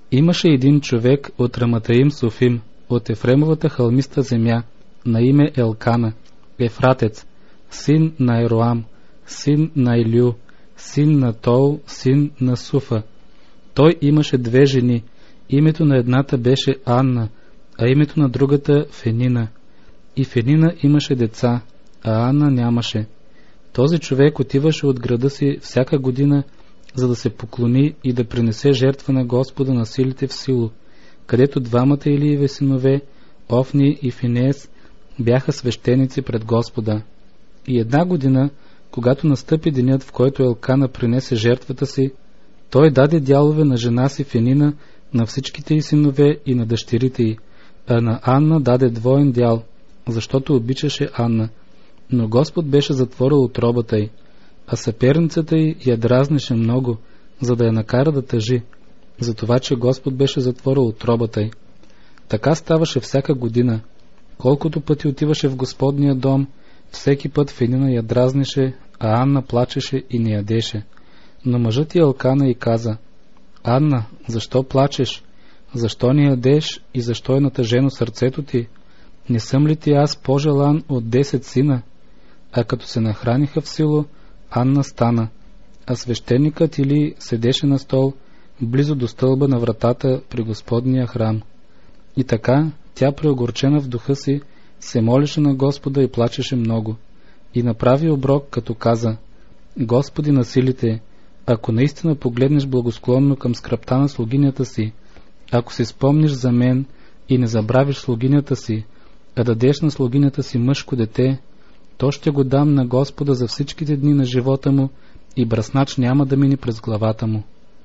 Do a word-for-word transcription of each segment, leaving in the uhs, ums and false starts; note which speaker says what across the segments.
Speaker 1: Имаше един човек от Раматаим Софим, от Ефремовата хълмиста земя, на име Елкана, ефратец, син на Ероам, син на Илю, син на Тол, син на Суфа. Той имаше две жени, името на едната беше Анна, а името на другата Фенина. И Фенина имаше деца, а Анна нямаше. Този човек отиваше от града си всяка година, за да се поклони и да принесе жертва на Господа на силите в Сило, където двамата Илиеви синове, Офни и Финеес, бяха свещеници пред Господа. И една година, когато настъпи денят, в който Елкана принесе жертвата си, той даде дялове на жена си Фенина, на всичките й синове и на дъщерите й, а на Анна даде двоен дял, защото обичаше Анна. Но Господ беше затворил утробата й, а съперницата й я дразнеше много, за да я накара да тъжи, за това, че Господ беше затворил утробата й. Така ставаше всяка година. Колкото пъти отиваше в Господния дом, всеки път Фенина я дразнеше, а Анна плачеше и не ядеше. Но мъжът й Елкана й каза: Анна, защо плачеш? Защо не ядеш и защо е натъжено сърцето ти? Не съм ли ти аз по-желан от десет сина? А като се нахраниха в Сило, Анна стана, а свещеникът Или седеше на стол, близо до стълба на вратата при Господния храм. И така, тя, преогорчена в духа си, се молеше на Господа и плачеше много. И направи оброк, като каза: Господи на силите, ако наистина погледнеш благосклонно към скръбта на слугинята си, ако си спомниш за мен и не забравиш слугинята си, а дадеш на слугинята си мъжко дете, то ще го дам на Господа за всичките дни на живота му и бръснач няма да мине през главата му.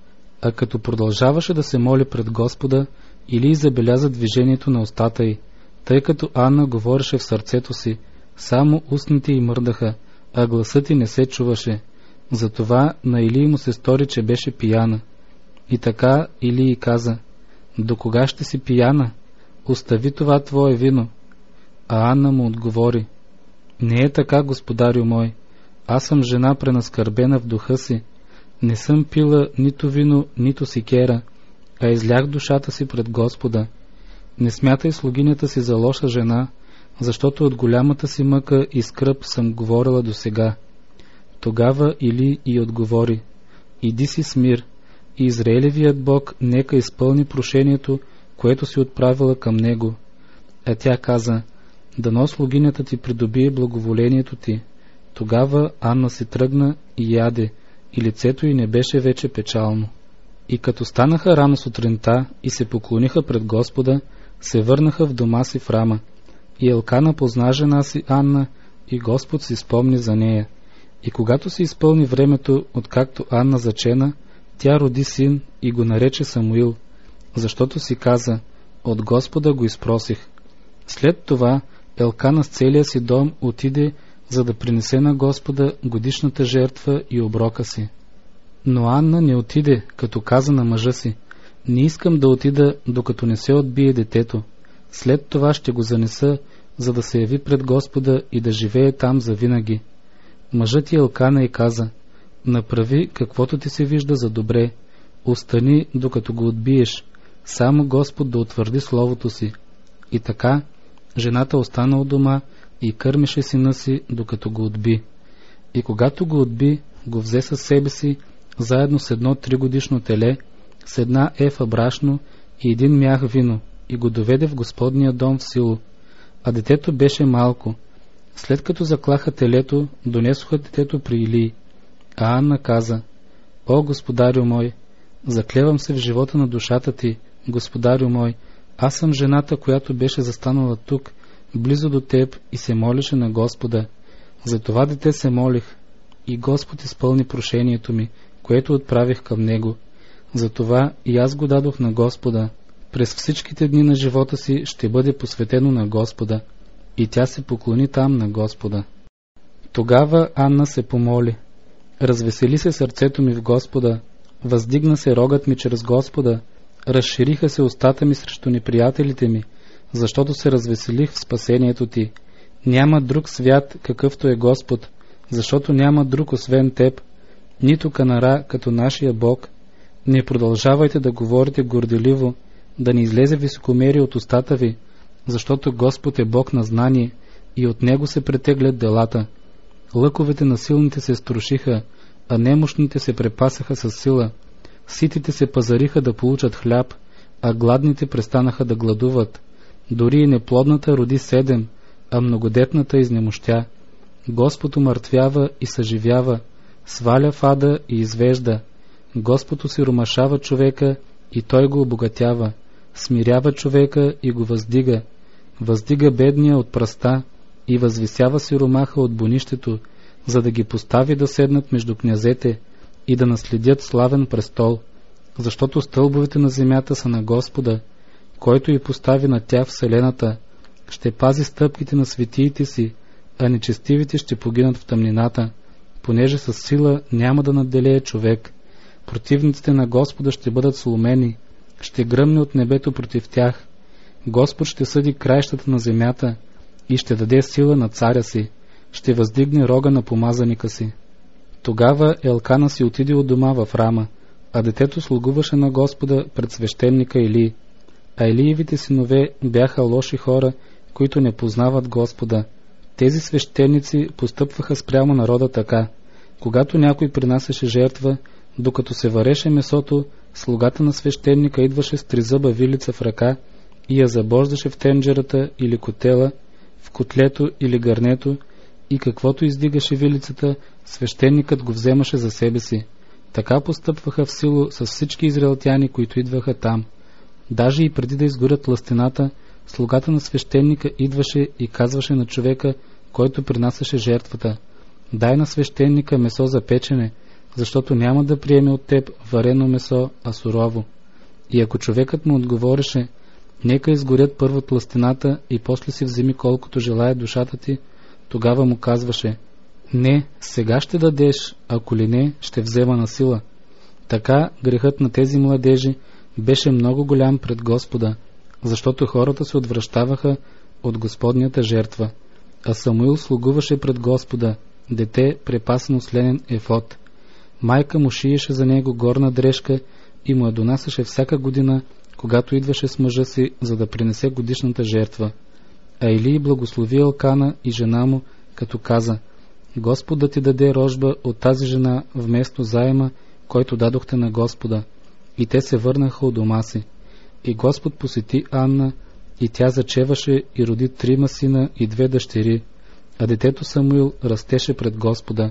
Speaker 1: А като продължаваше да се моли пред Господа, Или забеляза движението на устата й, тъй като Анна говореше в сърцето си, само устните й мърдаха, а гласът й не се чуваше. Затова на Или му се стори, че беше пияна. И така Или й каза: До кога ще си пияна? Остави това твое вино. А Анна му отговори: Не е така, господарю мой. Аз съм жена пренаскърбена в духа си. Не съм пила нито вино, нито сикера, а излях душата си пред Господа. Не смятай слугинята си за лоша жена, защото от голямата си мъка и скръб съм говорила досега. Тогава Или и отговори: Иди си с мир, и Израелевият Бог нека изпълни прошението, което си отправила към него. А тя каза: Дано слугинята ти придобие благоволението ти. Тогава Анна си тръгна и яде, и лицето й не беше вече печално. И като станаха рано сутринта и се поклониха пред Господа, се върнаха в дома си в Рама. И Елкана позна жена си Анна, и Господ си спомни за нея. И когато се изпълни времето, откакто Анна зачена, тя роди син и го нарече Самуил, защото си каза: От Господа го изпросих. След това Елкана с целия си дом отиде, за да принесе на Господа годишната жертва и оброка си. Но Анна не отиде, като каза на мъжа си: Не искам да отида, докато не се отбие детето. След това ще го занеса, за да се яви пред Господа и да живее там завинаги. Мъжът ти Елкана й каза: Направи каквото ти се вижда за добре. Остани, докато го отбиеш. Само Господ да утвърди словото си. И така, жената остана у дома и кърмеше сина си, докато го отби. И когато го отби, го взе със себе си, заедно с едно тригодишно теле, с една ефа брашно и един мях вино, и го доведе в Господния дом в Сило. А детето беше малко. След като заклаха телето, донесоха детето при Илий. А Анна каза: О, господарю мой, заклевам се в живота на душата ти, господарю мой, аз съм жената, която беше застанала тук, близо до теб, и се молеше на Господа. За това дете се молих, и Господ изпълни прошението ми, което отправих към него. Затова и аз го дадох на Господа. През всичките дни на живота си ще бъде посветено на Господа. И тя се поклони там на Господа. Тогава Анна се помоли: Развесели се сърцето ми в Господа, въздигна се рогът ми чрез Господа, разшириха се устата ми срещу неприятелите ми, защото се развеселих в спасението ти. Няма друг свят, какъвто е Господ, защото няма друг освен теб, нито канара като нашия Бог. Не продължавайте да говорите горделиво, да не излезе високомерие от устата ви, защото Господ е Бог на знание и от Него се претеглят делата. Лъковете на силните се струшиха, а немощните се препасаха със сила. Ситите се пазариха да получат хляб, а гладните престанаха да гладуват. Дори и неплодната роди седем, а многодетната изнемощя. Господ умъртвява и съживява, сваля в ада и извежда. Господ осиромашава човека и той го обогатява, смирява човека и го въздига, въздига бедния от пръста и възвисява сиромаха от бунището, за да ги постави да седнат между князете и да наследят славен престол, защото стълбовете на земята са на Господа, който и постави на тях вселената. Ще пази стъпките на светиите си, а нечестивите ще погинат в тъмнината, понеже със сила няма да надделее човек. Противниците на Господа ще бъдат сломени, ще гръмне от небето против тях. Господ ще съди краищата на земята и ще даде сила на царя си, ще въздигне рога на помазаника си. Тогава Елкана си отиде от дома в Рама, а детето слугуваше на Господа пред свещеника Илий. А Илиевите синове бяха лоши хора, които не познават Господа. Тези свещеници постъпваха спрямо народа така: когато някой принасяше жертва, докато се вареше месото, слугата на свещеника идваше с тризъба вилица в ръка и я забождаше в тенджерата или котела, в котлето или гърнето, и каквото издигаше вилицата, свещеникът го вземаше за себе си. Така постъпваха в сило с всички израелтяни, които идваха там. Даже и преди да изгорят лъстената, слугата на свещеника идваше и казваше на човека, който принасяше жертвата: дай на свещеника месо за печене, защото няма да приеме от теб варено месо, а сурово. И ако човекът му отговореше: нека изгорят първо тлъстената и после си вземи колкото желая душата ти, тогава му казваше: не, сега ще дадеш, ако ли не, ще взема на сила. Така грехът на тези младежи беше много голям пред Господа, защото хората се отвръщаваха от Господнята жертва. А Самуил слугуваше пред Господа, дете препасано с ленен ефод. Майка му шиеше за него горна дрежка и му я донасяше всяка година, когато идваше с мъжа си, за да принесе годишната жертва. А Илий благослови Елкана и жена му, като каза: Господ да ти даде рожба от тази жена вместо заема, който дадохте на Господа. И те се върнаха от дома си. И Господ посети Анна, и тя зачеваше и роди трима сина и две дъщери, а детето Самуил растеше пред Господа.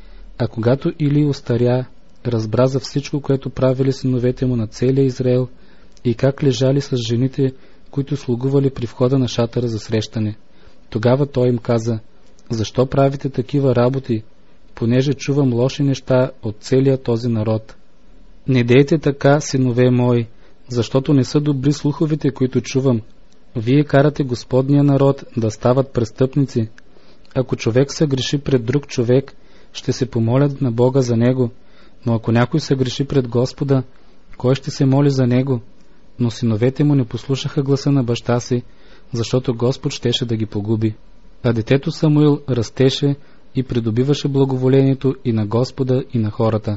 Speaker 1: А когато Илий остаря, разбра за всичко, което правили синовете му на целия Израел, и как лежали с жените, които слугували при входа на шатъра за срещане. Тогава той им каза: защо правите такива работи, понеже чувам лоши неща от целия този народ? Не дейте така, синове мои, защото не са добри слуховите, които чувам. Вие карате Господния народ да стават престъпници. Ако човек се греши пред друг човек, ще се помолят на Бога за него, но ако някой се греши пред Господа, кой ще се моли за него? Но синовете му не послушаха гласа на баща си, защото Господ щеше да ги погуби. А детето Самуил растеше и придобиваше благоволението и на Господа, и на хората.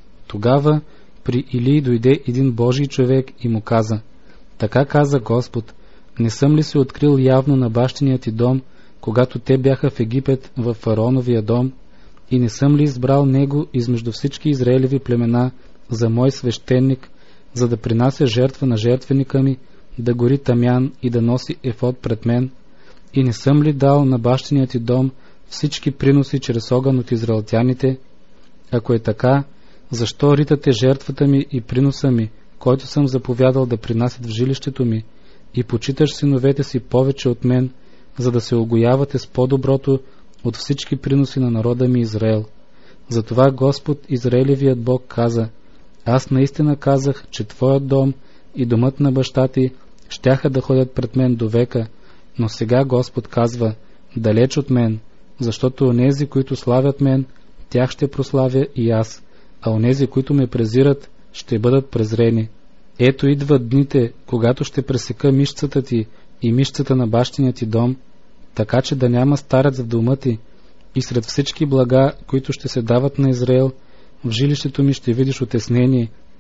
Speaker 1: Тогава при Илий дойде един Божий човек и му каза: така каза Господ, не съм ли се открил явно на бащиния ти дом, когато те бяха в Египет, в фараоновия дом, и не съм ли избрал него измежду всички израелеви племена за мой свещеник, за да принася жертва на жертвеника ми, да гори тамян и да носи ефод пред мен? И не съм ли дал на бащиния ти дом всички приноси чрез огън от израелтяните? Ако е така, защо ритате жертвата ми и приноса ми, който съм заповядал да принасят в жилището ми, и почиташ синовете си повече от мен, за да се огоявате с по-доброто от всички приноси на народа ми Израел? Затова Господ, Израелевият Бог, каза: аз наистина казах, че твоят дом и домът на баща ти щяха да ходят пред мен до века, но сега Господ казва: далеч от мен, защото онези, които славят мен, тях ще прославя и аз, а онези, които ме презират, ще бъдат презрени. Ето идват дните, когато ще пресека мишцата ти и мишцата на бащиния ти дом, така че да няма старец в дома ти, и сред всички блага, които ще се дават на Израел, в жилището ми ще видиш отеснение,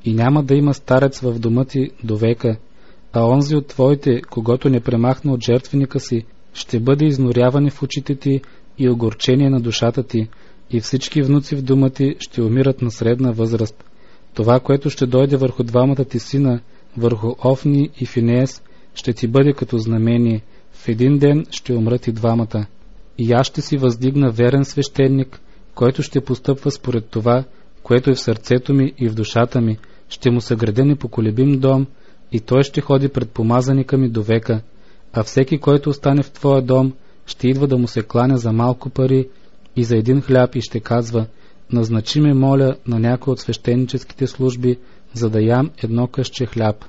Speaker 1: и няма да има старец в дома ти до века, а онзи от твоите, когото не премахна от жертвеника си, ще бъде изноряване в очите ти и огорчение на душата ти, и всички внуци в дома ти ще умират на средна възраст. Това, което ще дойде върху двамата ти сина, върху Офни и Финеес, ще ти бъде като знамение. В един ден ще умрат и двамата. И аз ще си въздигна верен свещеник, който ще постъпва според това, което е в сърцето ми и в душата ми. Ще му съградя непоколебим дом, и той ще ходи пред помазаника ми до века. А всеки, който остане в твоя дом, ще идва да му се кланя за малко пари и за един хляб и ще казва: назначи ме, моля, на някой от свещеническите служби, за да ям едно късче хляб.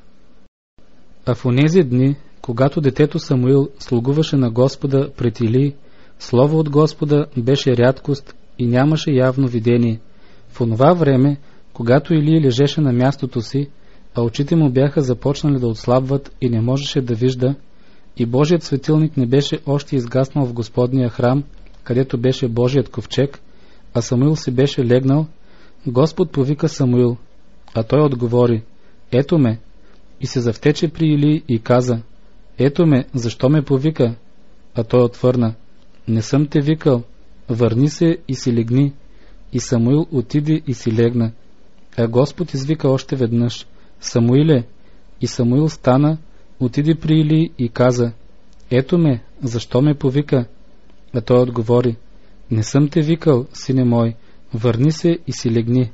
Speaker 1: А в онези дни, когато детето Самуил слугуваше на Господа пред Илий, слово от Господа беше рядкост и нямаше явно видение. В онова време, когато Илий лежеше на мястото си, а очите му бяха започнали да отслабват и не можеше да вижда, и Божият светилник не беше още изгаснал в Господния храм, където беше Божият ковчег, а Самуил си беше легнал, Господ повика Самуил, а той отговори: ето ме, и се завтече при Илий и каза: ето ме, защо ме повика? А той отвърна: не съм те викал, върни се и си легни. И Самуил отиде и си легна. А Господ извика още веднъж: Самуиле! И Самуил стана, отиде при Илий и каза: ето ме, защо ме повика? А той отговори: не съм те викал, сине мой, върни се и си легни.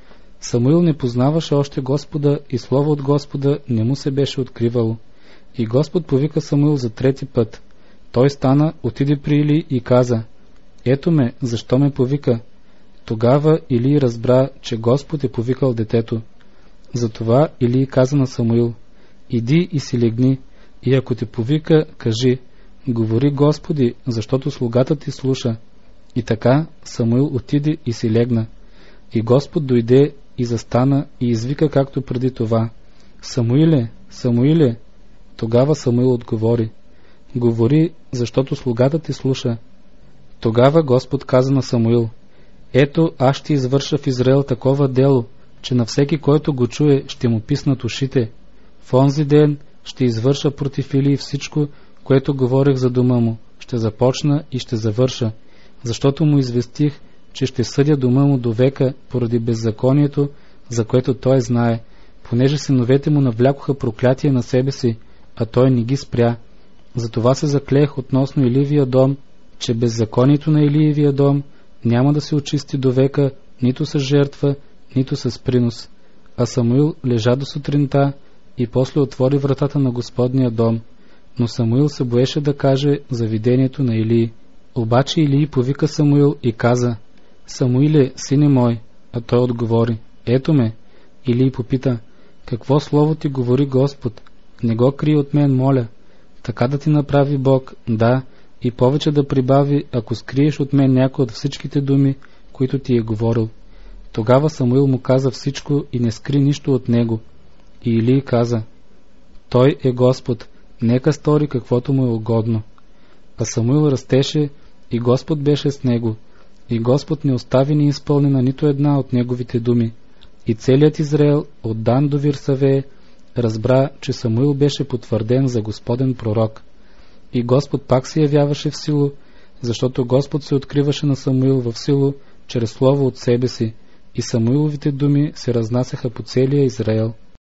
Speaker 1: Самуил не познаваше още Господа и слово от Господа не му се беше откривало. И Господ повика Самуил за трети път. Той стана, отиде при Илий и каза: ето ме, защо ме повика? Тогава Илий разбра, че Господ е повикал детето. Затова Илий каза на Самуил: иди и си легни, и ако те повика, кажи: говори, Господи, защото слугата ти слуша. И така Самуил отиде и си легна. И Господ дойде и застана и извика както преди това: Самуиле, Самуиле! Тогава Самуил отговори: говори, защото слугата ти слуша. Тогава Господ каза на Самуил: ето, аз ще извърша в Израел такова дело, че на всеки, който го чуе, ще му писнат ушите. В онзи ден ще извърша против Илий всичко, което говорех за дома му. Ще започна и ще завърша, защото му известих, че ще съдя дома му до века поради беззаконието, за което той знае, понеже синовете му навлякоха проклятие на себе си, а той не ги спря. Затова се заклех относно Иливия дом, че беззаконието на Илиевия дом няма да се очисти до века нито с жертва, нито с принос. А Самуил лежа до сутринта и после отвори вратата на Господния дом. Но Самуил се боеше да каже за видението на Илий. Обаче Илий повика Самуил и каза: Самуиле, сине мой. А той отговори: ето ме. Илий попита: какво слово ти говори Господ? Не го крий от мен, моля. Така да ти направи Бог, да, и повече да прибави, ако скриеш от мен някой от всичките думи, които ти е говорил. Тогава Самуил му каза всичко и не скри нищо от него. И Илий каза: той е Господ, нека стори каквото му е угодно. А Самуил растеше и Господ беше с него, и Господ не остави неизпълнена нито една от неговите думи. И целият Израел, от Дан до Вирсавее, разбра, че Самуил беше потвърден за Господен пророк. И Господ пак се явяваше в сило, защото Господ се откриваше на Самуил в сило чрез слово от себе си, и Самуиловите думи се разнасяха по целия Израел.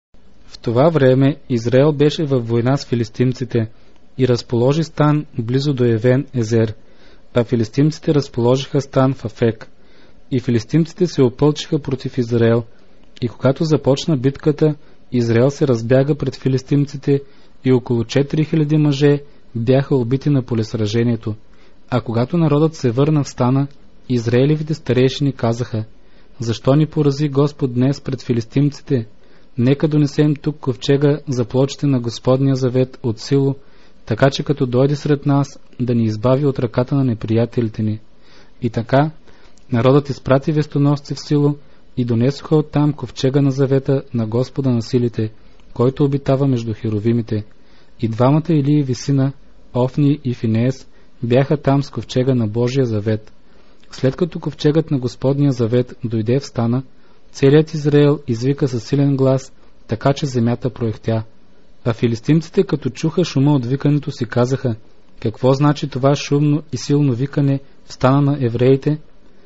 Speaker 1: В това време Израел беше във война с филистимците и разположи стан близо до Евен Езер, а филистимците разположиха стан в Афек. И филистимците се опълчиха против Израел, и когато започна битката, Израел се разбяга пред филистимците и около четири хиляди мъже бяха убити на полесражението. А когато народът се върна в стана, Израелевите старейшини казаха: защо ни порази Господ днес пред филистимците? Нека донесем тук ковчега за плочите на Господния завет от Сило, така че като дойде сред нас, да ни избави от ръката на неприятелите ни. И така народът изпрати вестоносци в Сило и донесоха оттам ковчега на завета на Господа на силите, който обитава между херовимите. И двамата Илиеви сина, Офни и Финеес, бяха там с ковчега на Божия завет. След като ковчегът на Господния завет дойде в стана, Целият Израел извика със силен глас, така че земята проехтя. А филистимците, като чуха шума от викането си, казаха: какво значи това шумно и силно викане в стана на евреите?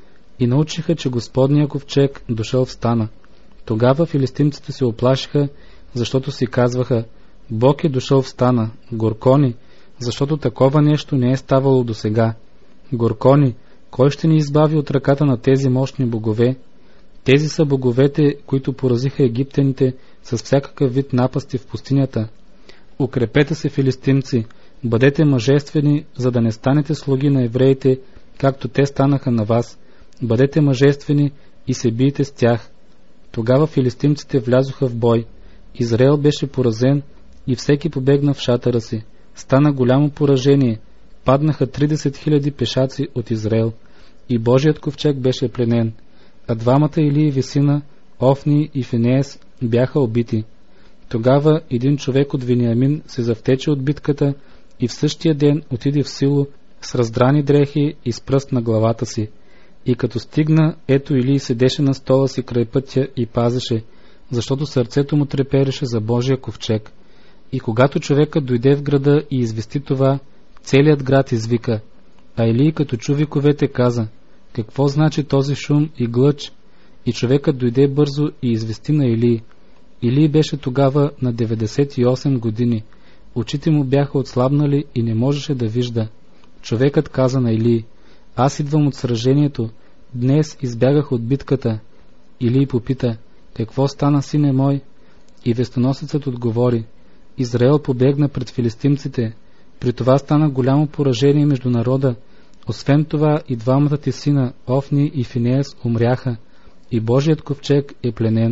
Speaker 1: И научиха, че Господния ковчег дошъл в стана. Тогава филистимците се оплашиха, защото си казваха: Бог е дошъл в стана, горкони, защото такова нещо не е ставало досега. Горкони, кой ще ни избави от ръката на тези мощни богове? Тези са боговете, които поразиха египтяните с всякакъв вид напасти в пустинята. Укрепете се, филистимци, бъдете мъжествени, за да не станете слуги на евреите, както те станаха на вас. Бъдете мъжествени и се бийте с тях. Тогава филистимците влязоха в бой. Израел беше поразен и всеки побегна в шатъра си. Стана голямо поражение. Паднаха тридесет хиляди пешаци от Израел. И Божият ковчег беше пленен. А двамата Илиеви сина, Офни и Финеес, бяха убити. Тогава един човек от Вениамин се завтече от битката и в същия ден отиде в Сило с раздрани дрехи и с пръст на главата си. И като стигна, ето Илий седеше на стола си край пътя и пазеше, защото сърцето му трепереше за Божия ковчег. И когато човекът дойде в града и извести това, целият град извика. А Илий, като чу виковете, каза: какво значи този шум и глъч? И човекът дойде бързо и извести на Илий. Илий беше тогава на деветдесет и осем години. Очите му бяха отслабнали и не можеше да вижда. Човекът каза на Илий: аз идвам от сражението, днес избягах от битката. Илий попита: какво стана, сине мой? И вестоносецът отговори: Израел побегна пред филистимците. При това стана голямо поражение между народа. Освен това и двамата ти сина, Офни и Финеес, умряха, и Божият ковчег е пленен.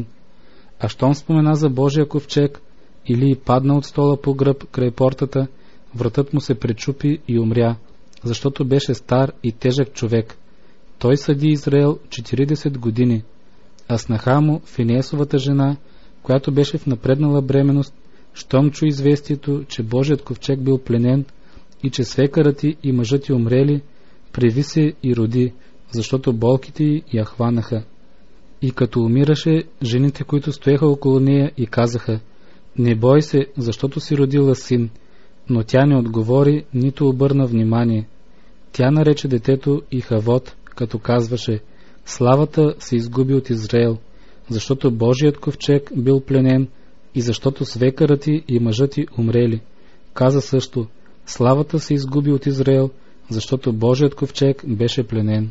Speaker 1: А щом спомена за Божия ковчег, Илий падна от стола по гръб край портата, вратът му се пречупи и умря, защото беше стар и тежък човек. Той съди Израел четиридесет години. А снаха му, Финеесовата жена, която беше в напреднала бременност, щом чу известието, че Божият ковчег бил пленен и че свекърът ти и мъжът ти умрели, преви се и роди, защото болките й я хванаха. И като умираше, жените, които стоеха около нея, и казаха: не бой се, защото си родила син. Но тя не отговори, нито обърна внимание. Тя нарече детето и Хавот, като казваше: славата се изгуби от Израел, защото Божият ковчег бил пленен и защото свекърът ти и мъжът ти умрели. Каза също: славата се изгуби от Израел, защото Божият ковчег беше пленен.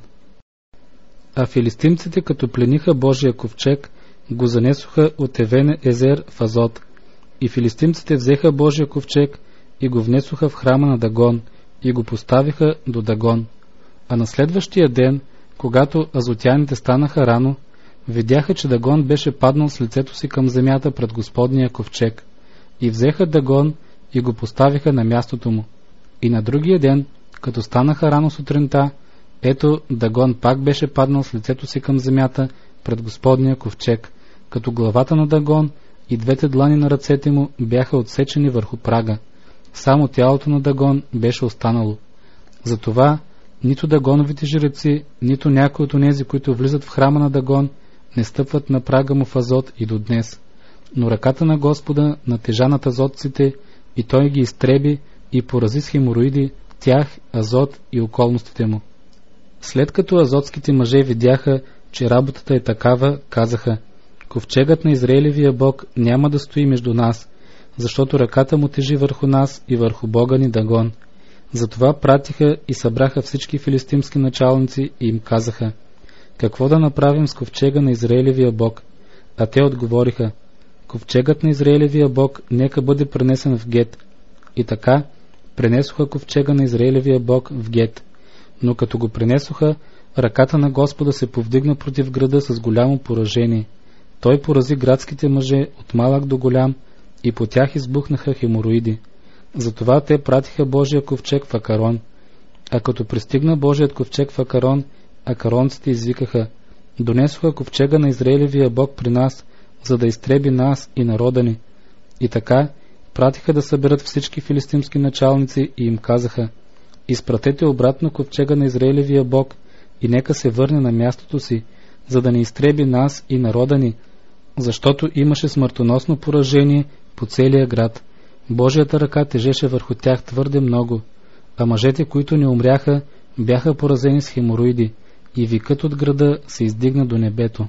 Speaker 1: А филистимците, като плениха Божия ковчег, го занесоха от Евен Езер в Азот. И филистимците взеха Божия ковчег и го внесоха в храма на Дагон и го поставиха до Дагон. А на следващия ден, когато азотяните станаха рано, видяха, че Дагон беше паднал с лицето си към земята пред Господния ковчег. И взеха Дагон и го поставиха на мястото му. И на другия ден, като станаха рано сутринта, ето Дагон пак беше паднал с лицето си към земята пред Господния ковчег, като главата на Дагон и двете длани на ръцете му бяха отсечени върху прага. Само тялото на Дагон беше останало. Затова нито Дагоновите жреци, нито някои от онези, които влизат в храма на Дагон, не стъпват на прага му в Азот и до днес. Но ръката на Господа натежа над азотците и той ги изтреби и порази с хемороиди тях, Азот и околностите му. След като азотските мъже видяха, че работата е такава, казаха: ковчегът на Израилевия Бог няма да стои между нас, защото ръката му тежи върху нас и върху Бога ни Дагон. Затова пратиха и събраха всички филистимски началници и им казаха: какво да направим с ковчега на Израилевия Бог? А те отговориха: ковчегът на Израилевия Бог нека бъде пренесен в Гет. И така пренесоха ковчега на Израилевия Бог в Гет. Но като го пренесоха, ръката на Господа се повдигна против града с голямо поражение. Той порази градските мъже от малък до голям и по тях избухнаха хемороиди. Затова те пратиха Божия ковчег в Акарон. А като пристигна Божият ковчег в Акарон, акаронците извикаха: донесоха ковчега на Израилевия Бог при нас, за да изтреби нас и народа ни. И така пратиха да съберат всички филистимски началници и им казаха: изпратете обратно ковчега на Израилевия Бог и нека се върне на мястото си, за да не изтреби нас и народа ни, защото имаше смъртоносно поражение по целия град. Божията ръка тежеше върху тях твърде много, а мъжете, които не умряха, бяха поразени с хемороиди, и викът от града се издигна до небето.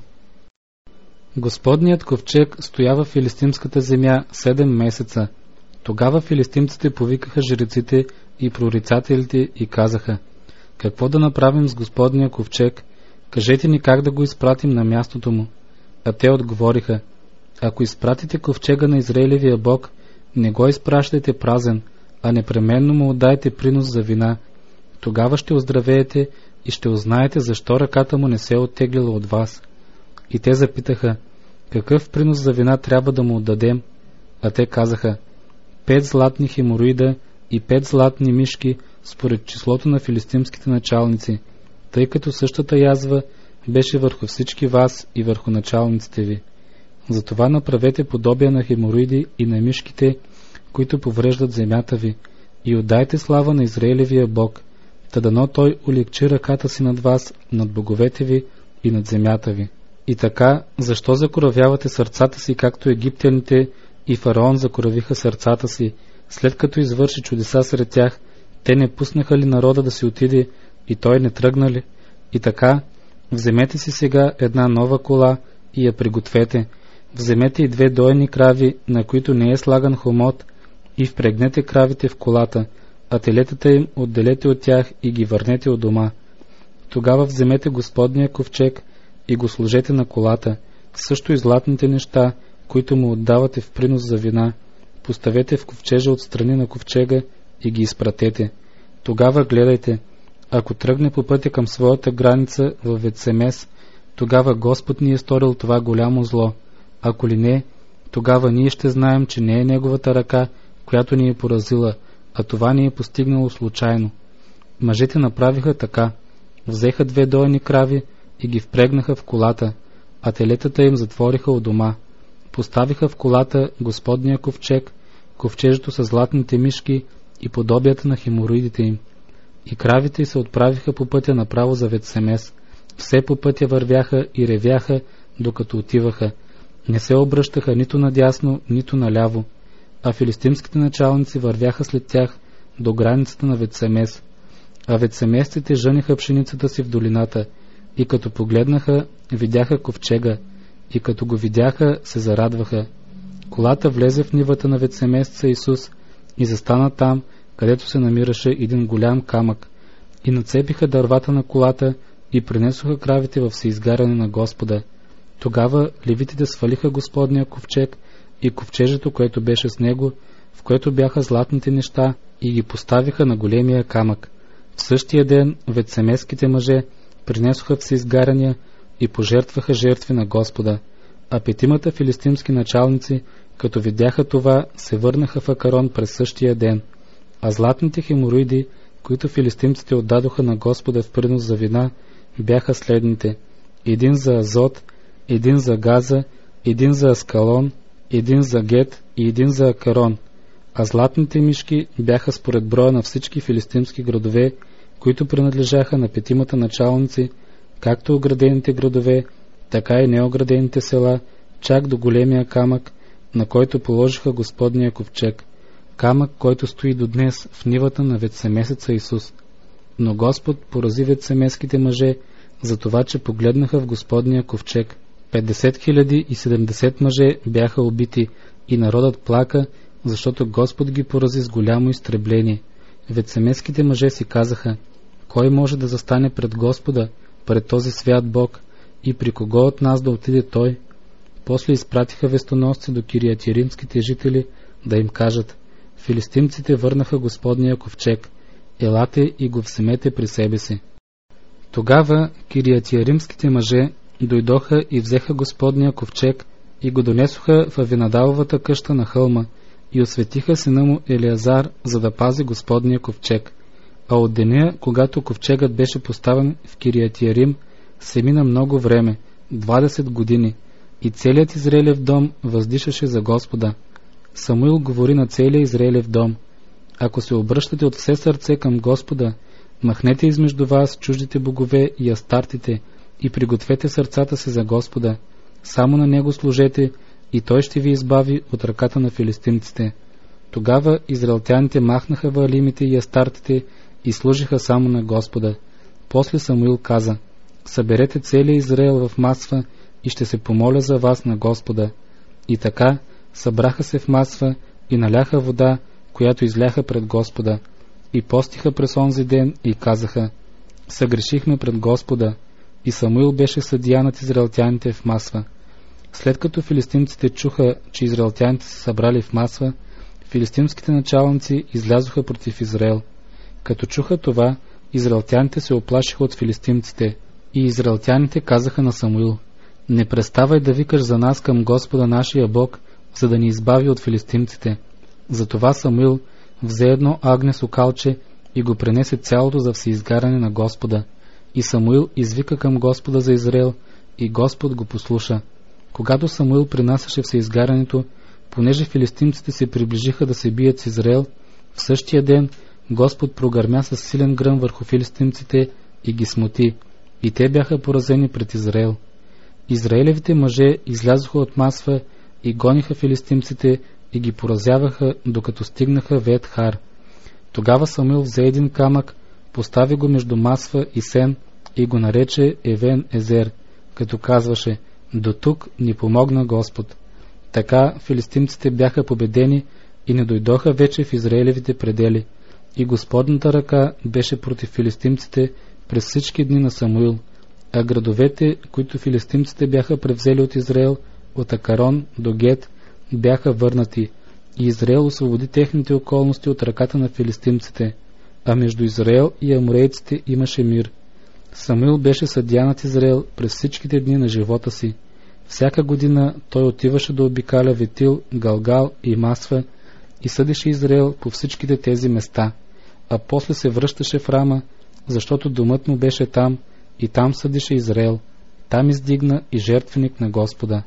Speaker 1: Господният ковчег стоя в филистимската земя седем месеца. Тогава филистимците повикаха жреците и прорицателите и казаха: какво да направим с Господния ковчег? Кажете ни как да го изпратим на мястото му. А те отговориха: ако изпратите ковчега на Израилевия Бог, не го изпращайте празен, а непременно му отдайте принос за вина. Тогава ще оздравеете и ще узнаете защо ръката му не се е оттеглила от вас. И те запитаха: какъв принос за вина трябва да му отдадем? А те казаха: пет златни хемороида и пет златни мишки според числото на филистимските началници, тъй като същата язва беше върху всички вас и върху началниците ви. Затова направете подобие на хемороиди и на мишките, които повреждат земята ви, и отдайте слава на Израилевия Бог, та дано той улегчи ръката си над вас, над боговете ви и над земята ви. И така, защо закоравявате сърцата си, както египтяните и фараон закоравиха сърцата си, след като извърши чудеса сред тях? Те не пуснаха ли народа да си отиде и той не тръгна ли? И така, вземете си сега една нова кола и я пригответе. Вземете и две дойни крави, на които не е слаган хомот, и впрегнете кравите в колата, а телетата им отделете от тях и ги върнете от дома. Тогава вземете Господния ковчег и го сложете на колата, също и златните неща, които му отдавате в принос за вина, поставете в ковчежа отстрани на ковчега и ги изпратете. Тогава гледайте, ако тръгне по пътя към своята граница в Ветсемес, тогава Господ ни е сторил това голямо зло. Ако ли не, тогава ние ще знаем, че не е неговата ръка, която ни е поразила, а това ни е постигнало случайно. Мъжете направиха така. Взеха две дойни крави и ги впрегнаха в колата, а телетата им затвориха у дома. Поставиха в колата Господния ковчег, ковчежето с златните мишки и подобията на хемороидите им. И кравите се отправиха по пътя направо за Ветсемес. Все по пътя вървяха и ревяха, докато отиваха. Не се обръщаха нито надясно, нито наляво. А филистимските началници вървяха след тях до границата на Ветсемес. А ветсемесците жъниха пшеницата си в долината, и като погледнаха, видяха ковчега, и като го видяха, се зарадваха. Колата влезе в нивата на ветсемесеца Исус и застана там, където се намираше един голям камък, и нацепиха дървата на колата и принесоха кравите в всеизгаряне на Господа. Тогава левитите свалиха Господния ковчег и ковчежето, което беше с него, в което бяха златните неща, и ги поставиха на големия камък. В същия ден ветсемеските мъже принесоха всеизгаряния и пожертваха жертви на Господа, а петимата филистимски началници, като видяха това, се върнаха в Акарон през същия ден. А златните хемороиди, които филистимците отдадоха на Господа в принос за вина, бяха следните: един за Азот, един за Газа, един за Аскалон, един за Гет и един за Акарон. А златните мишки бяха според броя на всички филистимски градове, които принадлежаха на петимата началници, както оградените градове, така и неоградените села, чак до големия камък, на който положиха Господния ковчег, камък, който стои до днес в нивата на ветсемесеца Исус. Но Господ порази ветсемеските мъже за това, че погледнаха в Господния ковчег. петдесет хиляди и седемдесет мъже бяха убити и народът плака, защото Господ ги порази с голямо изтребление. Ветсемеските мъже си казаха: кой може да застане пред Господа, пред този свят Бог, и при кого от нас да отиде Той? После изпратиха вестоносци до кириатиримските жители да им кажат: филистимците върнаха Господния ковчег, елате и го вземете при себе си. Тогава кириатиримските мъже дойдоха и взеха Господния ковчег и го донесоха в Авинадавовата къща на хълма и осветиха сина му Елиазар, за да пази Господния ковчег. А от деня, когато ковчегът беше поставен в Кириатиарим, се мина много време, двадесет години, и целият Израилев дом въздишаше за Господа. Самуил говори на целия Израилев дом: ако се обръщате от все сърце към Господа, махнете измежду вас чуждите богове и астартите и пригответе сърцата си за Господа. Само на Него служете и Той ще ви избави от ръката на филистимците. Тогава израелтяните махнаха ваалимите и астартите и служиха само на Господа. После Самуил каза: съберете целия Израел в Масва и ще се помоля за вас на Господа. И така събраха се в Масва и наляха вода, която изляха пред Господа. И постиха през онзи ден и казаха: съгрешихме пред Господа. И Самуил беше съдия над израелтяните в Масва. След като филистимците чуха, че израелтяните се събрали в Масва, филистимските началници излязоха против Израел. Като чуха това, израелтяните се оплашиха от филистимците. И израелтяните казаха на Самуил: не преставай да викаш за нас към Господа нашия Бог, за да ни избави от филистимците. Затова Самуил взе едно агне сокалче и го пренесе цялото за всеизгаряне на Господа. И Самуил извика към Господа за Израел, и Господ го послуша. Когато Самуил принасяше всеизгарянето, понеже филистимците се приближиха да се бият с Израел, в същия ден Господ прогърмя със силен гръм върху филистимците и ги смути, и те бяха поразени пред Израел. Израелевите мъже излязоха от Масва и гониха филистимците и ги поразяваха, докато стигнаха Вет Хар. Тогава Самуил взе един камък, постави го между Масва и Сен и го нарече Евен Езер, като казваше: до тук ни помогна Господ. Така филистимците бяха победени и не дойдоха вече в Израелевите предели. И Господната ръка беше против филистимците през всички дни на Самуил, а градовете, които филистимците бяха превзели от Израел, от Акарон до Гет, бяха върнати, и Израел освободи техните околности от ръката на филистимците, а между Израел и аморейците имаше мир. Самуил беше съдия над Израел през всичките дни на живота си. Всяка година той отиваше да обикаля Ветил, Галгал и Масва и съдеше Израел по всичките тези места, а после се връщаше в Рама, защото домът му беше там, и там съдеше Израел. Там издигна и жертвеник на Господа.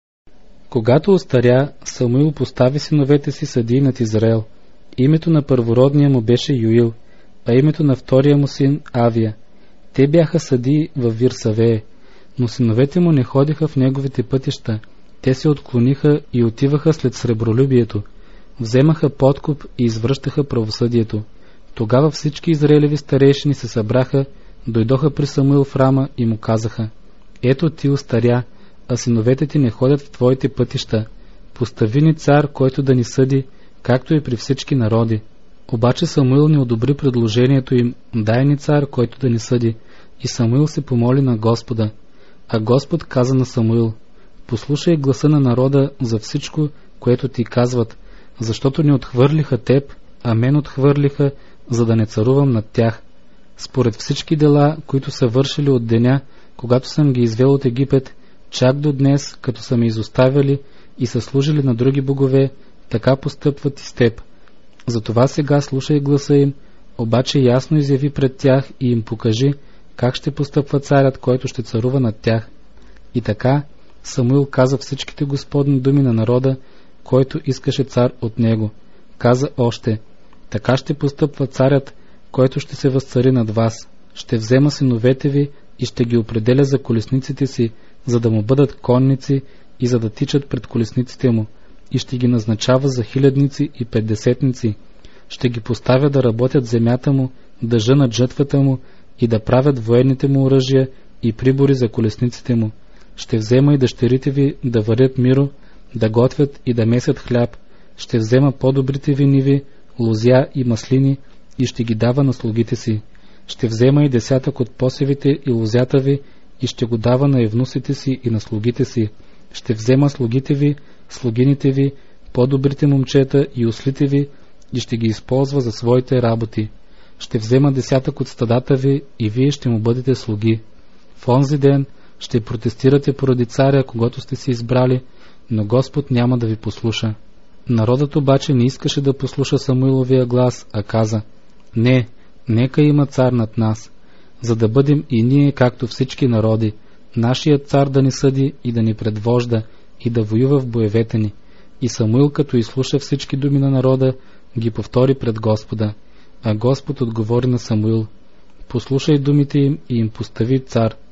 Speaker 1: Когато остаря, Самуил постави синовете си съдии над Израел. Името на първородния му беше Юил, а името на втория му син Авия. Те бяха съдии в Вирсавее, но синовете му не ходиха в неговите пътища. Те се отклониха и отиваха след сребролюбието, вземаха подкуп и извръщаха правосъдието. Тогава всички израелеви старейшини се събраха, дойдоха при Самуил в Рама и му казаха: ето ти остаря, а синовете ти не ходят в твоите пътища. Постави ни цар, който да ни съди, както и при всички народи. Обаче Самуил не одобри предложението им: дай ни цар, който да ни съди. И Самуил се помоли на Господа. А Господ каза на Самуил: послушай гласа на народа за всичко, което ти казват, защото не отхвърлиха теб, а мен отхвърлиха, за да не царувам над тях. Според всички дела, които са вършили от деня, когато съм ги извел от Египет, чак до днес, като са ме изоставили и са служили на други богове, така постъпват и с теб. Затова сега слушай гласа им, обаче ясно изяви пред тях и им покажи как ще постъпва царят, който ще царува над тях. И така Самуил каза всичките Господни думи на народа, който искаше цар от него. Каза още: така ще постъпва царят, който ще се възцари над вас. Ще взема синовете ви и ще ги определя за колесниците си, за да му бъдат конници и за да тичат пред колесниците му, и ще ги назначава за хилядници и петдесетници. Ще ги поставя да работят земята му, да жънат жътвата му и да правят военните му оръжия и прибори за колесниците му. Ще взема и дъщерите ви да варят миро, да готвят и да месят хляб. Ще взема по-добрите ви ниви, лозя и маслини и ще ги дава на слугите си. Ще взема и десятък от посевите и лозята ви и ще го дава на евнусите си и на слугите си. Ще взема слугите ви, слугините ви, по-добрите момчета и ослите ви и ще ги използва за своите работи. Ще взема десятък от стадата ви и вие ще му бъдете слуги. В онзи ден ще протестирате поради царя, когато сте си избрали, но Господ няма да ви послуша. Народът обаче не искаше да послуша Самуиловия глас, а каза: не, нека има цар над нас, за да бъдем и ние както всички народи, нашият цар да ни съди и да ни предвожда и да воюва в боевете ни. И Самуил, като изслуша всички думи на народа, ги повтори пред Господа. А Господ отговори на Самуил: послушай думите им и им постави цар.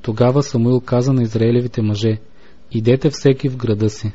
Speaker 1: Тогава Самуил каза на Израелевите мъже: идете всеки в града си.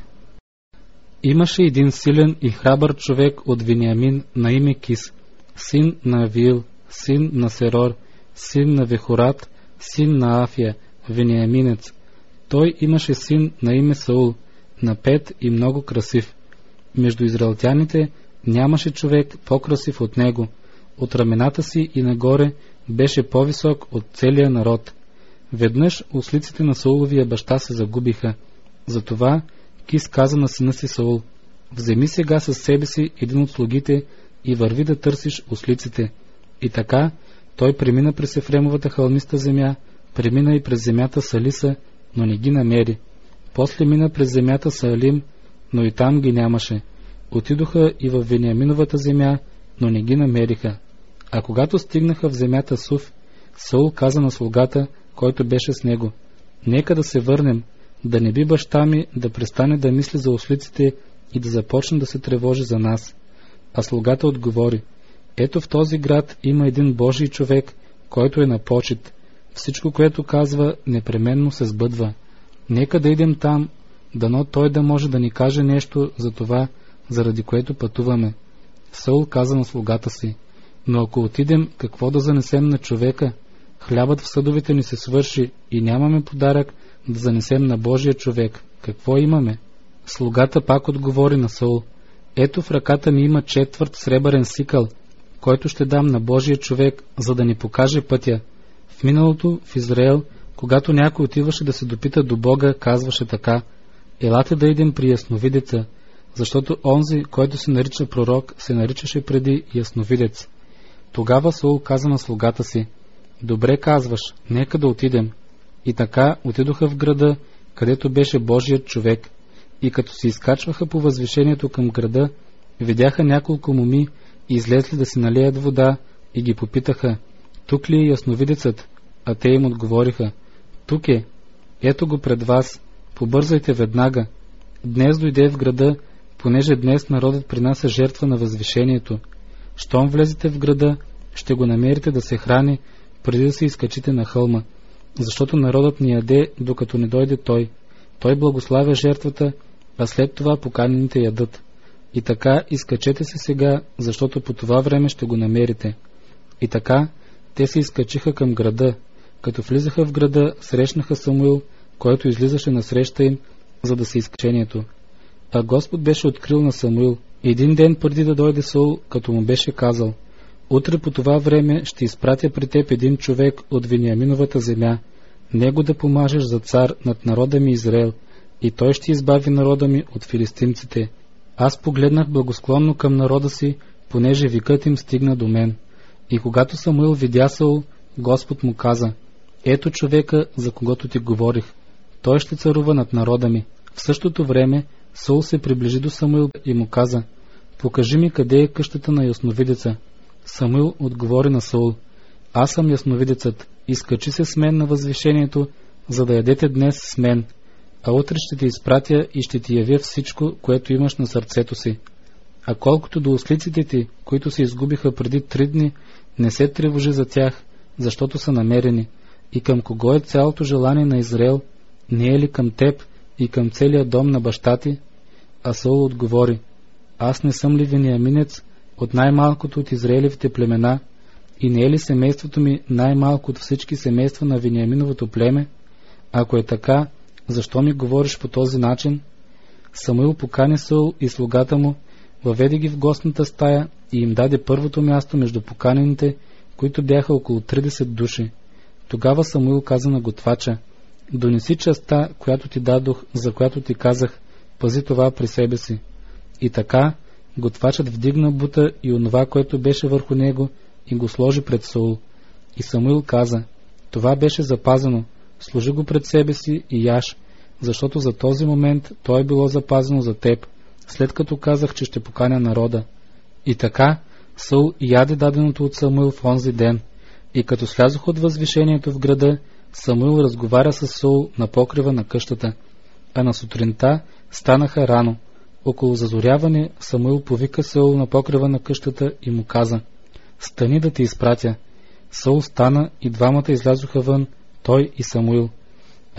Speaker 1: Имаше един силен и храбър човек от Вениамин на име Кис, син на Авиил, син на Серор, син на Вехорат, син на Афия, вениаминец. Той имаше син на име Саул, напет и много красив. Между израелтяните нямаше човек по-красив от него. От рамената си и нагоре беше по-висок от целия народ. Веднъж ослиците на Сауловия баща се загубиха. Затова Кис каза на сина си Саул: вземи сега със себе си един от слугите и върви да търсиш ослиците. И така той премина през Ефремовата хълмиста земя, премина и през земята Салиса, но не ги намери. После мина през земята Саалим, но и там ги нямаше. Отидоха и в Вениаминовата земя, но не ги намериха. А когато стигнаха в земята Суф, Саул каза на слугата, който беше с него: нека да се върнем, да не би баща ми да престане да мисли за ослиците и да започне да се тревожи за нас. А слугата отговори: ето в този град има един Божий човек, който е на почит. Всичко, което казва, непременно се сбъдва. Нека да идем там, дано той да може да ни каже нещо за това, заради което пътуваме. Саул каза на слугата си: но ако отидем, какво да занесем на човека? Хлябът в съдовете ни се свърши и нямаме подарък да занесем на Божия човек. Какво имаме? Слугата пак отговори на Саул: ето в ръката ми има четвърт сребърен сикъл, който ще дам на Божия човек, за да ни покаже пътя. В миналото в Израел, когато някой отиваше да се допита до Бога, казваше така: елате да идем при ясновидеца, защото онзи, който се нарича пророк, се наричаше преди ясновидец. Тогава Саул каза на слугата си: добре казваш, нека да отидем. И така отидоха в града, където беше Божият човек. И като се изкачваха по възвишението към града, видяха няколко моми, излезли да си налеят вода, и ги попитаха: тук ли е ясновидецът? А те им отговориха: тук е, ето го пред вас, побързайте веднага. Днес дойде в града, понеже днес народът принася жертва на възвишението. Щом влезете в града, ще го намерите да се храни, преди да се изкачите на хълма, защото народът ни яде, докато не дойде той. Той благославя жертвата, а след това поканените ядат. И така изкачете се сега, защото по това време ще го намерите. И така те се изкачиха към града. Като влизаха в града, срещнаха Самуил, който излизаше насреща им, за да се изкачението. А Господ беше открил на Самуил един ден преди да дойде Саул, като му беше казал: утре по това време ще изпратя при теб един човек от Вениаминовата земя, него да помажеш за цар над народа ми Израел, и той ще избави народа ми от филистимците. Аз погледнах благосклонно към народа си, понеже викът им стигна до мен. И когато Самуил видя Саул, Господ му каза: ето човека, за когото ти говорих, той ще царува над народа ми. В същото време Саул се приближи до Самуил и му каза: покажи ми къде е къщата на ясновидеца. Самуил отговори на Саул: аз съм ясновидецът, изкачи се с мен на възвишението, за да ядете днес с мен, а утре ще ти изпратя и ще ти явя всичко, което имаш на сърцето си. А колкото до ослиците ти, които се изгубиха преди три дни, не се тревожи за тях, защото са намерени. И към кого е цялото желание на Израел? Не е ли към теб и към целия дом на баща ти? А Саул отговори: аз не съм ли вениаминец, от най-малкото от Израелевите племена, и не е ли семейството ми най-малко от всички семейства на Вениаминовото племе? Ако е така, защо ми говориш по този начин? Самуил покани Саул и слугата му, въведе ги в гостната стая и им даде първото място между поканените, които бяха около тридесет души. Тогава Самуил каза на готвача: донеси частта, която ти дадох, за която ти казах, пази това при себе си. И така готвачът вдигна бута и онова, което беше върху него, и го сложи пред Саул. И Самуил каза: това беше запазено, сложи го пред себе си и яж, защото за този момент то е било запазено за теб, след като казах, че ще поканя народа. И така Саул яде даденото от Самуил в онзи ден. И като слязох от възвишението в града, Самуил разговаря с Саул на покрива на къщата. А на сутринта станаха рано. Около зазоряване Самуил повика Саул на покрива на къщата и му каза: стани да те изпратя. Саул стана и двамата излязоха вън, той и Самуил.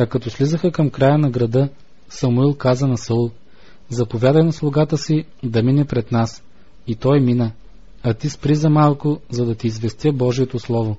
Speaker 1: А като слизаха към края на града, Самуил каза на Саул: заповядай на слугата си да мине пред нас. И той мина, а ти спри за малко, за да ти известя Божието слово.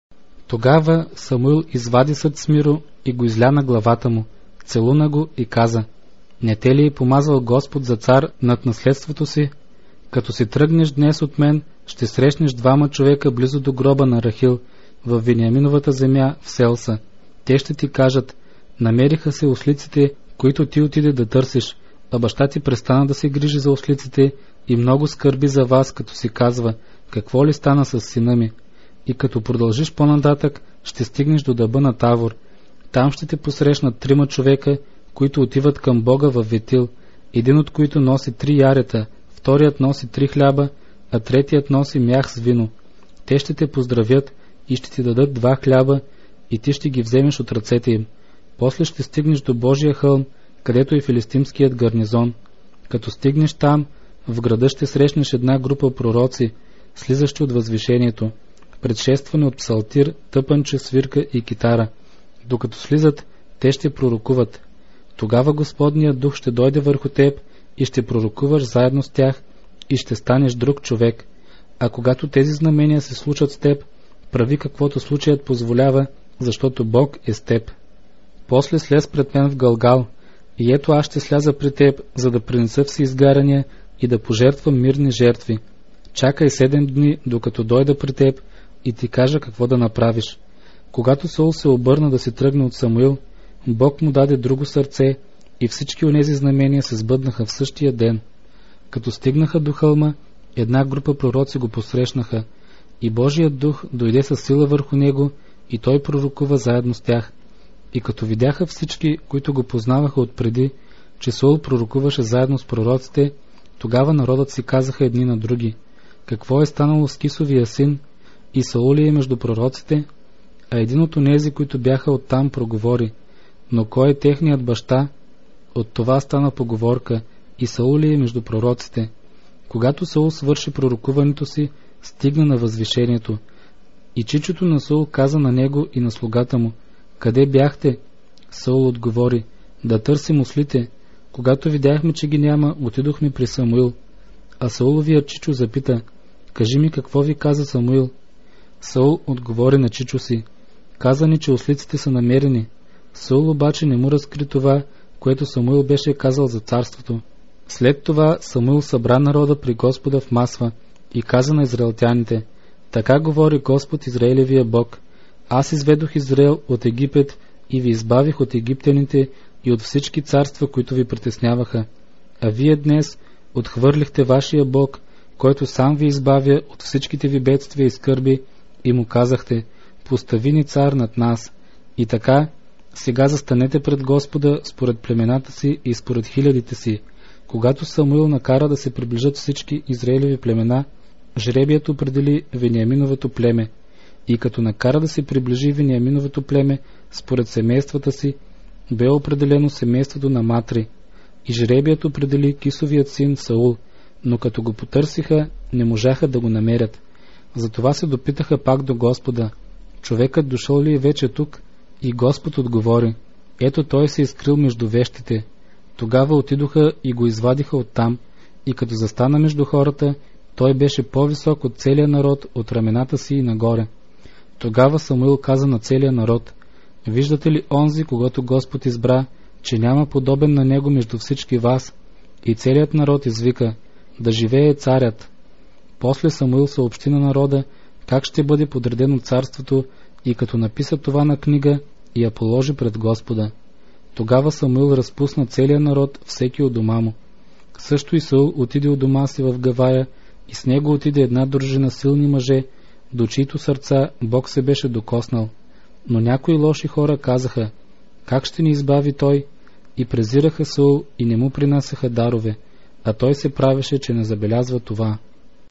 Speaker 1: Тогава Самуил извади съд смиро и го изля на главата му, целуна го и каза: не те ли е помазал Господ за цар над наследството си? Като си тръгнеш днес от мен, ще срещнеш двама човека близо до гроба на Рахил, в Вениаминовата земя в Селса. Те ще ти кажат: намериха се ослиците, които ти отиде да търсиш, а баща ти престана да се грижи за ослиците и много скърби за вас, като си казва: какво ли стана с сина ми? И като продължиш по-нататък, ще стигнеш до дъба на Тавор. Там ще те посрещнат трима човека, които отиват към Бога в Ветил, един от които носи три ярета, вторият носи три хляба, а третият носи мях с вино. Те ще те поздравят и ще ти дадат два хляба, и ти ще ги вземеш от ръцете им. После ще стигнеш до Божия хълм, където е филистимският гарнизон. Като стигнеш там, в града ще срещнеш една група пророци, слизащи от възвишението, предшествани от псалтир, тъпанче, свирка и китара. Докато слизат, те ще пророкуват. Тогава Господният дух ще дойде върху теб и ще пророкуваш заедно с тях и ще станеш друг човек. А когато тези знамения се случат с теб, прави каквото случаят позволява, защото Бог е с теб. После слез пред мен в Галгал, и ето аз ще сляза при теб, за да принеса всеизгаряния и да пожертвам мирни жертви. Чакай седем дни, докато дойда при теб и ти кажа какво да направиш. Когато Саул се обърна да си тръгне от Самуил, Бог му даде друго сърце и всички онези знамения се сбъднаха в същия ден. Като стигнаха до хълма, една група пророци го посрещнаха и Божият дух дойде със сила върху него и той пророкува заедно с тях. И като видяха всички, които го познаваха отпреди, че Саул пророкуваше заедно с пророците, тогава народът си казаха едни на други: какво е станало с Кисовия син? И Саул ли е между пророците? А един от онези, които бяха оттам, проговори: но кой е техният баща? От това стана поговорка: и Саул ли е между пророците? Когато Саул свърши пророкуването си, стигна на възвишението. И чичото на Саул каза на него и на слугата му: къде бяхте? Саул отговори: да търсим ослите. Когато видяхме, че ги няма, отидохме при Самуил. А Сауловият чичо запита: кажи ми какво ви каза Самуил. Саул отговори на чичо си: каза ни, че ослиците са намерени. Саул обаче не му разкри това, което Самуил беше казал за царството. След това Самуил събра народа при Господа в Масва и каза на израелтяните: така говори Господ Израилевия Бог: аз изведох Израел от Египет и ви избавих от египтяните и от всички царства, които ви притесняваха. А вие днес отхвърлихте вашия Бог, който сам ви избавя от всичките ви бедствия и скърби, и му казахте: постави ни цар над нас. И така, сега застанете пред Господа според племената си и според хилядите си. Когато Самуил накара да се приближат всички Израилеви племена, жребият определи Вениаминовото племе. И като накара да се приближи Вениаминовото племе според семействата си, бе определено семейството на Матри. И жребият определи Кисовият син Саул, но като го потърсиха, не можаха да го намерят. Затова се допитаха пак до Господа: човекът дошъл ли е вече тук? И Господ отговори: ето той се изкрил между вещите. Тогава отидоха и го извадиха оттам, и като застана между хората, той беше по-висок от целия народ от рамената си и нагоре. Тогава Самуил каза на целия народ: виждате ли онзи, когато Господ избра, че няма подобен на него между всички вас? И целият народ извика: да живее царят. После Самуил съобщи на народа как ще бъде подредено царството, и като написа това на книга, и я положи пред Господа. Тогава Самуил разпусна целия народ, всеки от дома му. Също и Саул отиде от дома си в Гавая, и с него отиде една дружина силни мъже, до чието сърца Бог се беше докоснал. Но някои лоши хора казаха: как ще ни избави той? И презираха Саул и не му принасяха дарове, а той се правеше, че не забелязва това.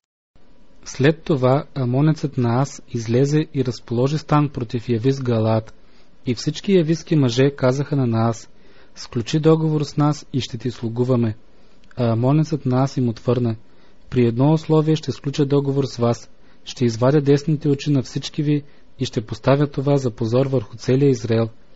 Speaker 1: След това амонецът Наас излезе и разположи стан против Явис Галаад, и всички явиски мъже казаха на Наас: сключи договор с нас и ще ти слугуваме. А амонецът Наас им отвърна: при едно условие ще сключа договор с вас, ще извадя десните очи на всички ви и ще поставя това за позор върху целия Израел.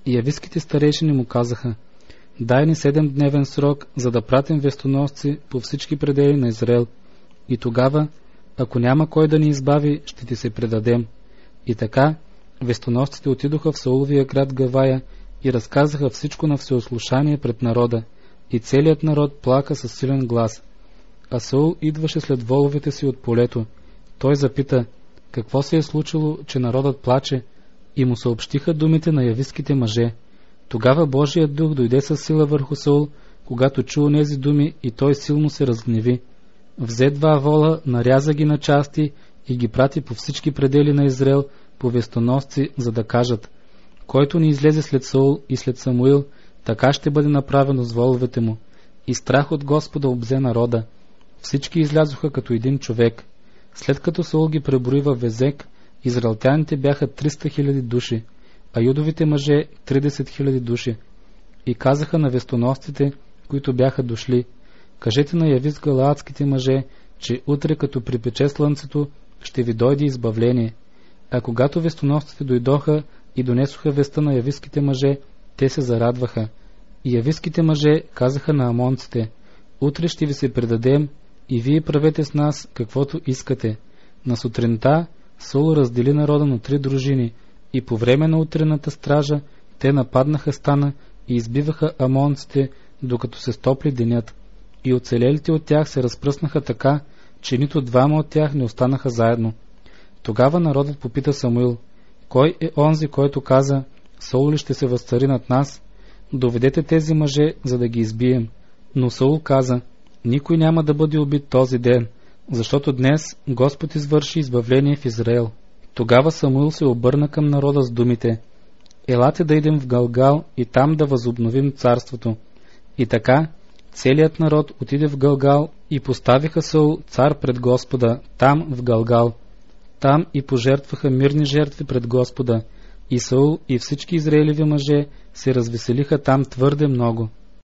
Speaker 1: И явиските старейшини му казаха: дай ни седемдневен срок, за да пратим вестоносци по всички предели на Израел. И тогава, ако няма кой да ни избави, ще ти се предадем. И така, вестоносците отидоха в Сауловия град Гавая и разказаха всичко на всеослушание пред народа. И целият народ плака със силен глас. А Саул идваше след воловете си от полето. Той запита: какво се е случило, че народът плаче? И му съобщиха думите на явиските мъже. Тогава Божият дух дойде със сила върху Саул, когато чу онези думи, и той силно се разгневи. Взе два вола, наряза ги на части и ги прати по всички предели на Израел по вестоносци, за да кажат: който ни излезе след Саул и след Самуил, така ще бъде направено с воловете му. И страх от Господа обзе народа. Всички излязоха като един човек. След като Саул ги преброи във Везек, израелтяните бяха триста хиляди души, а юдовите мъже тридесет хиляди души. И казаха на вестоносците, които бяха дошли: кажете на Явис галаадските мъже, че утре, като припече слънцето, ще ви дойде избавление. А когато вестоносците дойдоха и донесоха веста на явиските мъже, те се зарадваха. И явиските мъже казаха на амонците: утре ще ви се предадем и вие правете с нас каквото искате. На сутринта Саул раздели народа на три дружини и по време на утрената стража те нападнаха стана и избиваха амонците, докато се стопли денят. И оцелелите от тях се разпръснаха така, че нито двама от тях не останаха заедно. Тогава народът попита Самуил: кой е онзи, който каза: Саул ли ще се възцари над нас? Доведете тези мъже, за да ги избием. Но Саул каза: никой няма да бъде убит този ден, защото днес Господ извърши избавление в Израел. Тогава Самуил се обърна към народа с думите: елате да идем в Галгал и там да възобновим царството. И така целият народ отиде в Галгал и поставиха Саул цар пред Господа там в Галгал. Там и пожертваха мирни жертви пред Господа. И Саул и всички израелеви мъже се развеселиха там твърде много.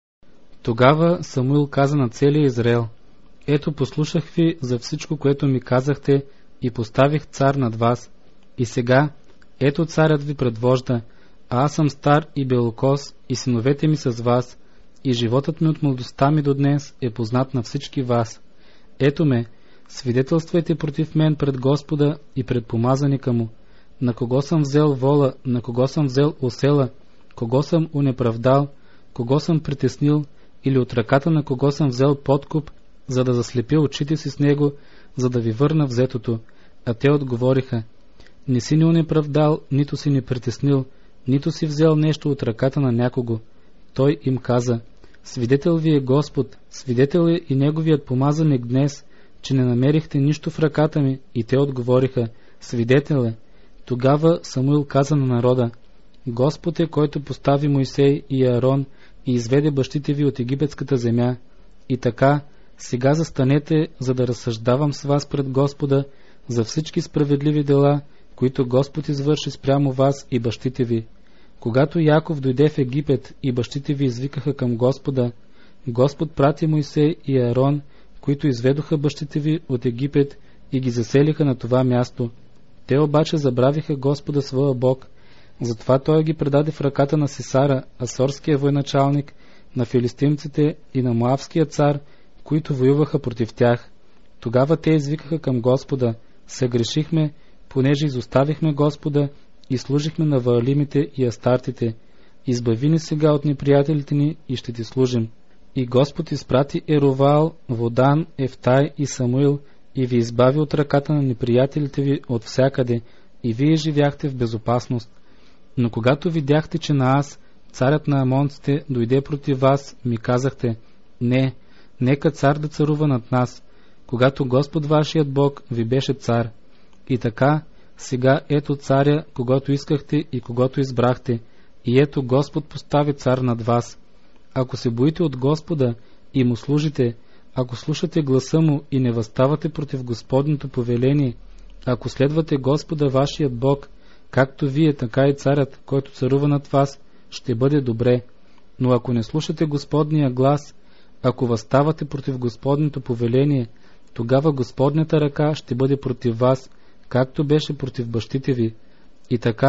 Speaker 1: Тогава Самуил каза на целия Израел: ето, послушах ви за всичко, което ми казахте, и поставих цар над вас. И сега, ето царят ви предвожда, а аз съм стар и белокос, и синовете ми с вас, и животът ми от младостта ми до днес е познат на всички вас. Ето ме, свидетелствайте против мен пред Господа и пред помазаника му. На кого съм взел вола, на кого съм взел осела, кого съм унеправдал, кого съм притеснил, или от ръката на кого съм взел подкуп, за да заслепя очите си с него, за да ви върна взетото. А те отговориха: не си ни унеправдал, нито си ни притеснил, нито си взел нещо от ръката на някого. Той им каза: свидетел ви е Господ, свидетел е и неговият помазаник днес, че не намерихте нищо в ръката ми. И те отговориха: свидетел е. Тогава Самуил каза на народа: Господ е, който постави Мойсей и Аарон и изведе бащите ви от египетската земя. И така, сега застанете, за да разсъждавам с вас пред Господа за всички справедливи дела, които Господ извърши спрямо вас и бащите ви. Когато Яков дойде в Египет и бащите ви извикаха към Господа, Господ прати Мойсей и Аарон, които изведоха бащите ви от Египет и ги заселиха на това място. Те обаче забравиха Господа своя Бог, затова той ги предаде в ръката на Сисара, асорския военачалник, на филистимците и на Моавския цар, които воюваха против тях. Тогава те извикаха към Господа: съгрешихме, понеже изоставихме Господа и служихме на Ваалимите и Астартите. Избави ни сега от неприятелите ни и ще ти служим. И Господ изпрати Ероваал, Водан, Ефтай и Самуил и ви избави от ръката на неприятелите ви от всякъде, и вие живяхте в безопасност. Но когато видяхте, че на аз, царят на амонците, дойде против вас, ми казахте: не, нека цар да царува над нас, когато Господ вашият Бог ви беше цар. И така, сега ето царя, когато искахте и когато избрахте, и ето Господ постави цар над вас. Ако се боите от Господа и му служите, ако слушате гласа му и не възставате против Господното повеление, ако следвате Господа вашият Бог, както вие, така и царят, който царува над вас, ще бъде добре. Но ако не слушате Господния глас, ако възставате против Господното повеление, тогава Господнята ръка ще бъде против вас, както беше против бащите ви. И така,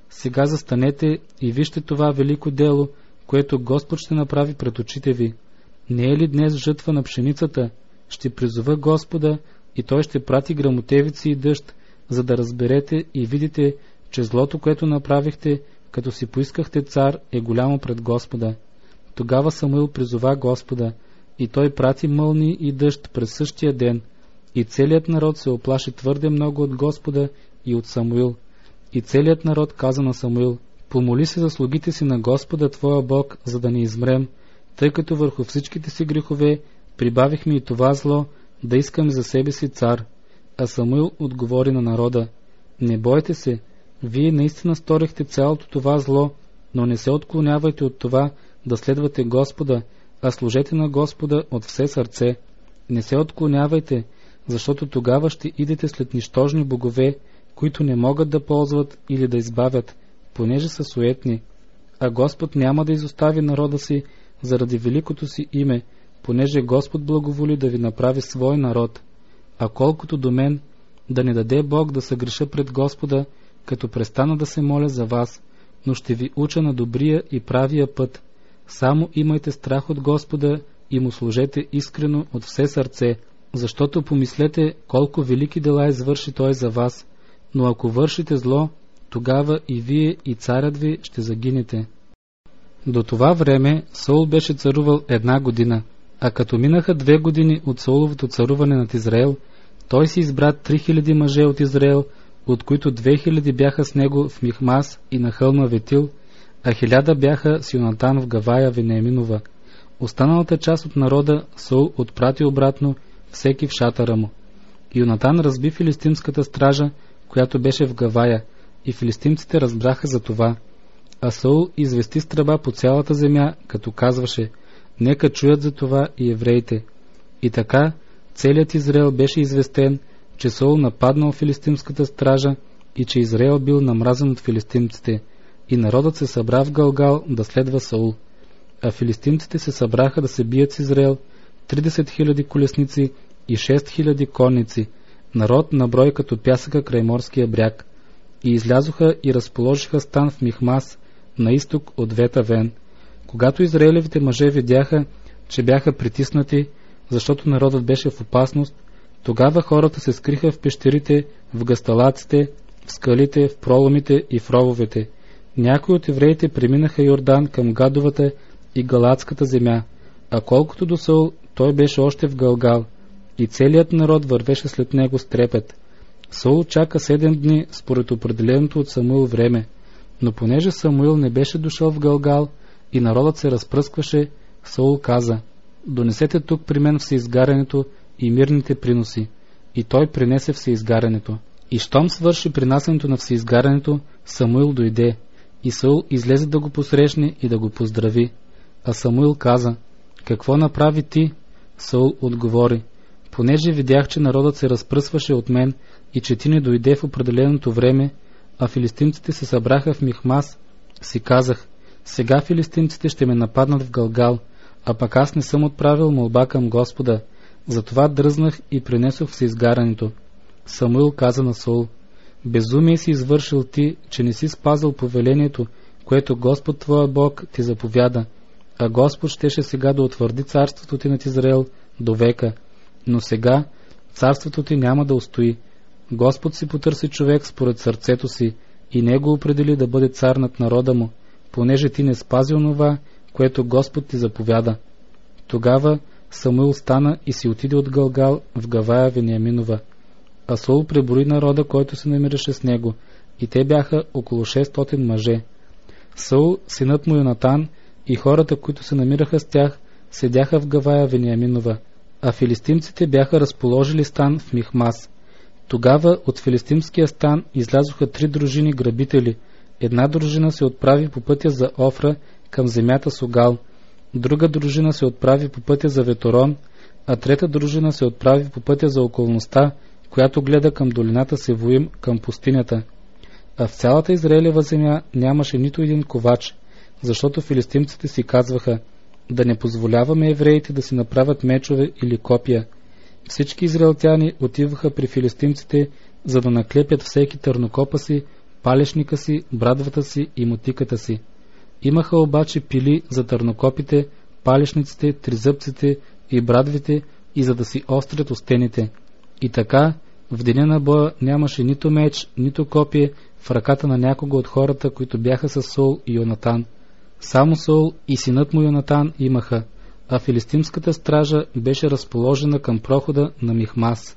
Speaker 1: сега застанете и вижте това велико дело, което Господ ще направи пред очите ви. Не е ли днес жътва на пшеницата? Ще призова Господа и Той ще прати гръмотевици и дъжд, за да разберете и видите, че злото, което направихте, като си поискахте цар, е голямо пред Господа. Тогава Самуил призова Господа, и той прати мълни и дъжд през същия ден, и целият народ се оплаши твърде много от Господа и от Самуил. И целият народ каза на Самуил: помоли се за слугите си на Господа твоя Бог, за да не измрем, тъй като върху всичките си грехове прибавихме и това зло, да искаме за себе си цар. А Самуил отговори на народа: не бойте се, вие наистина сторихте цялото това зло, но не се отклонявайте от това да следвате Господа, а служете на Господа от все сърце. Не се отклонявайте, защото тогава ще идете след нищожни богове, които не могат да ползват или да избавят, понеже са суетни. А Господ няма да изостави народа си заради великото си име, понеже Господ благоволи да ви направи свой народ. А колкото до мен, да не даде Бог да съгреша пред Господа, като престана да се моля за вас, но ще ви уча на добрия и правия път. Само имайте страх от Господа и му служете искрено от все сърце, защото помислете колко велики дела извърши Той за вас, но ако вършите зло, тогава и вие и царят ви ще загинете. До това време Саул беше царувал една година, а като минаха две години от Сауловото царуване над Израел, той си избра три хиляди мъже от Израел, от които две хиляди бяха с него в Михмас и на хълма Ветил, а хиляда бяха с Йонатан в Гавая Вениаминова. Останалата част от народа Саул отпрати обратно, всеки в шатъра му. Йонатан разби филистимската стража, която беше в Гавая, и филистимците разбраха за това. А Саул извести с тръба по цялата земя, като казваше: нека чуят за това и евреите. И така целият Израел беше известен, че Саул нападнал филистимската стража и че Израел бил намразен от филистимците, и народът се събра в Галгал да следва Саул. А филистимците се събраха да се бият с Израел, тридесет хиляди колесници и шест хиляди конници, народ на брой като пясъка край морския бряг. И излязоха и разположиха стан в Михмас, на изток от Ветавен. Когато израелевите мъже видяха, че бяха притиснати, защото народът беше в опасност, тогава хората се скриха в пещерите, в гъсталаците, в скалите, в проломите и в рововете. Някои от евреите преминаха Йордан към Гадовата и Галатската земя, а колкото до Саул, той беше още в Галгал, и целият народ вървеше след него с трепет. Саул чака седем дни според определеното от Самуил време, но понеже Самуил не беше дошъл в Галгал и народът се разпръскваше, Саул каза: донесете тук при мен всеизгарянето и мирните приноси. И той принесе всеизгарянето. И щом свърши принасянето на всеизгарянето, Самуил дойде, и Саул излезе да го посрещне и да го поздрави. А Самуил каза: какво направи ти? Саул отговори: понеже видях, че народът се разпръсваше от мен и че ти не дойде в определеното време, а филистимците се събраха в Михмас, си казах: сега филистимците ще ме нападнат в Галгал, а пък аз не съм отправил молба към Господа. Затова дръзнах и принесох всеизгарянето. Самуил каза на Саул: безумие си извършил ти, че не си спазил повелението, което Господ твоя Бог ти заповяда, а Господ щеше сега да утвърди царството ти над Израел до века. Но сега царството ти няма да устои. Господ си потърси човек според сърцето си и не го определи да бъде цар над народа му, понеже ти не спази онова, което Господ ти заповяда. Тогава Самуил стана и си отиде от Галгал в Гавая Вениаминова. А Саул преброи народа, който се намираше с него, и те бяха около шестстотин мъже. Саул, синът му Йонатан и хората, които се намираха с тях, седяха в Гавая Вениаминова, а филистимците бяха разположили стан в Михмас. Тогава от филистимския стан излязоха три дружини грабители. Една дружина се отправи по пътя за Офра към земята Сугал, друга дружина се отправи по пътя за Веторон, а трета дружина се отправи по пътя за околността, която гледа към долината Севоим, към пустинята. А в цялата Израелева земя нямаше нито един ковач, защото филистимците си казваха: да не позволяваме евреите да си направят мечове или копия. Всички израелтяни отиваха при филистимците, за да наклепят всеки търнокопа си палешника си, брадвата си и мотиката си. Имаха обаче пили за търнокопите, палешниците, тризъбците и брадвите и за да си острят остените. И така, в деня на боя нямаше нито меч, нито копие в ръката на някого от хората, които бяха с Саул и Йонатан. Само Саул и синът му Йонатан имаха, а филистимската стража беше разположена към прохода на Михмас.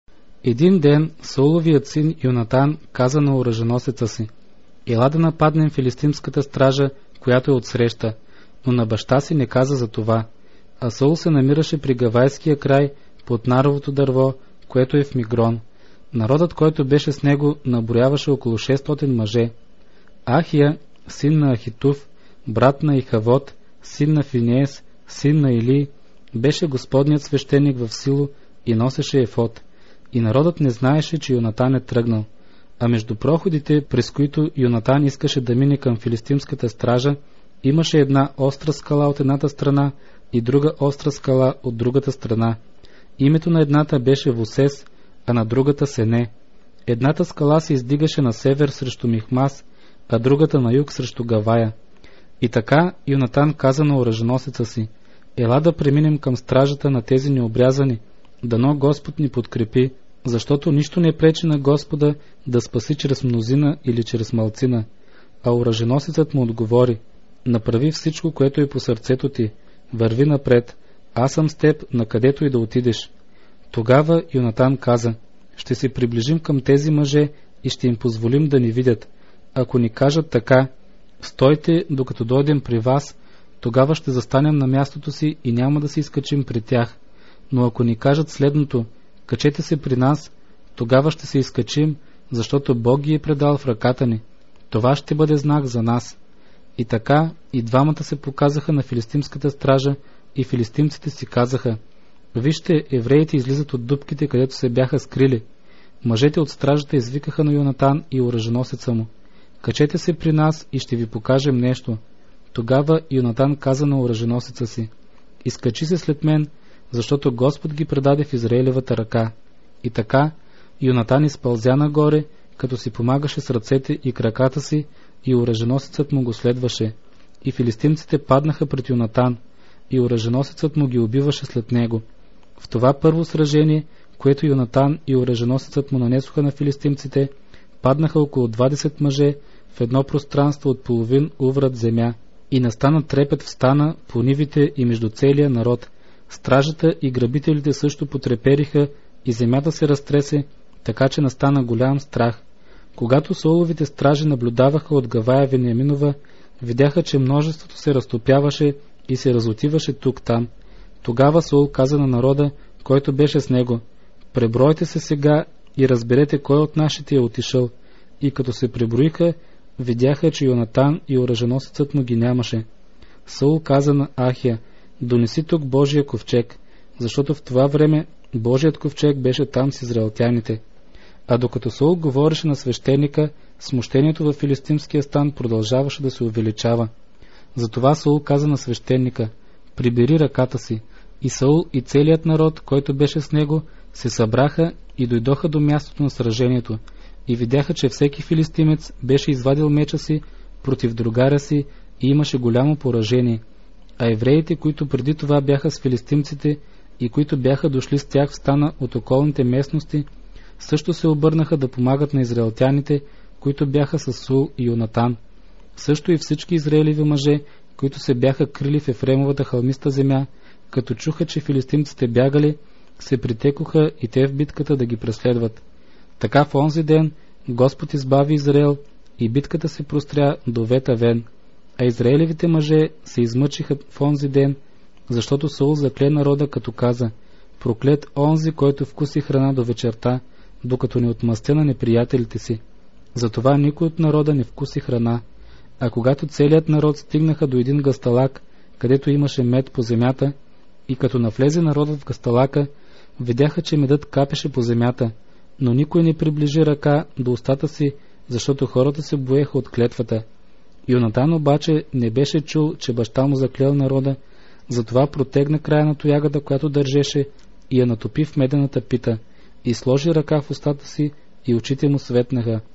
Speaker 1: Един ден Сауловият син Йонатан каза на оръженосеца си: ела да нападнем филистимската стража, която е отсреща, но на баща си не каза за това. А Саул се намираше при Гавайския край, под наровото дърво, което е в Мигрон. Народът, който беше с него, наброяваше около шестстотин мъже. Ахия, син на Ахитув, брат на Ихавот, син на Финеес, син на Или, беше господният свещеник в Сило и носеше ефод. И народът не знаеше, че Йонатан е тръгнал. А между проходите, през които Йонатан искаше да мине към филистимската стража, имаше една остра скала от едната страна и друга остра скала от другата страна. Името на едната беше Восес, а на другата Сене. Едната скала се издигаше на север срещу Михмас, а другата на юг срещу Гавая. И така Йонатан каза на оръженосеца си: ела да преминем към стражата на тези необрязани, дано Господ ни подкрепи, защото нищо не пречи на Господа да спаси чрез мнозина или чрез малцина. А оръженосецът му отговори: направи всичко, което е по сърцето ти, върви напред, аз съм с теб, накъдето и да отидеш. Тогава Йонатан каза: ще се приближим към тези мъже и ще им позволим да ни видят. Ако ни кажат така: стойте, докато дойдем при вас, тогава ще застанем на мястото си и няма да се изкачим при тях. Но ако ни кажат следното: качете се при нас, тогава ще се изкачим, защото Бог ги е предал в ръката ни. Това ще бъде знак за нас. И така и двамата се показаха на филистимската стража и филистимците си казаха: вижте, евреите излизат от дупките, където се бяха скрили. Мъжете от стражата извикаха на Йонатан и оръженосеца му: качете се при нас и ще ви покажем нещо. Тогава Йонатан каза на оръженосеца си: изкачи се след мен, защото Господ ги предаде в Израилевата ръка. И така Йонатан изпълзя нагоре, като си помагаше с ръцете и краката си, и оръженосецът му го следваше. И филистимците паднаха пред Йонатан, и оръженосецът му ги убиваше след него. В това първо сражение, което Йонатан и оръженосецът му нанесоха на филистимците, паднаха около двадесет мъже в едно пространство от половин уврат земя, и настана трепет в стана по нивите и между целия народ. Стражата и грабителите също потрепериха и земята се разтресе, така че настана голям страх. Когато Сауловите стражи наблюдаваха от Гавая Вениаминова, видяха, че множеството се разтопяваше и се разотиваше тук-там. Тогава Саул каза на народа, който беше с него: пребройте се сега и разберете кой от нашите е отишъл. И като се преброиха, видяха, че Йонатан и оръженосецът му ги нямаше. Саул каза на Ахия: донеси тук Божия ковчег, защото в това време Божият ковчег беше там с израелтяните. А докато Саул говореше на свещеника, смущението във филистимския стан продължаваше да се увеличава. Затова Саул каза на свещеника: прибери ръката си. И Саул и целият народ, който беше с него, се събраха и дойдоха до мястото на сражението, и видяха, че всеки филистимец беше извадил меча си против другаря си и имаше голямо поражение. А евреите, които преди това бяха с филистимците и които бяха дошли с тях в стана от околните местности, също се обърнаха да помагат на израелтяните, които бяха с Саул и Йонатан. Също и всички израелеви мъже, които се бяха крили в Ефремовата хълмиста земя, като чуха, че филистимците бягали, се притекоха и те в битката да ги преследват. Така в онзи ден Господ избави Израел и битката се простря до Вет-Авен, а израелевите мъже се измъчиха в онзи ден, защото Саул закле народа, като каза: проклет онзи, който вкуси храна до вечерта, докато не отмъстя на неприятелите си. Затова никой от народа не вкуси храна. А когато целият народ стигнаха до един гъсталак, където имаше мед по земята, и като навлезе народът в гъсталака, видяха, че медът капеше по земята, но никой не приближи ръка до устата си, защото хората се боеха от клетвата. Йонатан обаче не беше чул, че баща му заклел народа, затова протегна края на тоягата, която държеше, и я натопи в медената пита, и сложи ръка в устата си, и очите му светнаха.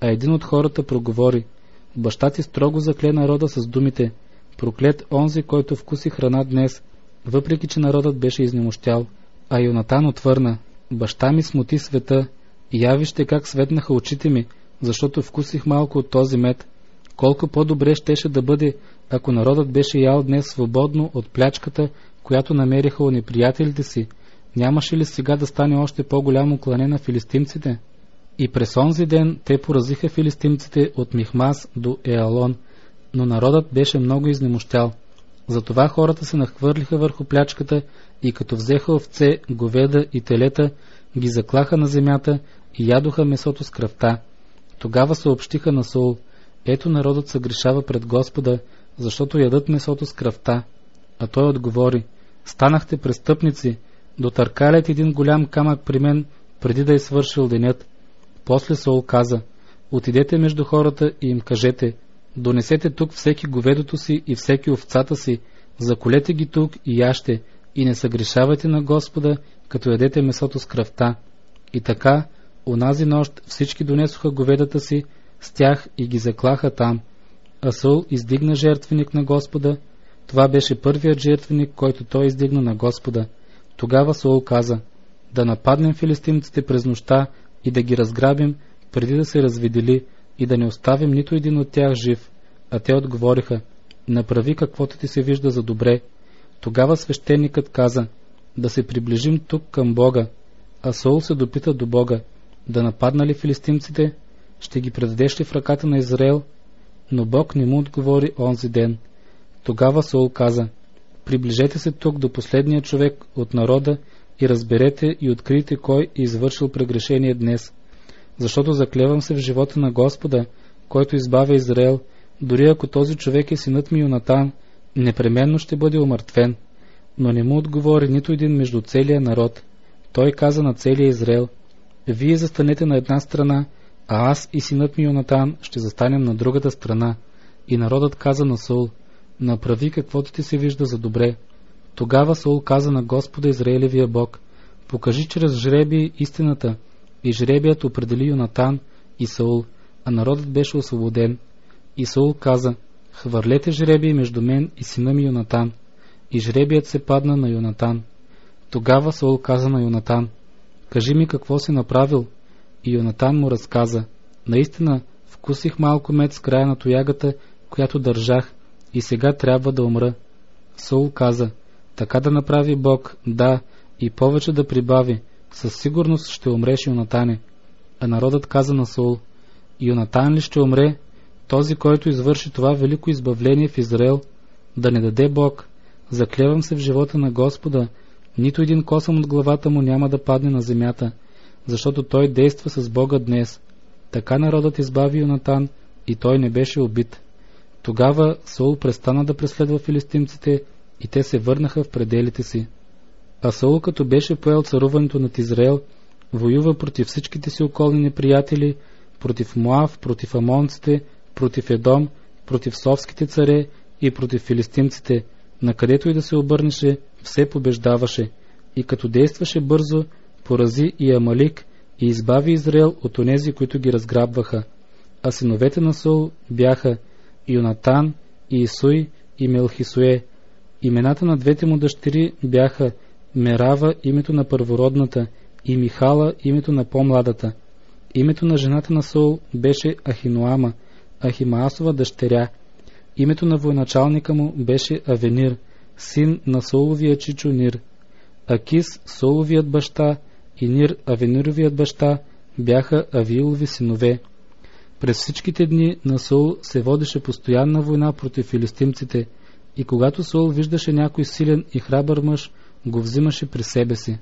Speaker 1: а един от хората проговори: баща ти строго закле народа с думите: проклет онзи, който вкуси храна днес, въпреки че народът беше изнемощял. А Йонатан отвърна: баща ми смути света, и я вижте как светнаха очите ми, защото вкусих малко от този мед. Колко по-добре щеше да бъде, ако народът беше ял днес свободно от плячката, която намериха у неприятелите си. Нямаше ли сега да стане още по-голямо клане на филистимците? И през онзи ден те поразиха филистимците от Михмас до Еалон, но народът беше много изнемощял. Затова хората се нахвърлиха върху плячката и като взеха овце, говеда и телета, ги заклаха на земята и ядоха месото с кръвта. Тогава съобщиха на Саул: ето народът съгрешава пред Господа, защото ядат месото с кръвта. А той отговори: станахте престъпници, дотъркалят един голям камък при мен, преди да е свършил денят. После Саул каза: отидете между хората и им кажете: донесете тук всеки говедото си и всеки овцата си, заколете ги тук и яще, и не съгрешавайте на Господа, като ядете месото с кръвта. И така, онази нощ всички донесоха говедата си с тях и ги заклаха там. А Саул издигна жертвеник на Господа. Това беше първият жертвеник, който той издигна на Господа. Тогава Саул каза: да нападнем филистимците през нощта и да ги разграбим, преди да се развидели, и да не оставим нито един от тях жив. А те отговориха: направи каквото ти се вижда за добре. Тогава свещеникът каза: да се приближим тук към Бога. А Саул се допита до Бога: да нападна ли филистимците? Ще ги предадеш ли в ръката на Израел? Но Бог не му отговори онзи ден. Тогава Саул каза: приближете се тук до последния човек от народа и разберете и открийте кой е извършил прегрешение днес. Защото заклевам се в живота на Господа, който избавя Израел, дори ако този човек е синът ми Йонатан, непременно ще бъде умъртвен. Но не му отговори нито един между целия народ. Той каза на целия Израел: вие застанете на една страна, а аз и синът ми Йонатан ще застанем на другата страна. И народът каза на Саул: направи каквото ти се вижда за добре. Тогава Саул каза на Господа Израилевия Бог: покажи чрез жребий истината. И жребият определи Йонатан и Саул, а народът беше освободен. И Саул каза: хвърлете жребий между мен и сина ми Йонатан. И жребият се падна на Йонатан. Тогава Саул каза на Йонатан: кажи ми какво си направил. И Йонатан му разказа: наистина вкусих малко мед с края на тоягата, която държах, и сега трябва да умра. Саул каза: така да направи Бог, да, и повече да прибави, със сигурност ще умреш, Йонатане. А народът каза на Саул: Йонатан ли ще умре, този, който извърши това велико избавление в Израел? Да не даде Бог, заклевам се в живота на Господа, нито един косъм от главата му няма да падне на земята, защото той действа с Бога днес. Така народът избави Йонатан и той не беше убит. Тогава Саул престана да преследва филистимците и те се върнаха в пределите си. А Саул, като беше поел царуването над Израел, воюва против всичките си околни неприятели, против Моав, против амонците, против Едом, против совските царе и против филистимците, накъдето и да се обърнеше, все побеждаваше, и като действаше бързо, порази и Амалик и избави Израел от онези, които ги разграбваха. А синовете на Саул бяха Йонатан, и Исуй и Мелхисуе. Имената на двете му дъщери бяха Мерава, името на първородната, и Михала, името на по-младата. Името на жената на Саул беше Ахиноама, Ахимаасова дъщеря. Името на военачалника му беше Авенир, син на Сауловия чичо Нир. Акис, Сауловият баща, и Нир, Авенировият баща, бяха Авиилови синове. През всичките дни на Саул се водеше постоянна война против филистимците, и когато Саул виждаше някой силен и храбър мъж, го взимаше при себе си.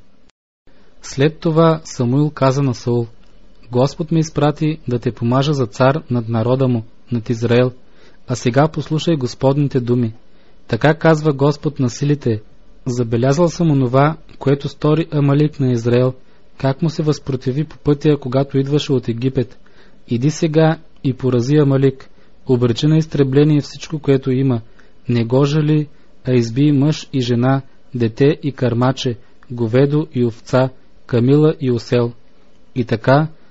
Speaker 1: След това Самуил каза на Саул: Господ ме изпрати да те помажа за цар над народа му, над Израел, а сега послушай Господните думи. Така казва Господ на силите: забелязал съм онова, което стори Амалик на Израел, как му се възпротиви по пътя, когато идваше от Египет. Иди сега и порази Амалик, обречи на изтребление всичко, което има, не го жали, а изби мъж и жена, дете и кърмаче, говедо и овца, камила и осел. И така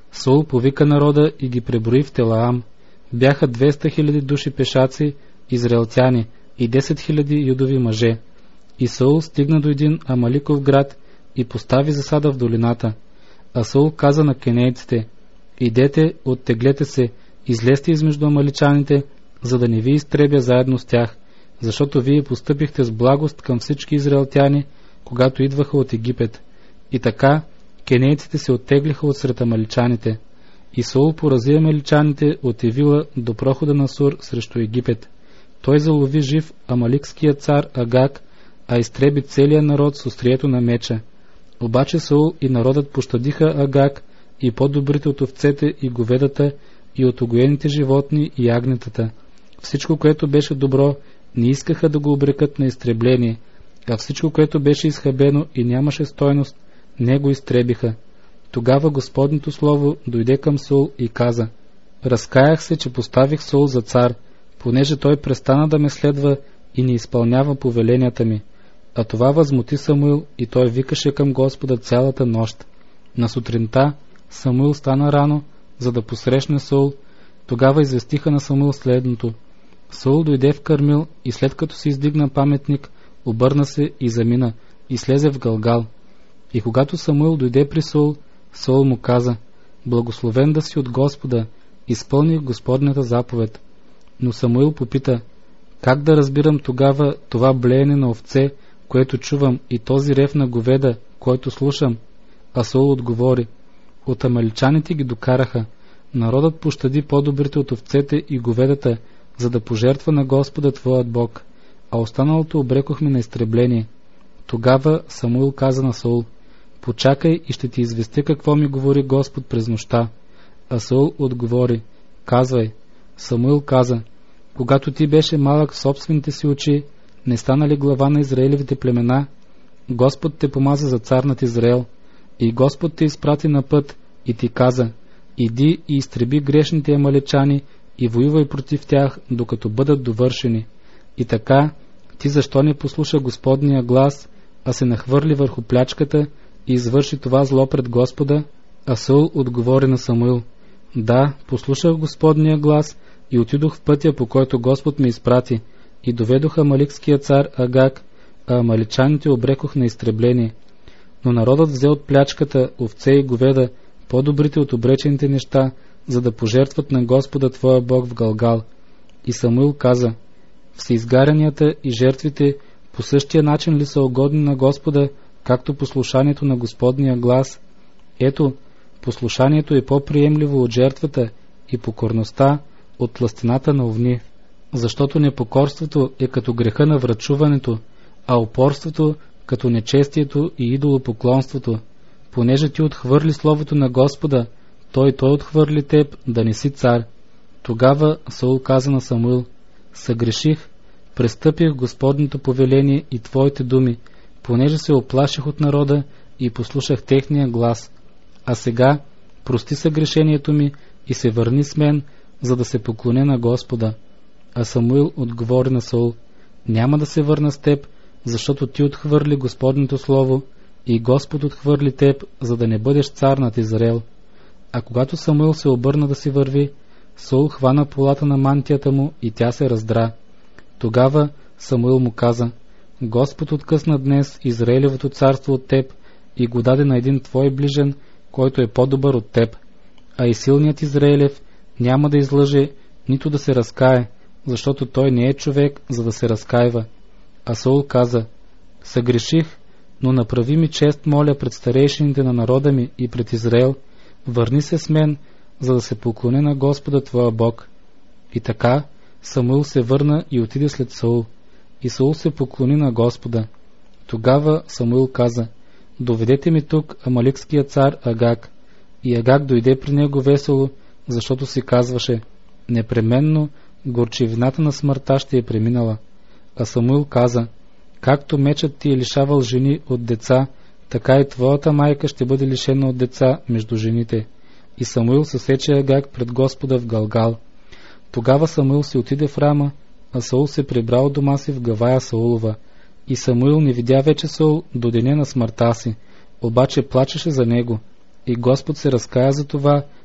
Speaker 1: Саул повика народа и ги преброи в Телаам. Бяха двеста хиляди души пешаци, израелтяни и десет хиляди юдови мъже. И Саул стигна до един Амаликов град и постави засада в долината. А Саул каза на кенейците: идете, оттеглете се, излезте измежду амаличаните, за да не ви изтребя заедно с тях, защото вие постъпихте с благост към всички израелтяни, когато идваха от Египет. И така кенейците се оттеглиха от сред амаличаните. И Саул порази амаличаните от Евила до прохода на Сур срещу Египет. Той залови жив амаликския цар Агаг, а изтреби целия народ с острието на меча. Обаче Саул и народът пощадиха Агаг и по-добрите от овцете и говедата и от огоените животни и ягнетата. Всичко, което беше добро, не искаха да го обрекат на изтребление, а всичко, което беше изхабено и нямаше стойност, не го изтребиха. Тогава Господното слово дойде към Саул и каза: разкаях се, че поставих Саул за цар, понеже той престана да ме следва и не изпълнява повеленията ми. А това възмути Самуил и той викаше към Господа цялата нощ. На сутринта Самуил стана рано, за да посрещне Саул. Тогава известиха на Самуил следното: Саул дойде в Кармил и след като се издигна паметник, обърна се и замина и слезе в Галгал. И когато Самуил дойде при Саул, Саул му каза: благословен да си от Господа, изпълних Господнята заповед. Но Самуил попита: как да разбирам тогава това блеене на овце, което чувам, и този рев на говеда, който слушам? А Саул отговори: от амаличаните ги докараха. Народът пощади по-добрите от овцете и говедата, за да пожертва на Господа твоят Бог, а останалото обрекохме на изтребление. Тогава Самуил каза на Саул: почакай и ще ти известя какво ми говори Господ през нощта. А Саул отговори: казвай. Самуил каза: когато ти беше малък в собствените си очи, не стана ли глава на Израилевите племена? Господ те помаза за цар над Израел. И Господ те изпрати на път и ти каза: иди и изтреби грешните амалечани и воювай против тях, докато бъдат довършени. И така, ти защо не послуша Господния глас, а се нахвърли върху плячката и извърши това зло пред Господа? А Саул отговори на Самуил: да, послушах Господния глас и отидох в пътя, по който Господ ме изпрати, и доведох амаликския цар Агаг, а амаличаните обрекох на изтребление. Но народът взе от плячката овце и говеда, по-добрите от обречените неща, за да пожертват на Господа твоя Бог в Галгал. И Самуил каза: всеизгарянията и жертвите по същия начин ли са угодни на Господа, както послушанието на Господния глас? Ето, послушанието е по-приемливо от жертвата и покорността от тлъстината на овни. Защото непокорството е като греха на врачуването, а упорството като нечестието и идолопоклонството. Понеже ти отхвърли словото на Господа, той той отхвърли теб да не си цар. Тогава Саул каза на Самуил: съгреших, престъпих Господното повеление и твоите думи, понеже се оплаших от народа и послушах техния глас. А сега прости съгрешението ми и се върни с мен, за да се поклоня на Господа. А Самуил отговори на Саул: няма да се върна с теб, защото ти отхвърли Господното слово и Господ отхвърли теб, за да не бъдеш цар над Израел. А когато Самуил се обърна да си върви, Саул хвана полата на мантията му и тя се раздра. Тогава Самуил му каза: Господ откъсна днес Израилевото царство от теб и го даде на един твой ближен, който е по-добър от теб. А и силният Израилев няма да излъже, нито да се разкае, защото той не е човек, за да се разкаива. А Саул каза: съгреших, но направи ми чест, моля, пред старейшините на народа ми и пред Израел, върни се с мен, за да се поклоня на Господа твоя Бог. И така Самуил се върна и отиде след Саул. И Саул се поклони на Господа. Тогава Самуил каза: доведете ми тук амаликския цар Агаг. И Агаг дойде при него весело, защото си казваше: непременно горчивината на смъртта ще е преминала. А Самуил каза: както мечът ти е лишавал жени от деца, така и твоята майка ще бъде лишена от деца между жените. И Самуил съсече Агаг пред Господа в Галгал. Тогава Самуил се отиде в Рама, а Саул се прибрал у дома си в Гавая Саулова. И Самуил не видя вече Саул до деня на смъртта си, обаче плачеше за него. И Господ се разкая за това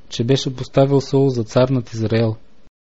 Speaker 1: че беше поставил Саул за цар над Израел.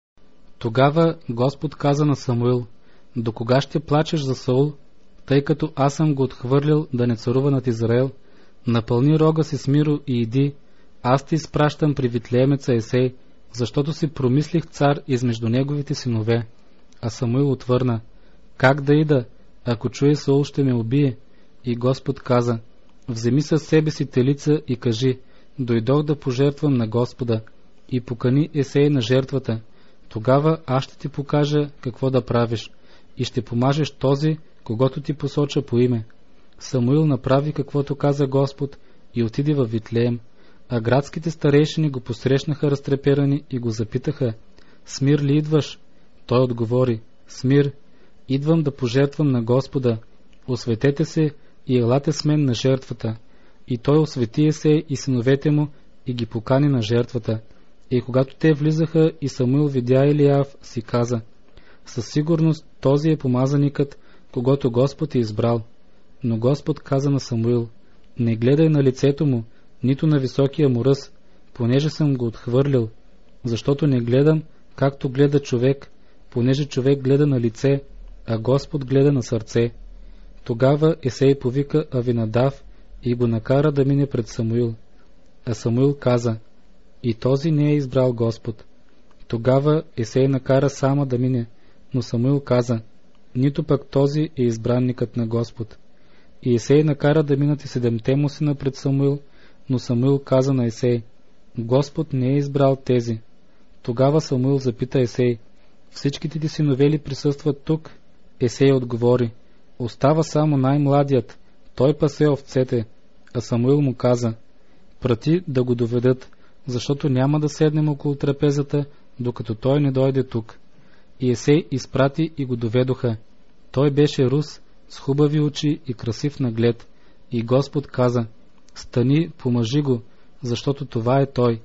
Speaker 1: Тогава Господ каза на Самуил: до кога ще плачеш за Саул, тъй като аз съм го отхвърлил да не царува над Израел? Напълни рога си с миро и иди, аз те изпращам при витлеемеца Есей, защото си промислих цар измежду неговите синове. А Самуил отвърна: как да ида, ако чуе Саул ще ме убие? И Господ каза: вземи със себе си телица и кажи: дойдох да пожертвам на Господа, и покани Есей на жертвата. Тогава аз ще ти покажа какво да правиш и ще помажеш този, когото ти посоча по име. Самуил направи каквото каза Господ и отиде във Витлеем, а градските старейшини го посрещнаха разтреперани и го запитаха: Смир ли идваш? Той отговори: Смир, идвам да пожертвам на Господа, осветете се и елате с мен на жертвата. И той освети Есей и синовете му и ги покани на жертвата. И когато те влизаха и Самуил видя Елиав, си каза: със сигурност този е помазаникът, когото Господ е избрал. Но Господ каза на Самуил: не гледай на лицето му, нито на високия му ръст, понеже съм го отхвърлил, защото не гледам както гледа човек, понеже човек гледа на лице, а Господ гледа на сърце. Тогава Есей повика Авинадав и го накара да мине пред Самуил. А Самуил каза: и този не е избрал Господ. Тогава Есей накара Сама да мине, но Самуил каза: нито пък този е избранникът на Господ. И Есей накара да минат и седемте му сина пред Самуил, но Самуил каза на Есей: Господ не е избрал тези. Тогава Самуил запита Есей: всичките ти синове ли присъстват тук? Есей отговори: остава само най-младият, той пасе овцете. А Самуил му каза: прати да го доведат, защото няма да седнем около трапезата, докато той не дойде тук. И Есей изпрати и го доведоха. Той беше рус, с хубави очи и красив наглед. И Господ каза: стани, помажи го, защото това е той.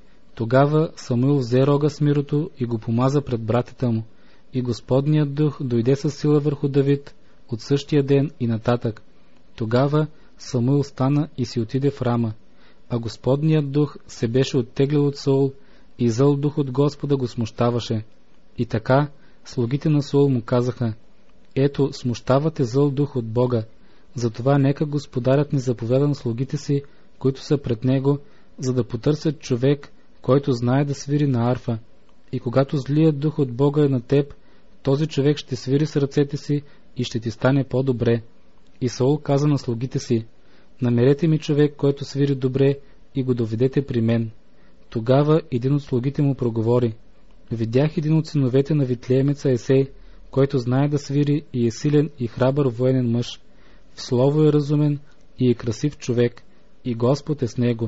Speaker 1: Тогава Самуил взе рога с мирото и го помаза пред братята му. И Господният дух дойде със сила върху Давид от същия ден и нататък. Тогава Самуил стана и си отиде в Рама. А Господният дух се беше оттеглил от Саул и зъл дух от Господа го смущаваше. И така слугите на Саул му казаха: ето, смущавате зъл дух от Бога, затова нека господарят ни заповяда на слугите си, които са пред него, за да потърсят човек, който знае да свири на арфа. И когато злият дух от Бога е на теб, този човек ще свири с ръцете си и ще ти стане по-добре. И Саул каза на слугите си: намерете ми човек, който свири добре, и го доведете при мен. Тогава един от слугите му проговори: видях един от синовете на витлеемеца Есей, който знае да свири и е силен и храбър военен мъж. В слово е разумен и е красив човек, и Господ е с него.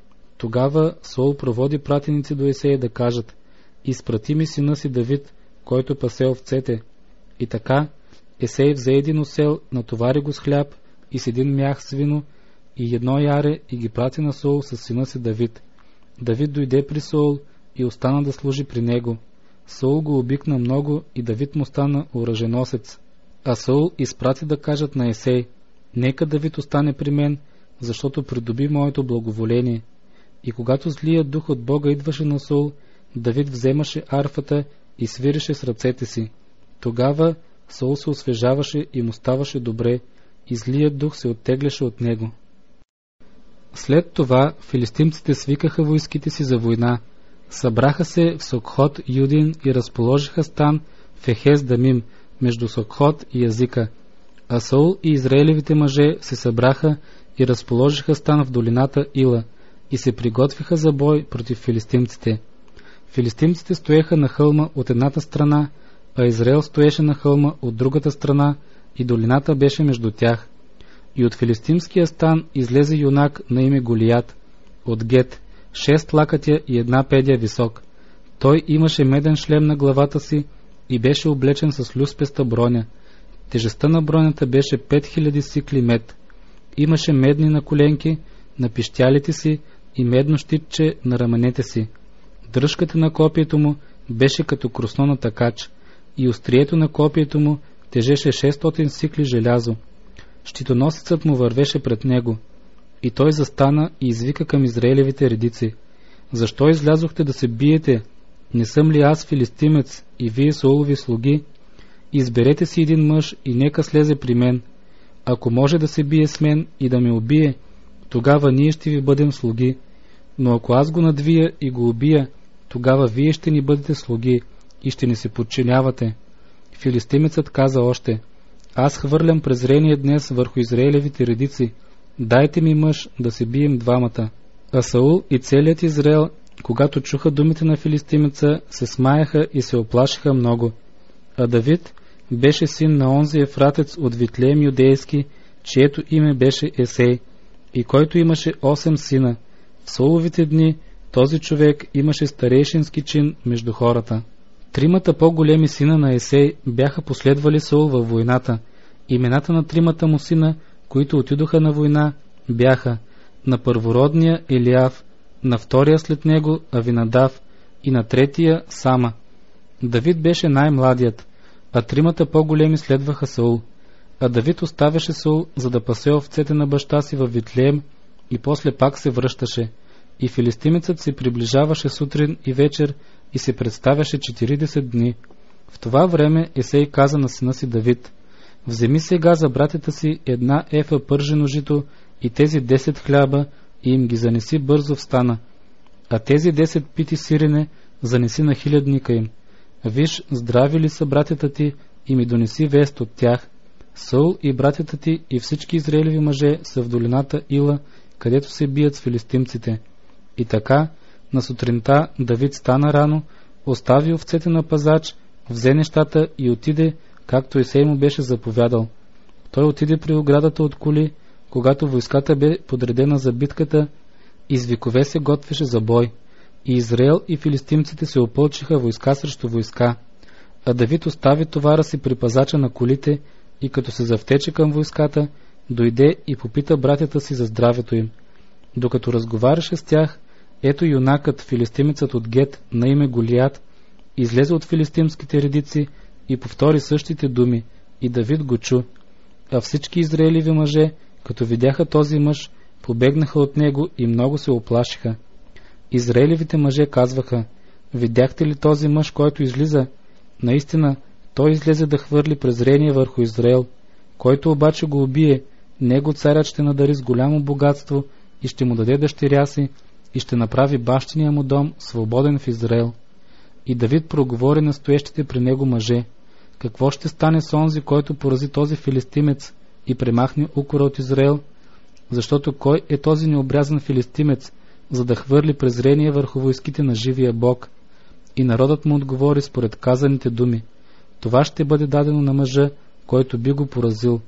Speaker 1: Тогава Саул проводи пратеници до Есей да кажат: изпрати ми сина си Давид, който пасе овцете. И така Есей взе един осел, натовари го с хляб и с един мях с вино и едно яре и ги прати на Саул със сина си Давид. Давид дойде при Саул и остана да служи при него. Саул го обикна много и Давид му стана оръженосец. А Саул изпрати да кажат на Есей: нека Давид остане при мен, защото придоби моето благоволение. И когато злият дух от Бога идваше на Саул, Давид вземаше арфата и свиреше с ръцете си. Тогава Саул се освежаваше и му ставаше добре, и злият дух се оттегляше от него. След това филистимците свикаха войските си за война. Събраха се в Сокхот Юдин и разположиха стан в Ехез Дамим, между Сокхот и Язика. А Саул и израелевите мъже се събраха и разположиха стан в долината Ила и се приготвиха за бой против филистимците. Филистимците стоеха на хълма от едната страна, а Израел стоеше на хълма от другата страна и долината беше между тях. И от филистимския стан излезе юнак на име Голият от Гет, шест лакътя и една педя висок. Той имаше меден шлем на главата си и беше облечен с люспеста броня. Тежестта на бронята беше пет хиляди сикли мед. Имаше медни наколенки на пищялите си и медно щитче на раменете си. Дръжката на копието му беше като крусно на такач и острието на копието му тежеше шестстотин сикли желязо. Щитоносецът му вървеше пред него. И той застана и извика към израелевите редици: защо излязохте да се биете? Не съм ли аз филистимец и вие Саулови слуги? Изберете си един мъж и нека слезе при мен. Ако може да се бие с мен и да ме убие, тогава ние ще ви бъдем слуги. Но ако аз го надвия и го убия, тогава вие ще ни бъдете слуги и ще ни се подчинявате. Филистимецът каза още: аз хвърлям презрение днес върху Израилевите редици. Дайте ми мъж да се бием двамата. А Саул и целият Израел, когато чуха думите на филистимеца, се смаяха и се оплашиха много. А Давид беше син на онзи ефратец от Витлеем юдейски, чието име беше Есей, и който имаше осем сина. В Сауловите дни този човек имаше старейшински чин между хората. Тримата по-големи сина на Есей бяха последвали Саул във войната. Имената на тримата му сина, които отидоха на война, бяха на първородния Елиав, на втория след него Авинадав и на третия Сама. Давид беше най-младият, а тримата по-големи следваха Саул. А Давид оставяше Саул, за да пасе овцете на баща си във Витлеем, и после пак се връщаше. И филистимецът се приближаваше сутрин и вечер и се представяше четиридесет дни. В това време Есей каза на сина си Давид: вземи сега за братята си една ефа пържено жито и тези десет хляба и им ги занеси бързо в стана, а тези десет пити сирене занеси на хилядника им. Виж, здрави ли са братята ти, и ми донеси вест от тях. Саул и братята ти и всички израелеви мъже са в долината Ила, където се бият с филистимците. И така, на сутринта Давид стана рано, остави овцете на пазач, взе нещата и отиде, както Есей му беше заповядал. Той отиде при оградата от коли, когато войската бе подредена за битката, и с викове се готвеше за бой. И Израел и филистимците се опълчиха войска срещу войска. А Давид остави товара си при пазача на колите и като се завтече към войската, дойде и попита братята си за здравето им. Докато разговаряше с тях, ето юнакът, филистимецът от Гет, на име Голиат, излезе от филистимските редици и повтори същите думи, и Давид го чу. А всички израелеви мъже, като видяха този мъж, побегнаха от него и много се оплашиха. Израелевите мъже казваха: видяхте ли този мъж, който излиза? Наистина, той излезе да хвърли презрение върху Израел. Който обаче го убие, него царят ще надари с голямо богатство и ще му даде дъщеря си и ще направи бащиния му дом свободен в Израел. И Давид проговори на стоещите при него мъже: какво ще стане с онзи, който порази този филистимец и премахне укора от Израел? Защото кой е този необрязан филистимец, за да хвърли презрение върху войските на живия Бог? И народът му отговори според казаните думи: това ще бъде дадено на мъжа, който би го поразил.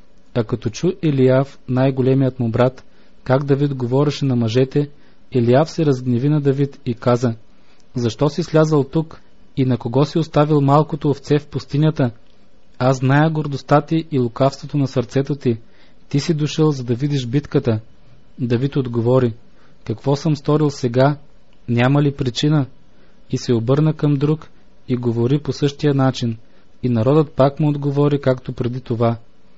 Speaker 1: А като чу Елиав, най-големият му брат, как Давид говореше на мъжете, Елиав се разгневи на Давид и каза: защо си слязал тук и на кого си оставил малкото овце в пустинята? Аз зная гордостта ти и лукавството на сърцето ти. Ти си дошъл, за да видиш битката. Давид отговори: какво съм сторил сега? Няма ли причина? И се обърна към друг и говори по същия начин. И народът пак му отговори, както преди това.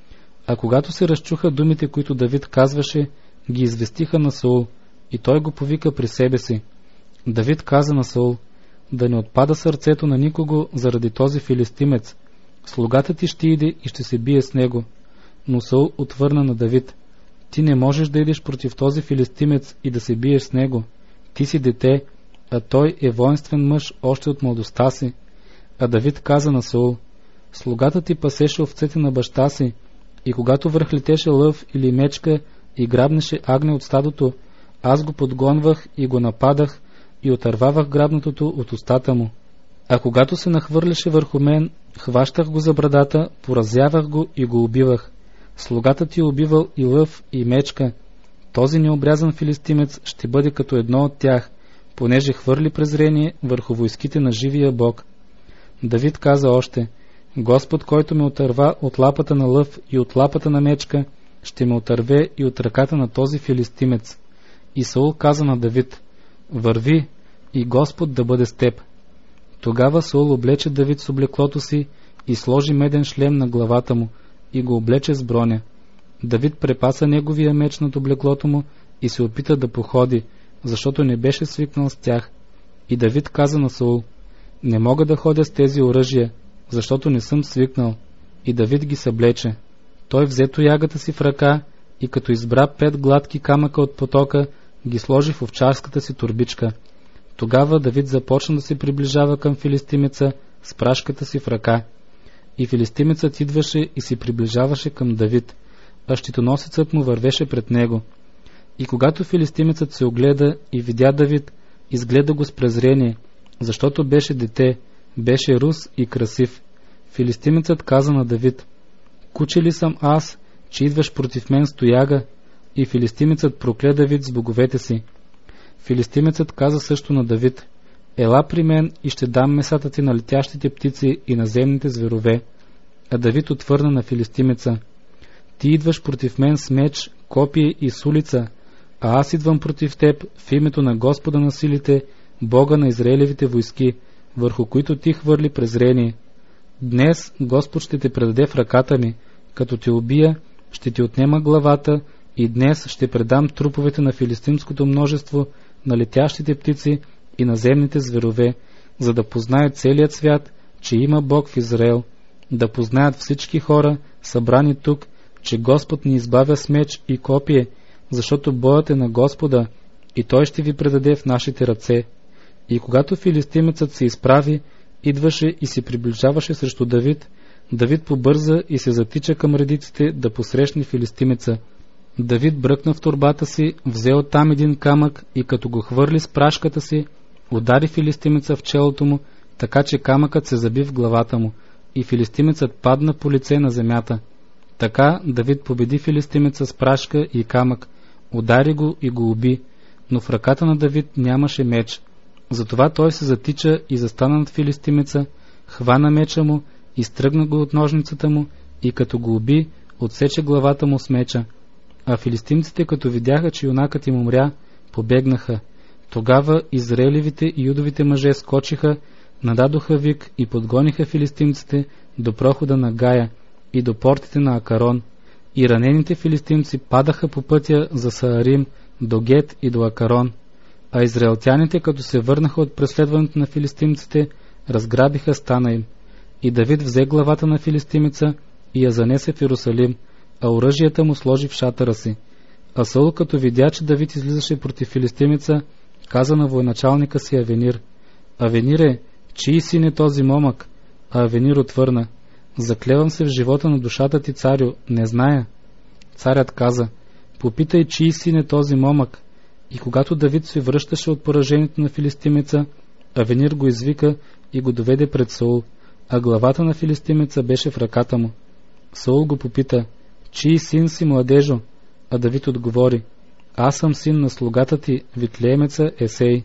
Speaker 1: А когато се разчуха думите, които Давид казваше, ги известиха на Саул, и той го повика при себе си. Давид каза на Саул: да не отпада сърцето на никого заради този филистимец. Слугата ти ще иде и ще се бие с него. Но Саул отвърна на Давид: ти не можеш да идеш против този филистимец и да се биеш с него. Ти си дете, а той е воинствен мъж още от младостта си. А Давид каза на Саул: слугата ти пасеше овцете на баща си, и когато връхлетеше лъв или мечка и грабнеше агне от стадото, аз го подгонвах и го нападах и отървавах грабнатото от устата му. А когато се нахвърляше върху мен, хващах го за брадата, поразявах го и го убивах. Слугата ти е убивал и лъв, и мечка. Този необрязан филистимец ще бъде като едно от тях, понеже хвърли презрение върху войските на живия Бог. Давид каза още: Господ, който ме отърва от лапата на лъв и от лапата на мечка, ще ме отърве и от ръката на този филистимец. И Саул каза на Давид: върви, и Господ да бъде с теб. Тогава Саул облече Давид с облеклото си и сложи меден шлем на главата му и го облече с броня. Давид препаса неговия меч над облеклото му и се опита да походи, защото не беше свикнал с тях. И Давид каза на Саул: не мога да ходя с тези оръжия, защото не съм свикнал. И Давид ги съблече. Той взе тоягата си в ръка и като избра пет гладки камъка от потока, ги сложи в овчарската си торбичка. Тогава Давид започна да се приближава към филистимеца с прашката си в ръка. И филистимецът идваше и се приближаваше към Давид, а щитоносецът му вървеше пред него. И когато филистимецът се огледа и видя Давид, изгледа го с презрение, защото беше дете, беше рус и красив. Филистимецът каза на Давид: куче ли съм аз, че идваш против мен с тояга? И филистимецът прокле Давид с боговете си. Филистимецът каза също на Давид: ела при мен и ще дам месата ти на летящите птици и на земните зверове. А Давид отвърна на филистимеца: ти идваш против мен с меч, копие и с улица, а аз идвам против теб в името на Господа на силите, Бога на Израелевите войски, върху които ти хвърли презрение. Днес Господ ще те предаде в ръката ми, като те убия, ще ти отнема главата и днес ще предам труповете на филистимското множество, на летящите птици и на земните зверове, за да познае целият свят, че има Бог в Израел, да познаят всички хора, събрани тук, че Господ ни избавя с меч и копие, защото боят е на Господа и Той ще ви предаде в нашите ръце. И когато филистимецът се изправи, идваше и се приближаваше срещу Давид, Давид побърза и се затича към редиците да посрещне филистимеца. Давид бръкна в торбата си, взе оттам един камък и като го хвърли с прашката си, удари филистимеца в челото му, така че камъкът се заби в главата му и филистимецът падна по лице на земята. Така Давид победи филистимеца с прашка и камък, удари го и го уби, но в ръката на Давид нямаше меч. Затова той се затича и застана над филистимеца, хвана меча му, изтръгна го от ножницата му и като го уби, отсече главата му с меча. А филистимците, като видяха, че юнакът им умря, побегнаха. Тогава израелевите и юдовите мъже скочиха, нададоха вик и подгониха филистимците до прохода на Гая и до портите на Акарон. И ранените филистимци падаха по пътя за Саарим, до Гет и до Акарон. А израелтяните, като се върнаха от преследването на филистимците, разграбиха стана им. И Давид взе главата на филистимеца и я занесе в Иерусалим, а оръжията му сложи в шатъра си. А Саул, като видя, че Давид излизаше против филистимеца, каза на военачалника си Авенир: Авенире, чий син е този момък? А Авенир отвърна: заклевам се в живота на душата ти, царю, не зная. Царят каза: попитай, чий син е този момък. И когато Давид се връщаше от поражението на филистимеца, Авенир го извика и го доведе пред Саул, а главата на филистимеца беше в ръката му. Саул го попита: чий син си, младежо? А Давид отговори: аз съм син на слугата ти, витлеемеца Есей.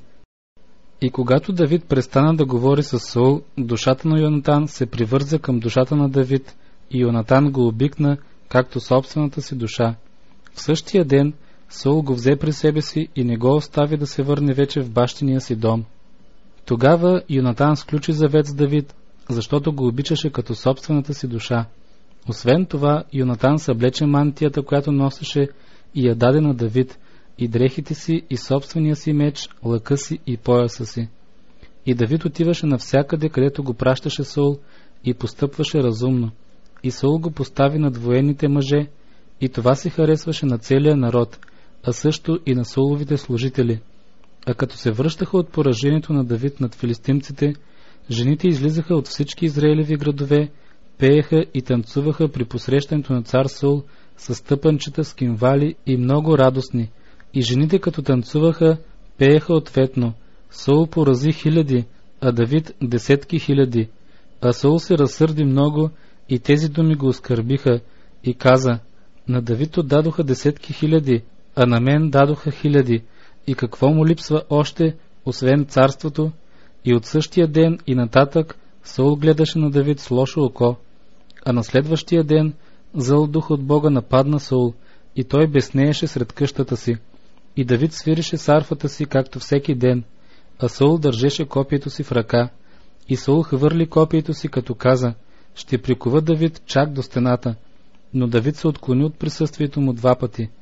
Speaker 1: И когато Давид престана да говори с Саул, душата на Йонатан се привърза към душата на Давид и Йонатан го обикна, както собствената си душа. В същия ден Саул го взе при себе си и не го остави да се върне вече в бащиния си дом. Тогава Йонатан сключи завет с Давид, защото го обичаше като собствената си душа. Освен това, Йонатан съблече мантията, която носеше, и я даде на Давид, и дрехите си, и собствения си меч, лъка си и пояса си. И Давид отиваше навсякъде, където го пращаше Саул, и постъпваше разумно. И Саул го постави над военните мъже, и това се харесваше на целия народ, а също и на Сауловите служители. А като се връщаха от поражението на Давид над филистимците, жените излизаха от всички израелеви градове, пееха и танцуваха при посрещането на цар Саул с тъпанчета, с кимвали и много радостни. И жените, като танцуваха, пееха ответно: Саул порази хиляди, а Давид десетки хиляди. А Саул се разсърди много и тези думи го оскърбиха и каза: на Давид отдадоха десетки хиляди, а на мен дадоха хиляди. И какво му липсва още, освен царството? И от същия ден и нататък Саул гледаше на Давид с лошо око. А на следващия ден зъл дух от Бога нападна Саул и той безнееше сред къщата си. И Давид свирише с арфата си, както всеки ден, а Саул държеше копието си в ръка. И Саул хвърли копието си, като каза: ще прикува Давид чак до стената. Но Давид се отклони от присъствието му два пъти.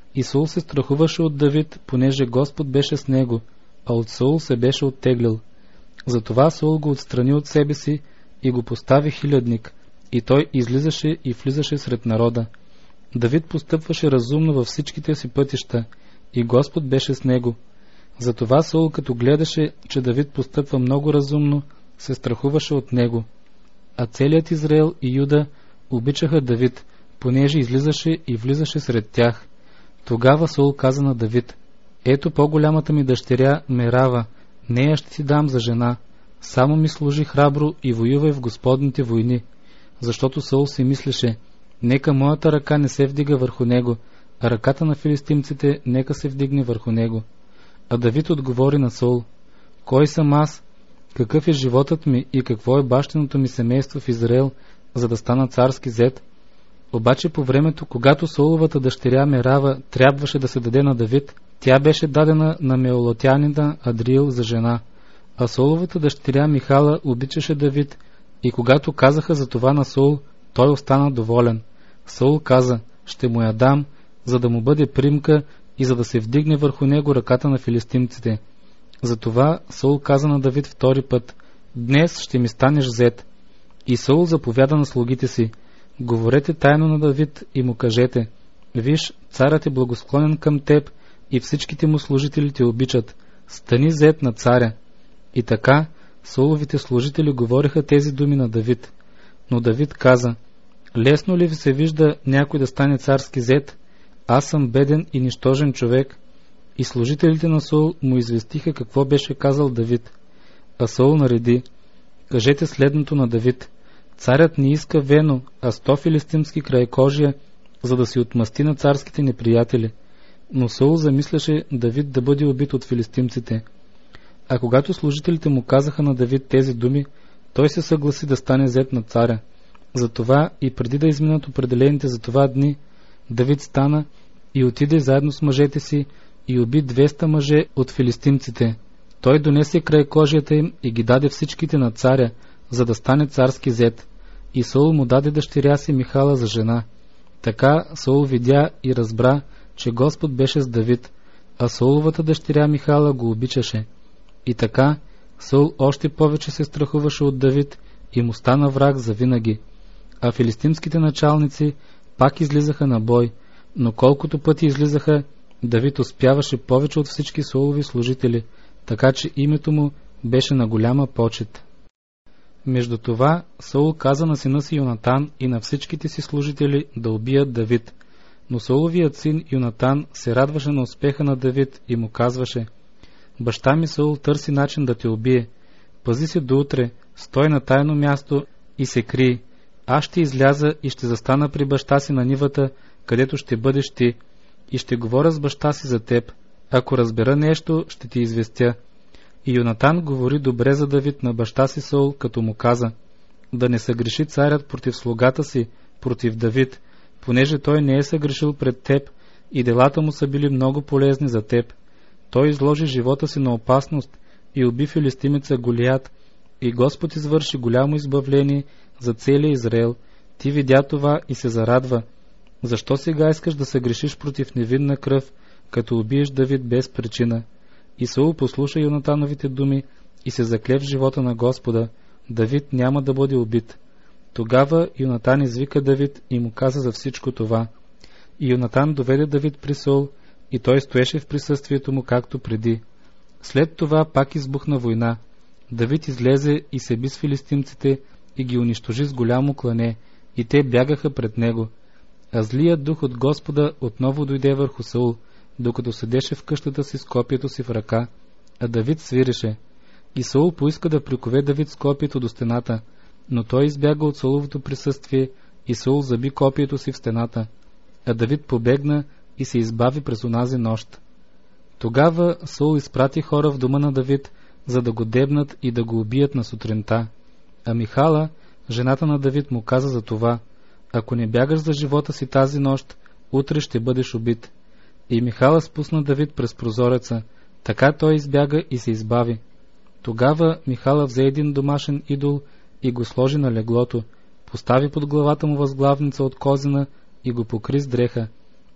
Speaker 1: И Саул се страхуваше от Давид, понеже Господ беше с него, а от Саул се беше оттеглил. Затова Саул го отстрани от себе си и го постави хилядник, и той излизаше и влизаше сред народа. Давид постъпваше разумно във всичките си пътища, и Господ беше с него. Затова Саул, като гледаше, че Давид постъпва много разумно, се страхуваше от него. А целият Израел и Юда обичаха Давид, понеже излизаше и влизаше сред тях. Тогава Саул каза на Давид: ето по-голямата ми дъщеря Мерава, нея ще ти дам за жена. Само ми служи храбро и воювай в Господните войни. Защото Саул си мислеше: нека моята ръка не се вдига върху него, а ръката на филистимците нека се вдигне върху него. А Давид отговори на Саул: кой съм аз, какъв е животът ми и какво е бащиното ми семейство в Израел, за да стана царски зет? Обаче по времето, когато Сауловата дъщеря Мерава трябваше да се даде на Давид, тя беше дадена на меолотянина Адриил за жена, а Сауловата дъщеря Михала обичаше Давид, и когато казаха за това на Саул, той остана доволен. Саул каза: ще му я дам, за да му бъде примка и за да се вдигне върху него ръката на филистимците. Затова Саул каза на Давид втори път: днес ще ми станеш зет. И Саул заповяда на слугите си: говорете тайно на Давид и му кажете: виж, царят е благосклонен към теб и всичките му служители те обичат. Стани зет на царя. И така Сауловите служители говориха тези думи на Давид. Но Давид каза: лесно ли ви се вижда някой да стане царски зет? Аз съм беден и нищожен човек. И служителите на Саул му известиха какво беше казал Давид. А Саул нареди: кажете следното на Давид: царят не иска вено, а сто филистимски крайкожия, за да си отмъсти на царските неприятели. Но Саул замисляше Давид да бъде убит от филистимците. А когато служителите му казаха на Давид тези думи, той се съгласи да стане зет на царя. Затова и преди да изминат определените за това дни, Давид стана и отиде заедно с мъжете си и уби двеста мъже от филистимците. Той донесе крайкожията им и ги даде всичките на царя, за да стане царски зет. И Саул му даде дъщеря си Михала за жена. Така Саул видя и разбра, че Господ беше с Давид, а Сауловата дъщеря Михала го обичаше. И така Саул още повече се страхуваше от Давид и му стана враг завинаги. А филистимските началници пак излизаха на бой, но колкото пъти излизаха, Давид успяваше повече от всички Саулови служители, така че името му беше на голяма почет. Между това Саул каза на сина си Йонатан и на всичките си служители да убият Давид. Но Сауловият син Йонатан се радваше на успеха на Давид и му казваше: баща ми Саул търси начин да те убие. Пази се до утре, стой на тайно място и се крий. Аз ще изляза и ще застана при баща си на нивата, където ще бъдеш ти, и ще говоря с баща си за теб. Ако разбера нещо, ще ти известя. И Йонатан говори добре за Давид на баща си Саул, като му каза: да не съгреши царят против слугата си, против Давид, понеже той не е съгрешил пред теб и делата му са били много полезни за теб. Той изложи живота си на опасност и уби филистимеца Голият, и Господ извърши голямо избавление за целия Израел. Ти видя това и се зарадва. Защо сега искаш да съгрешиш против невинна кръв, като убиеш Давид без причина? И Саул послуша Йонатановите думи и се закле в живота на Господа: Давид няма да бъде убит. Тогава Йонатан извика Давид и му каза за всичко това. И Йонатан доведе Давид при Саул, и той стоеше в присъствието му както преди. След това пак избухна война. Давид излезе и се би с филистимците и ги унищожи с голямо клане, и те бягаха пред него. А злият дух от Господа отново дойде върху Саул, докато седеше в къщата си с копието си в ръка, а Давид свиреше. И Саул поиска да прикове Давид с копието до стената, но той избяга от Сауловото присъствие и Саул заби копието си в стената, а Давид побегна и се избави през онази нощ. Тогава Саул изпрати хора в дома на Давид, за да го дебнат и да го убият на сутринта. А Михала, жената на Давид, му каза за това: ако не бягаш за живота си тази нощ, утре ще бъдеш убит. И Михала спусна Давид през прозореца, така той избяга и се избави. Тогава Михала взе един домашен идол и го сложи на леглото, постави под главата му възглавница от козина и го покри с дреха.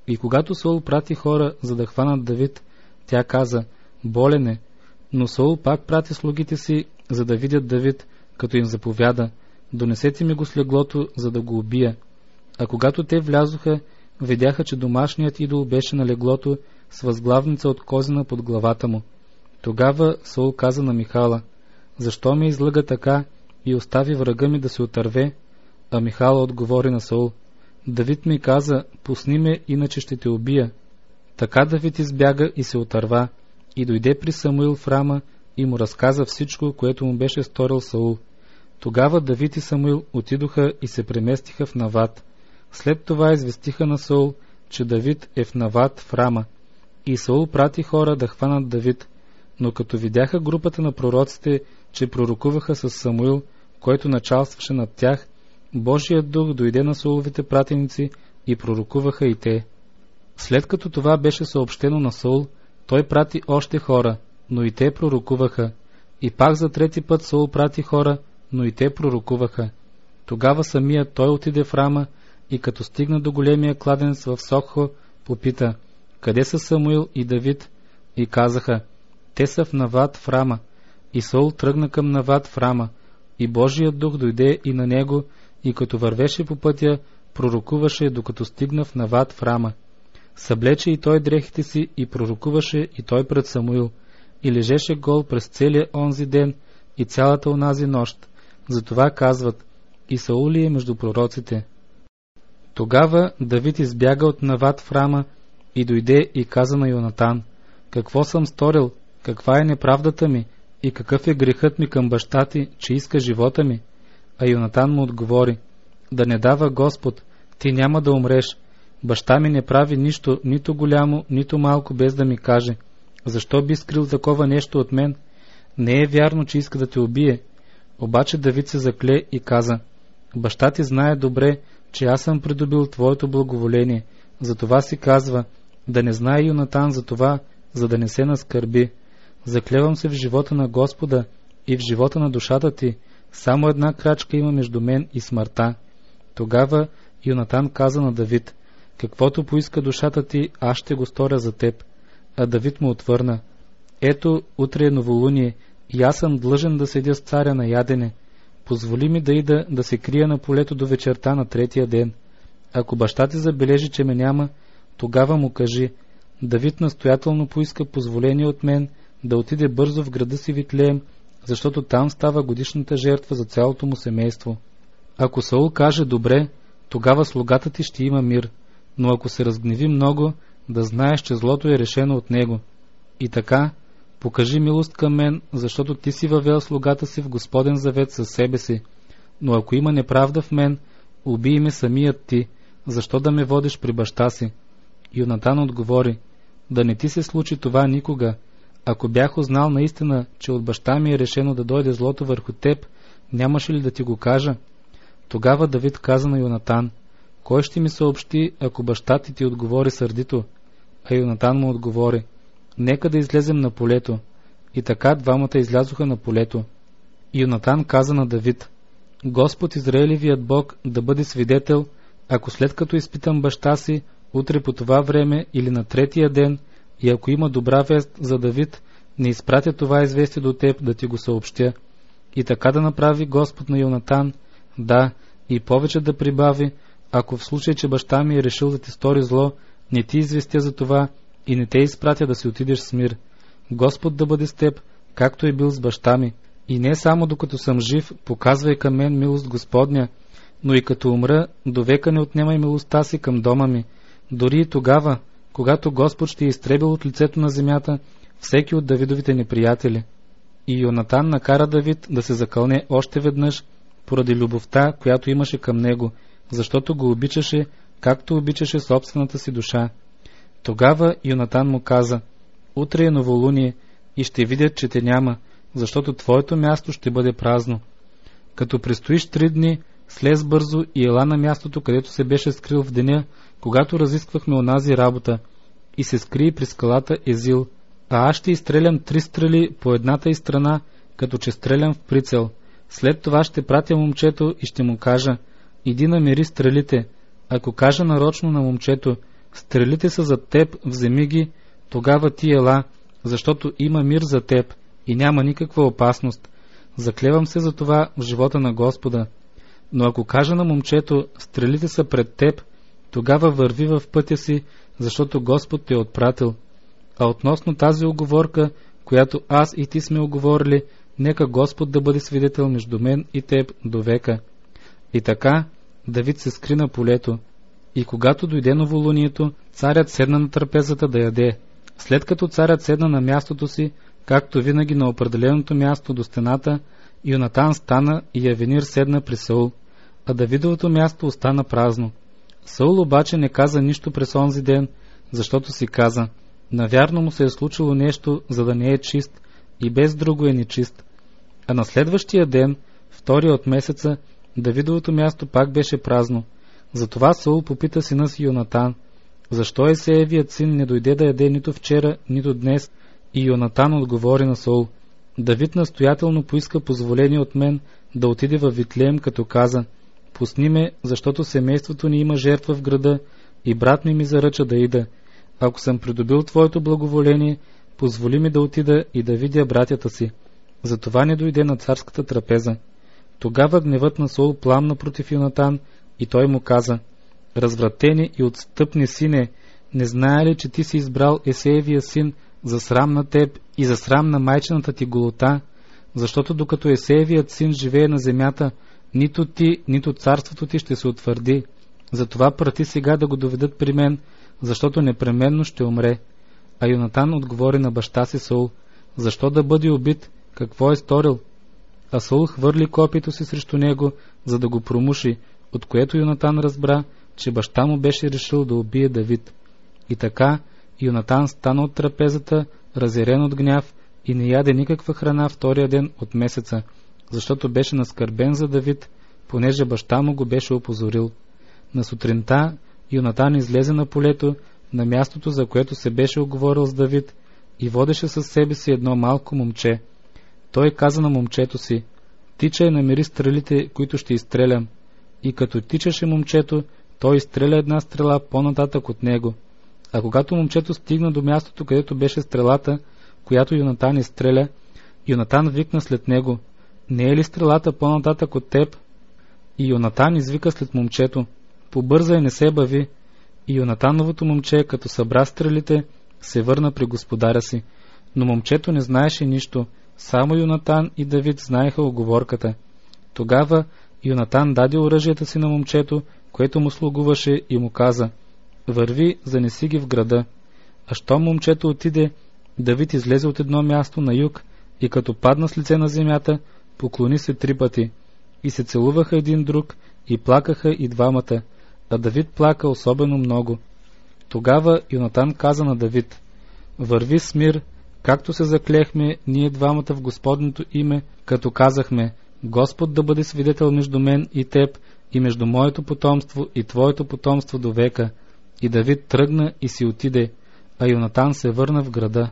Speaker 1: И когато Саул прати хора, за да хванат Давид, тя каза: болен е. Но Саул пак прати слугите си, за да видят Давид, като им заповяда: донесете ми го с леглото, за да го убия. А когато те влязоха, видяха, че домашният идол беше на леглото с възглавница от козина под главата му. Тогава Саул каза на Михала: защо ме излъга така и остави врага ми да се отърве? А Михала отговори на Саул: Давид ми каза: пусни ме, иначе ще те убия. Така Давид избяга и се отърва, и дойде при Самуил в Рама и му разказа всичко, което му беше сторил Саул. Тогава Давид и Самуил отидоха и се преместиха в Нават. След това известиха на Саул, че Давид е в Нават в Рама. И Саул прати хора да хванат Давид, но като видяха групата на пророците, че пророкуваха с Самуил, който началстваше над тях, Божият дух дойде на Сауловите пратеници и пророкуваха и те. След като това беше съобщено на Саул, той прати още хора, но и те пророкуваха. И пак за трети път Саул прати хора, но и те пророкуваха. Тогава самия той отиде в Рама и като стигна до големия кладенец в Сокхо, попита: къде са Самуил и Давид? И казаха: те са в Нават в Рама. И Саул тръгна към Нават в Рама, и Божият дух дойде и на него, и като вървеше по пътя, пророкуваше, докато стигна в Нават в Рама. Съблече и той дрехите си и пророкуваше и той пред Самуил, и лежеше гол през целия онзи ден и цялата онази нощ. Затова казват: и Саул ли е между пророците? Тогава Давид избяга от Нават в Рама и дойде и каза на Йонатан: какво съм сторил, каква е неправдата ми и какъв е грехът ми към баща ти, че иска живота ми? А Йонатан му отговори: да не дава Господ, ти няма да умреш. Баща ми не прави нищо, нито голямо, нито малко, без да ми каже. Защо би скрил такова нещо от мен? Не е вярно, че иска да те убие. Обаче Давид се закле и каза: баща ти знае добре, че аз съм придобил твоето благоволение. Затова си казва: да не знае Йонатан за това, за да не се наскърби. Заклевам се в живота на Господа и в живота на душата ти, само една крачка има между мен и смъртта. Тогава Йонатан каза на Давид: каквото поиска душата ти, аз ще го сторя за теб. А Давид му отвърна: ето, утре е новолуние и аз съм длъжен да седя с царя на ядене. Позволи ми да ида да се крия на полето до вечерта на третия ден. Ако баща ти забележи, че ме няма, тогава му кажи: Давид настоятелно поиска позволение от мен да отиде бързо в града си Витлеем, защото там става годишната жертва за цялото му семейство. Ако Саул каже: добре, тогава слугата ти ще има мир, но ако се разгневи много, да знаеш, че злото е решено от него. И така, покажи милост към мен, защото ти си въвел слугата си в Господен завет със себе си. Но ако има неправда в мен, убий ме самият ти, защо да ме водиш при баща си? Йонатан отговори: да не ти се случи това никога. Ако бях узнал наистина, че от баща ми е решено да дойде злото върху теб, нямаше ли да ти го кажа? Тогава Давид каза на Йонатан: кой ще ми съобщи, ако баща ти ти отговори сърдито? А Йонатан му отговори: нека да излезем на полето. И така двамата излязоха на полето. Йонатан каза на Давид: Господ Израилевият Бог да бъде свидетел, ако след като изпитам баща си, утре по това време или на третия ден, и ако има добра вест за Давид, не изпратя това известие до теб да ти го съобщя. И така да направи Господ на Йонатан, да, и повече да прибави, ако в случай, че баща ми е решил да ти стори зло, не ти известя за това и не те изпратя да си отидеш с мир. Господ да бъде с теб, както е бил с баща ми. И не само докато съм жив, показвай към мен милост Господня, но и като умра, довека не отнемай милостта си към дома ми. Дори и тогава, когато Господ ще е изтребил от лицето на земята всеки от Давидовите неприятели. И Йонатан накара Давид да се закълне още веднъж, поради любовта, която имаше към него, защото го обичаше, както обичаше собствената си душа. Тогава Йонатан му каза: утре е новолуние и ще видят, че те няма, защото твоето място ще бъде празно. Като престоиш три дни, слез бързо и ела на мястото, където се беше скрил в деня, когато разисквахме онази работа, и се скри при скалата Езил, а аз ще изстрелям три стрели по едната и страна, като че стрелям в прицел. След това ще пратя момчето и ще му кажа: иди намери стрелите. Ако кажа нарочно на момчето: стрелите са за теб, вземи ги, тогава ти ела, защото има мир за теб и няма никаква опасност. Заклевам се за това в живота на Господа. Но ако кажа на момчето, стрелите са пред теб, тогава върви в пътя си, защото Господ те е отпратил. А относно тази уговорка, която аз и ти сме уговорили, нека Господ да бъде свидетел между мен и теб до века. И така Давид се скри на полето. И когато дойде новолунието, царят седна на трапезата да яде. След като царят седна на мястото си, както винаги на определеното място до стената, Йонатан стана и Авенир седна при Саул, а Давидовото място остана празно. Саул обаче не каза нищо през онзи ден, защото си каза: навярно му се е случило нещо, за да не е чист, и без друго е нечист. А на следващия ден, втория от месеца, Давидовото място пак беше празно. Затова Саул попита сина си Йонатан: защо Есеевият син не дойде да яде нито вчера, нито днес? И Йонатан отговори на Саул: Давид настоятелно поиска позволение от мен да отиде във Витлеем, като каза: пусни ме, защото семейството ни има жертва в града и брат ми ми заръча да ида. Ако съм придобил твоето благоволение, позволи ми да отида и да видя братята си. Затова не дойде на царската трапеза. Тогава гневът на Саул пламна против Йонатан и той му каза: развратени и отстъпни сине, не знае ли, че ти си избрал Есеевия син за срам на теб и за срам на майчината ти голота, защото докато Есеевият син живее на земята, нито ти, нито царството ти ще се утвърди. Затова прати сега да го доведат при мен, защото непременно ще умре. А Йонатан отговори на баща си Саул: защо да бъде убит? Какво е сторил? А Саул хвърли копието си срещу него, за да го промуши, от което Йонатан разбра, че баща му беше решил да убие Давид. И така Йонатан стана от трапезата, разярен от гняв, и не яде никаква храна втория ден от месеца, защото беше наскърбен за Давид, понеже баща му го беше опозорил. На сутринта Йонатан излезе на полето, на мястото, за което се беше оговорил с Давид, и водеше със себе си едно малко момче. Той каза на момчето си: тичай, намери стрелите, които ще изстрелям. И като тичаше момчето, той изстреля една стрела по-нататък от него. А когато момчето стигна до мястото, където беше стрелата, която Йонатан изстреля, Йонатан викна след него: не е ли стрелата по-нататък от теб? И Йонатан извика след момчето: побързай, не се бави. И Йонатановото момче, като събра стрелите, се върна при господаря си. Но момчето не знаеше нищо, само Йонатан и Давид знаеха уговорката. Тогава Йонатан даде оръжията си на момчето, което му слугуваше, и му каза: върви, занеси ги в града. А щом момчето отиде, Давид излезе от едно място на юг и като падна с лице на земята, поклони се три пъти. И се целуваха един друг и плакаха и двамата, а Давид плака особено много. Тогава Йонатан каза на Давид: върви с мир, както се заклехме ние двамата в Господното име, като казахме: Господ да бъде свидетел между мен и теб и между моето потомство и твоето потомство до века. И Давид тръгна и си отиде, а Йонатан се върна в града.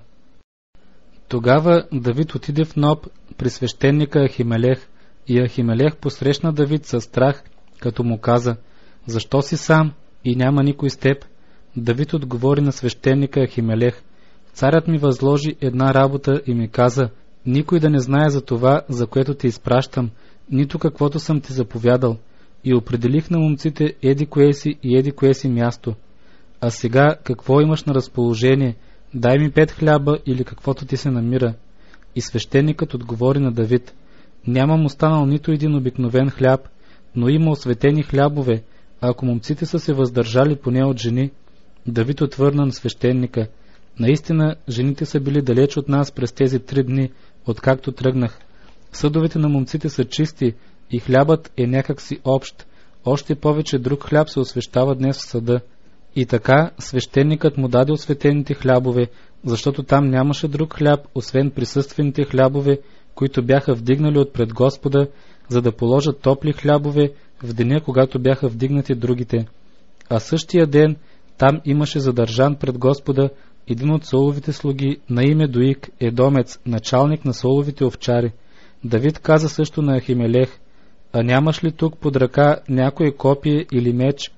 Speaker 1: Тогава Давид отиде в Ноб при свещеника Ахимелех, и Ахимелех посрещна Давид със страх, като му каза: защо си сам и няма никой с теб? Давид отговори на свещеника Ахимелех: царят ми възложи една работа и ми каза: никой да не знае за това, за което те изпращам, нито каквото съм ти заповядал. И определих на момците еди кое си и еди кое си място. А сега какво имаш на разположение? Дай ми пет хляба или каквото ти се намира. И свещеникът отговори на Давид: нямам останал нито един обикновен хляб, но има осветени хлябове, а ако момците са се въздържали поне от жени. Давид отвърна на свещеника: наистина жените са били далеч от нас през тези три дни, откакто тръгнах. Съдовете на момците са чисти и хлябът е някак си общ. Още повече друг хляб се освещава днес в съда. И така свещеникът му даде осветените хлябове, защото там нямаше друг хляб, освен присъствените хлябове, които бяха вдигнали отпред Господа, за да положат топли хлябове в деня, когато бяха вдигнати другите. А същия ден там имаше задържан пред Господа един от Сауловите слуги на име Доик, едомец, началник на Сауловите овчари. Давид каза също на Ахимелех: а нямаш ли тук под ръка някое копие или меч?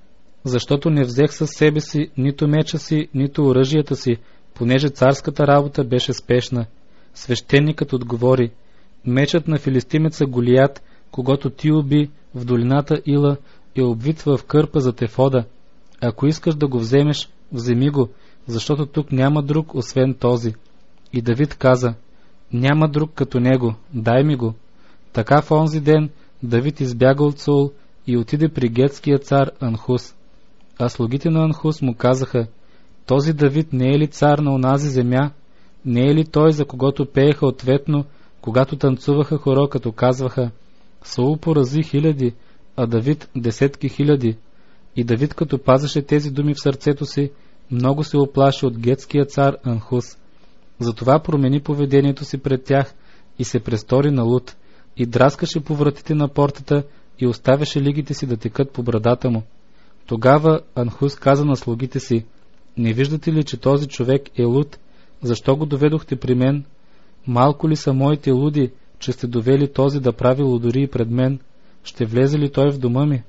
Speaker 1: защото не взех със себе си нито меча си, нито оръжията си, понеже царската работа беше спешна. Свещеникът отговори: мечът на филистимеца Голият, когато ти уби в долината Ила, е обвит в кърпа за тефода. Ако искаш да го вземеш, вземи го, защото тук няма друг освен този. И Давид каза: няма друг като него, дай ми го. Така в онзи ден Давид избяга от Саул и отиде при гетския цар Анхус. А слугите на Анхус му казаха: този Давид не е ли цар на онази земя? Не е ли той, за когото пееха ответно, когато танцуваха хоро, като казваха: Саул порази хиляди, а Давид десетки хиляди? И Давид, като пазеше тези думи в сърцето си, много се оплаши от гетския цар Анхус. Затова промени поведението си пред тях и се престори на луд, и драскаше по вратите на портата и оставяше лигите си да текат по брадата му. Тогава Анхус каза на слугите си: не виждате ли, че този човек е луд? Защо го доведохте при мен? Малко ли са моите луди, че сте довели този да прави лудори пред мен? Ще влезе ли той в дома ми?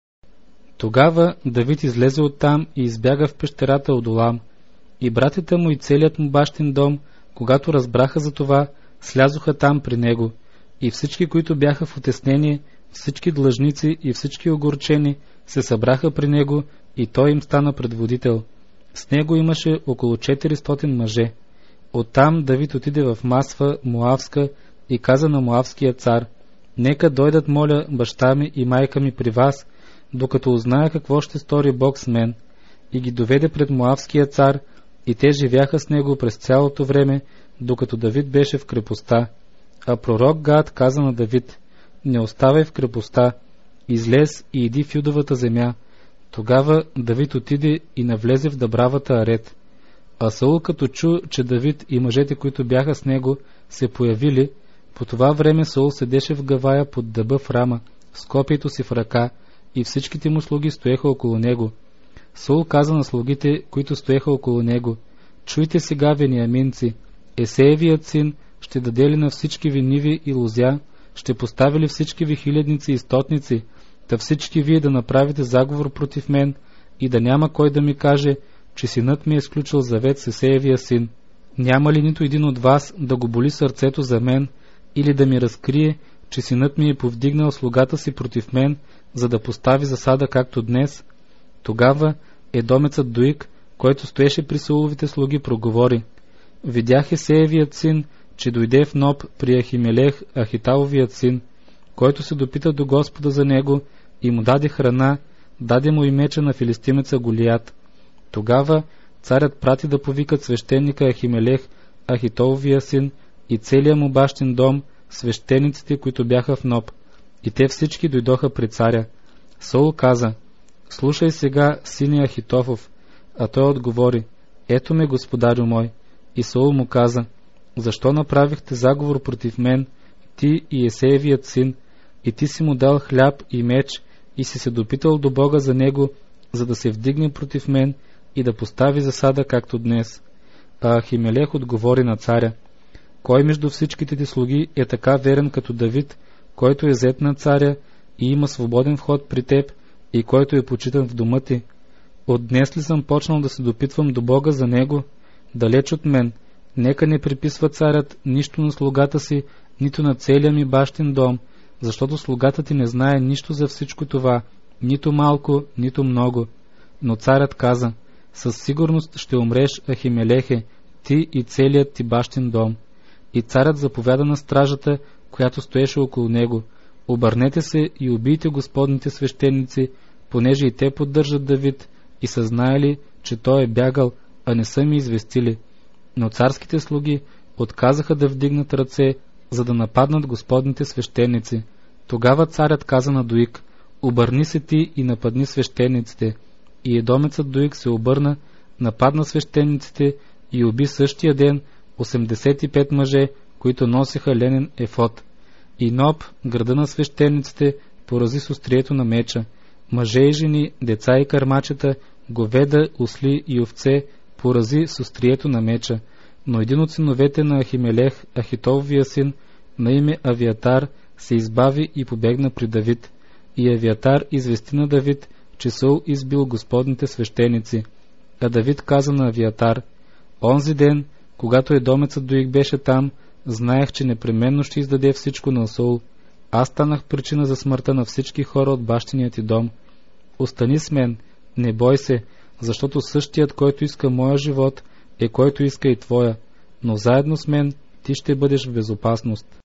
Speaker 1: Тогава Давид излезе оттам и избяга в пещерата Одолам. И братята му и целият му бащин дом, когато разбраха за това, слязоха там при него. И всички, които бяха в утеснение, всички длъжници и всички огорчени, се събраха при него, и той им стана предводител. С него имаше около четиристотин мъже. Оттам Давид отиде в Масва, Моавска, и каза на моавския цар: нека дойдат, моля, баща ми и майка ми при вас, докато узная какво ще стори Бог с мен. И ги доведе пред моавския цар, и те живяха с него през цялото време, докато Давид беше в крепостта. А пророк Гад каза на Давид: не оставай в крепостта, излез и иди в Юдовата земя. Тогава Давид отиде и навлезе в Дъбравата Арет. А Саул, като чу, че Давид и мъжете, които бяха с него, се появили, по това време Саул седеше в гавая под дъба в Рама, с копието си в ръка, и всичките му слуги стоеха около него. Саул каза на слугите, които стоеха около него: чуйте сега, вениаминци, Есеевият син ще даде ли на всички ви ниви и лозя, ще постави ли всички ви хилядници и стотници, та всички вие да направите заговор против мен, и да няма кой да ми каже, че синът ми е сключил завет с Есеевия син. Няма ли нито един от вас да го боли сърцето за мен, или да ми разкрие, че синът ми е повдигнал слугата си против мен, за да постави засада както днес? Тогава едомецът Доик, който стоеше при Сауловите слуги, проговори: видях Есеевият син, че дойде в Ноб при Ахимелех, Ахиталовият син, който се допита до Господа за него и му даде храна, даде му и меча на филистимеца Голият. Тогава царят прати да повикат свещеника Ахимелех, Ахитоловия син, и целия му бащин дом, свещениците, които бяха в Ноб. И те всички дойдоха при царя. Саул каза: слушай сега, сине Ахитофов. А той отговори: ето ме, господарю мой. И Саул му каза: защо направихте заговор против мен, ти и Есеевият син, и ти си му дал хляб и меч, и си се допитал до Бога за него, за да се вдигне против мен и да постави засада както днес? А Ахимелех отговори на царя: кой между всичките ти слуги е така верен като Давид, който е зет на царя и има свободен вход при теб, и който е почитан в дома ти? От днес ли съм почнал да се допитвам до Бога за него? Далеч от мен. Нека не приписва царят нищо на слугата си, нито на целия ми бащин дом, защото слугата ти не знае нищо за всичко това, нито малко, нито много. Но царят каза: със сигурност ще умреш, Ахимелехе, ти и целият ти бащин дом. И царят заповяда на стражата, която стоеше около него: обърнете се и убийте господните свещеници, понеже и те поддържат Давид и са знаели, че той е бягал, а не са ми известили. Но царските слуги отказаха да вдигнат ръце, за да нападнат господните свещеници. Тогава царят каза на Доик: обърни се ти и нападни свещениците. И едомецът Доик се обърна, нападна свещениците и уби същия ден осемдесет и пет мъже, които носеха ленен ефод. И Ноб, града на свещениците, порази с острието на меча. Мъже и жени, деца и кърмачета, говеда, осли и овце порази с острието на меча. Но един от синовете на Ахимелех, Ахитоловия син, на име Авиатар, се избави и побегна при Давид. И Авиатар извести на Давид, че Саул избил Господните свещеници. А Давид каза на Авиатар: онзи ден, когато едомецът Доик беше там, знаех, че непременно ще издаде всичко на Саул. Аз станах причина за смъртта на всички хора от бащиният ти дом. Остани с мен, не бой се, защото същият, който иска моя живот, е който иска и твоя, но заедно с мен ти ще бъдеш в безопасност.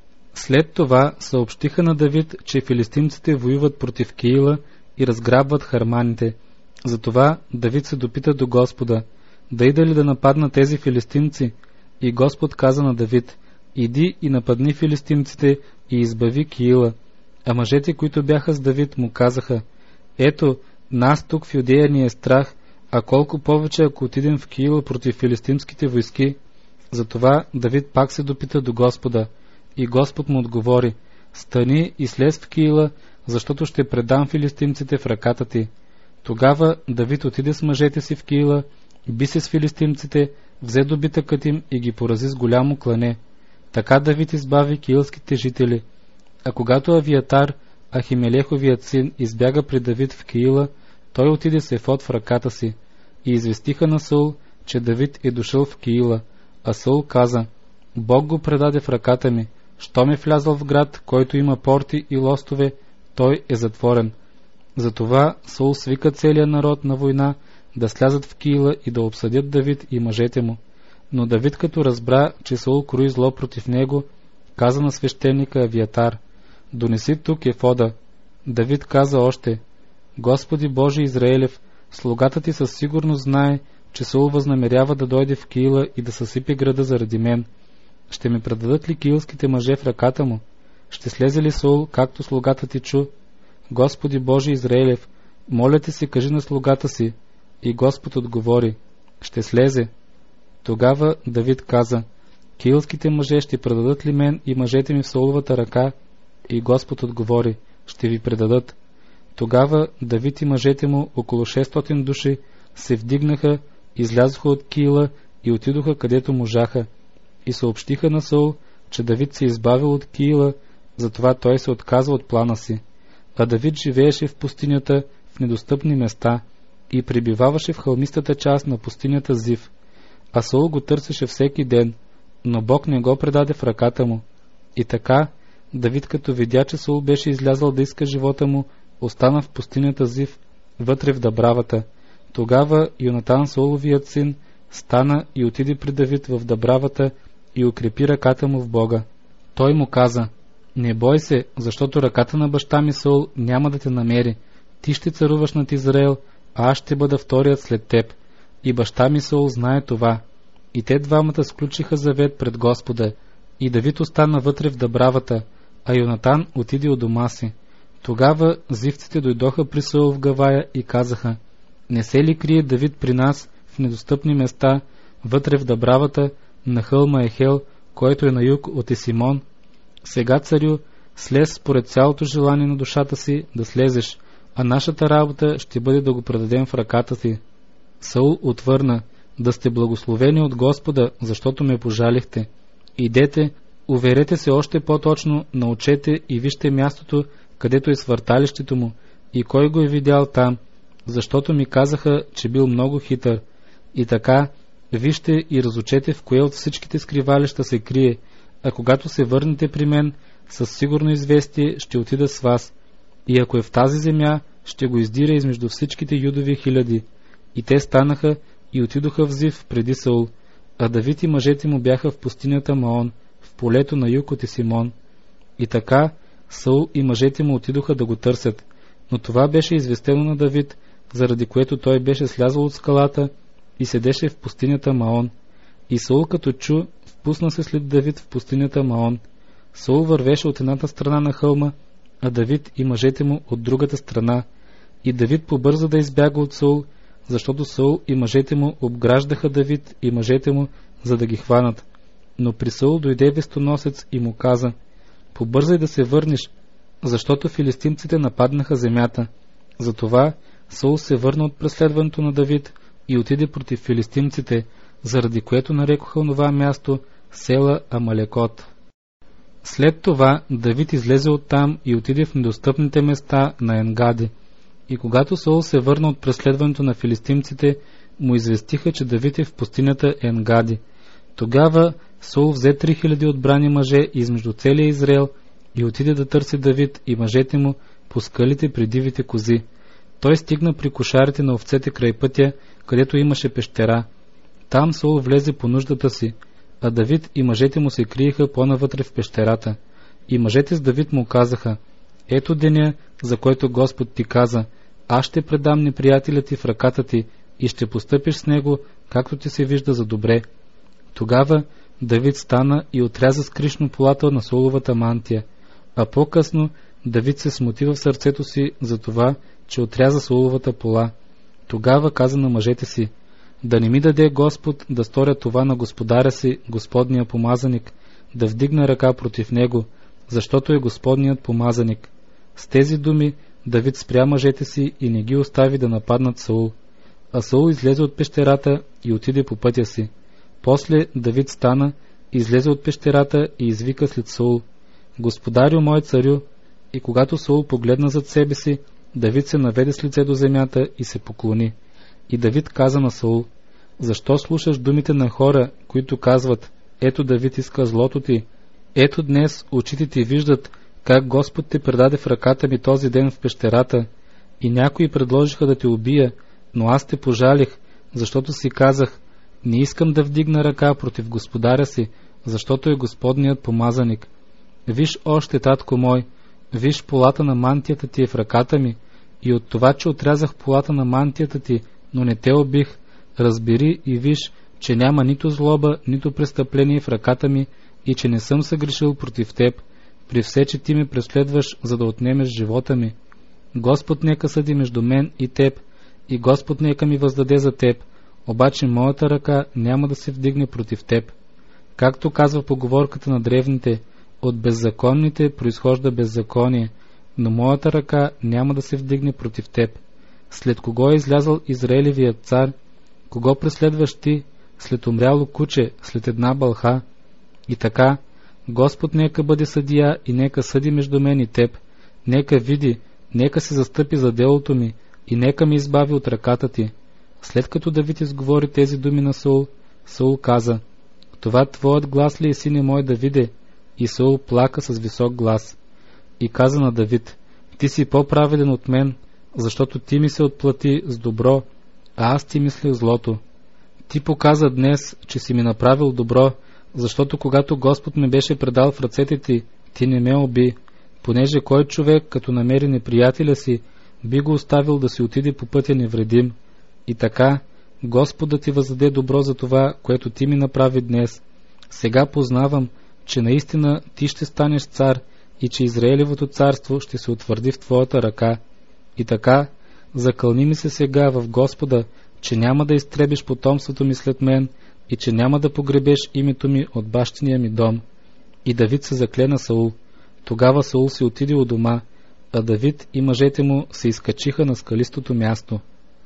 Speaker 1: След това съобщиха на Давид, че филистимците воюват против Кеила и разграбват харманите. Затова Давид се допита до Господа: да ида ли да нападна тези филистимци? И Господ каза на Давид: иди и нападни филистимците и избави Кеила. А мъжете, които бяха с Давид, му казаха: ето, нас тук в Юдея ни е страх, а колко повече, ако отидем в Кеила против филистимските войски. Затова Давид пак се допита до Господа, и Господ му отговори: стани и слез в Кеила, защото ще предам филистимците в ръката ти. Тогава Давид отиде с мъжете си в Кеила, би се с филистимците, взе добитъкът им и ги порази с голямо клане. Така Давид избави кеилските жители. А когато Авиатар, Ахимелеховият син, избяга при Давид в Кеила, той отиде с ефод в ръката си. И известиха на Саул, че Давид е дошъл в Кеила. А Саул каза: Бог го предаде в ръката ми. Щом е влязъл в град, който има порти и лостове, той е затворен. Затова Саул свика целия народ на война да слязат в Кеила и да обсъдят Давид и мъжете му. Но Давид, като разбра, че Саул крои зло против него, каза на свещеника Авиатар: донеси тук ефода. Давид каза още: Господи Боже Израелев, слугата ти със сигурност знае, че Саул възнамерява да дойде в Кеила и да съсипе града заради мен. Ще ми предадат ли кеилските мъже в ръката му? Ще слезе ли Саул, както слугата ти чу? Господи Боже Израелев, моля ти се, кажи на слугата си. И Господ отговори: ще слезе. Тогава Давид каза: кеилските мъже ще предадат ли мен и мъжете ми в Сауловата ръка? И Господ отговори: ще ви предадат. Тогава Давид и мъжете му, около шестстотин души, се вдигнаха, излязоха от Кеила и отидоха където можаха. И съобщиха на Саул, че Давид се избавил от Кеила, затова той се отказва от плана си. А Давид живееше в пустинята, в недостъпни места, и пребиваваше в хълмистата част на пустинята Зив. А Саул го търсеше всеки ден, но Бог не го предаде в ръката му. И така Давид, като видя, че Саул беше излязъл да иска живота му, остана в пустинята Зив, вътре в Дъбравата. Тогава Йонатан, Сауловият син, стана и отиде при Давид в Дъбравата и укрепи ръката му в Бога. Той му каза: не бой се, защото ръката на баща ми Саул няма да те намери. Ти ще царуваш над Израел, а аз ще бъда вторият след теб. И баща ми Саул знае това. И те двамата сключиха завет пред Господа. И Давид остана вътре в Дъбравата, а Йонатан отиде от дома си. Тогава зивците дойдоха при Саул в Гавая и казаха: не се ли крие Давид при нас в недостъпни места, вътре в Дъбравата, на хълма Ехел, който е на юг от Есимон? Сега, царю, слез според цялото желание на душата си да слезеш, а нашата работа ще бъде да го предадем в ръката ти. Саул отвърна: да сте благословени от Господа, защото ме пожалихте. Идете, уверете се още по-точно, научете и вижте мястото, където е свърталището му, и кой го е видял там, защото ми казаха, че бил много хитър. И така, вижте и разучете в кое от всичките скривалища се крие, а когато се върнете при мен, със сигурно известие ще отида с вас. И ако е в тази земя, ще го издира измежду всичките юдови хиляди. И те станаха и отидоха в Зив преди Саул, а Давид и мъжете му бяха в пустинята Маон, в полето на юг от Есимон. И така Саул и мъжете му отидоха да го търсят, но това беше известено на Давид, заради което той беше слязъл от скалата и седеше в пустинята Маон. И Саул, като чу, впусна се след Давид в пустинята Маон. Саул вървеше от едната страна на хълма, а Давид и мъжете му от другата страна. И Давид побърза да избяга от Саул, защото Саул и мъжете му обграждаха Давид и мъжете му, за да ги хванат. Но при Саул дойде вестоносец и му каза: побързай да се върнеш, защото филистимците нападнаха земята. Затова Саул се върна от преследването на Давид и отиде против филистимците, заради което нарекоха онова място села Амалекот. След това Давид излезе оттам и отиде в недостъпните места на Енгади. И когато Саул се върна от преследването на филистимците, му известиха, че Давид е в пустинята Енгади. Тогава Саул взе три хиляди отбрани мъже измежду целия Израел и отиде да търси Давид и мъжете му по скалите при дивите кози. Той стигна при кошарите на овцете край пътя, където имаше пещера. Там Саул влезе по нуждата си, а Давид и мъжете му се криеха по-навътре в пещерата. И мъжете с Давид му казаха: ето деня, за който Господ ти каза: аз ще предам неприятеля ти в ръката ти и ще постъпиш с него, както ти се вижда за добре. Тогава Давид стана и отряза скришно полата на Сауловата мантия, а по-късно Давид се смути в сърцето си за това, че отряза Сауловата пола. Тогава каза на мъжете си: да не ми даде Господ да сторя това на господаря си, Господния помазаник, да вдигна ръка против него, защото е Господният помазаник. С тези думи Давид спря мъжете си и не ги остави да нападнат Саул. А Саул излезе от пещерата и отиде по пътя си. После Давид стана, излезе от пещерата и извика след Саул: Господарю мой царю. И когато Саул погледна зад себе си, Давид се наведе с лице до земята и се поклони. И Давид каза на Саул: защо слушаш думите на хора, които казват: ето Давид иска злото ти? Ето днес очите ти виждат как Господ те предаде в ръката ми този ден в пещерата. И някои предложиха да те убия, но аз те пожалих, защото си казах: не искам да вдигна ръка против господаря си, защото е Господният помазаник. Виж още, татко мой, виж, полата на мантията ти е в ръката ми, и от това, че отрязах полата на мантията ти, но не те убих, разбери и виж, че няма нито злоба, нито престъпление в ръката ми и че не съм съгрешил против теб, при все, че ти ме преследваш, за да отнемеш живота ми. Господ нека съди между мен и теб, и Господ нека ми въздаде за теб, обаче моята ръка няма да се вдигне против теб. Както казва поговорката на древните: от беззаконните произхожда беззаконие, но моята ръка няма да се вдигне против теб. След кого е излязъл Израелевият цар? Кого преследваш ти? След умряло куче, след една бълха. И така, Господ нека бъде съдия и нека съди между мен и теб. Нека види, нека се застъпи за делото ми и нека ме избави от ръката ти. След като Давид изговори тези думи на Саул, Саул каза: това твоят глас ли е, сине мой Давиде? И Саул плака с висок глас. И каза на Давид: ти си по-праведен от мен, защото ти ми се отплати с добро, а аз ти мислех злото. Ти показа днес, че си ми направил добро, защото когато Господ ме беше предал в ръцете ти, ти не ме уби, понеже кой човек, като намери неприятеля си, би го оставил да си отиде по пътя невредим. И така, Господ да ти въздаде добро за това, което ти ми направи днес. Сега познавам, че наистина ти ще станеш цар и че Израелевото царство ще се утвърди в твоята ръка. И така, закълни ми се сега в Господа, че няма да изтребиш потомството ми след мен и че няма да погребеш името ми от бащиния ми дом. И Давид се закле на Саул. Тогава Саул се отиде у дома, а Давид и мъжете му се изкачиха на скалистото място.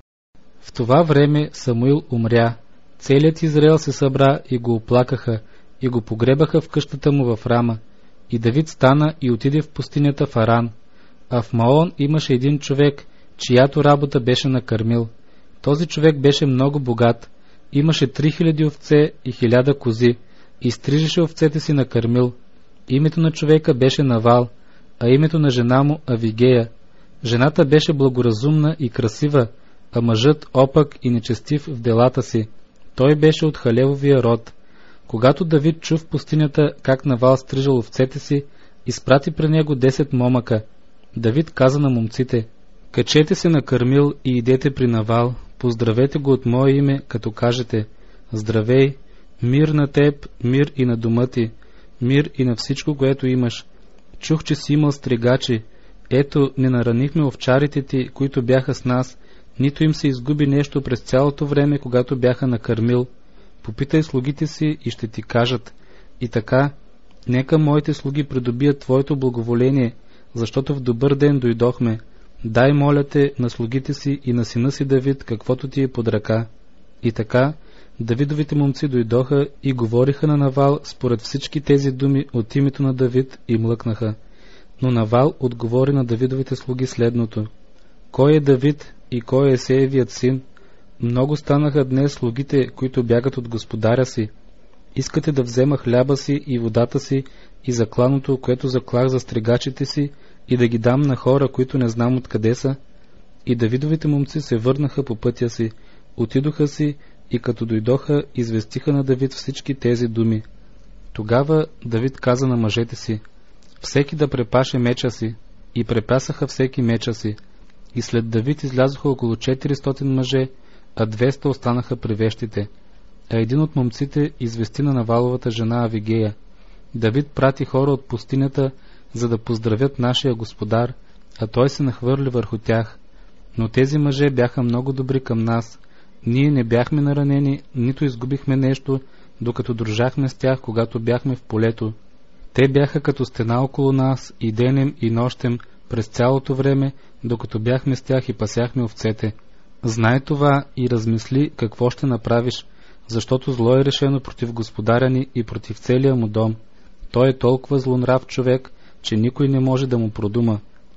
Speaker 1: В това време Самуил умря. Целият Израел се събра и го оплакаха, и го погребаха в къщата му в Рама. И Давид стана и отиде в пустинята в Аран. А в Маон имаше един човек, чиято работа беше на кърмил. Този човек беше много богат. Имаше три хиляди овце и хиляда кози и стрижеше овцете си на кърмил. Името на човека беше Навал, а името на жена му Авигея. Жената беше благоразумна и красива, а мъжът опак и нечестив в делата си. Той беше от Халевовия род. Когато Давид чу в пустинята как Навал стрижал овцете си, изпрати при него десет момъка. Давид каза на момците: качете се на кърмил и идете при Навал, поздравете го от мое име, като кажете: здравей, мир на теб, мир и на дома ти, мир и на всичко, което имаш. Чух, че си имал стригачи. Ето, не наранихме овчарите ти, които бяха с нас, нито им се изгуби нещо през цялото време, когато бяха на кърмил. Попитай слугите си и ще ти кажат. И така, нека моите слуги придобият твоето благоволение, защото в добър ден дойдохме. Дай, моля те, на слугите си и на сина си Давид, каквото ти е под ръка. И така, Давидовите момци дойдоха и говориха на Навал според всички тези думи от името на Давид и млъкнаха. Но Навал отговори на Давидовите слуги следното: Кой е Давид и кой е Есеевият син? Много станаха днес слугите, които бягат от господаря си. Искате да взема хляба си и водата си и закланото, което заклах за стригачите си, и да ги дам на хора, които не знам откъде са? И Давидовите момци се върнаха по пътя си, отидоха си и като дойдоха, известиха на Давид всички тези думи. Тогава Давид каза на мъжете си: всеки да препаше меча си, и препасаха всеки меча си. И след Давид излязоха около четиристотин мъже, а двеста останаха при вещите. А един от момците извести на Наваловата жена Авигея: Давид прати хора от пустинята, за да поздравят нашия господар, а той се нахвърли върху тях. Но тези мъже бяха много добри към нас. Ние не бяхме наранени, нито изгубихме нещо, докато дружахме с тях, когато бяхме в полето. Те бяха като стена около нас и денем и нощем през цялото време, докато бяхме с тях и пасяхме овцете. Знай това и размисли какво ще направиш, защото зло е решено против господаря ни и против целия му дом. Той е толкова злонрав човек, че никой не може да му продума.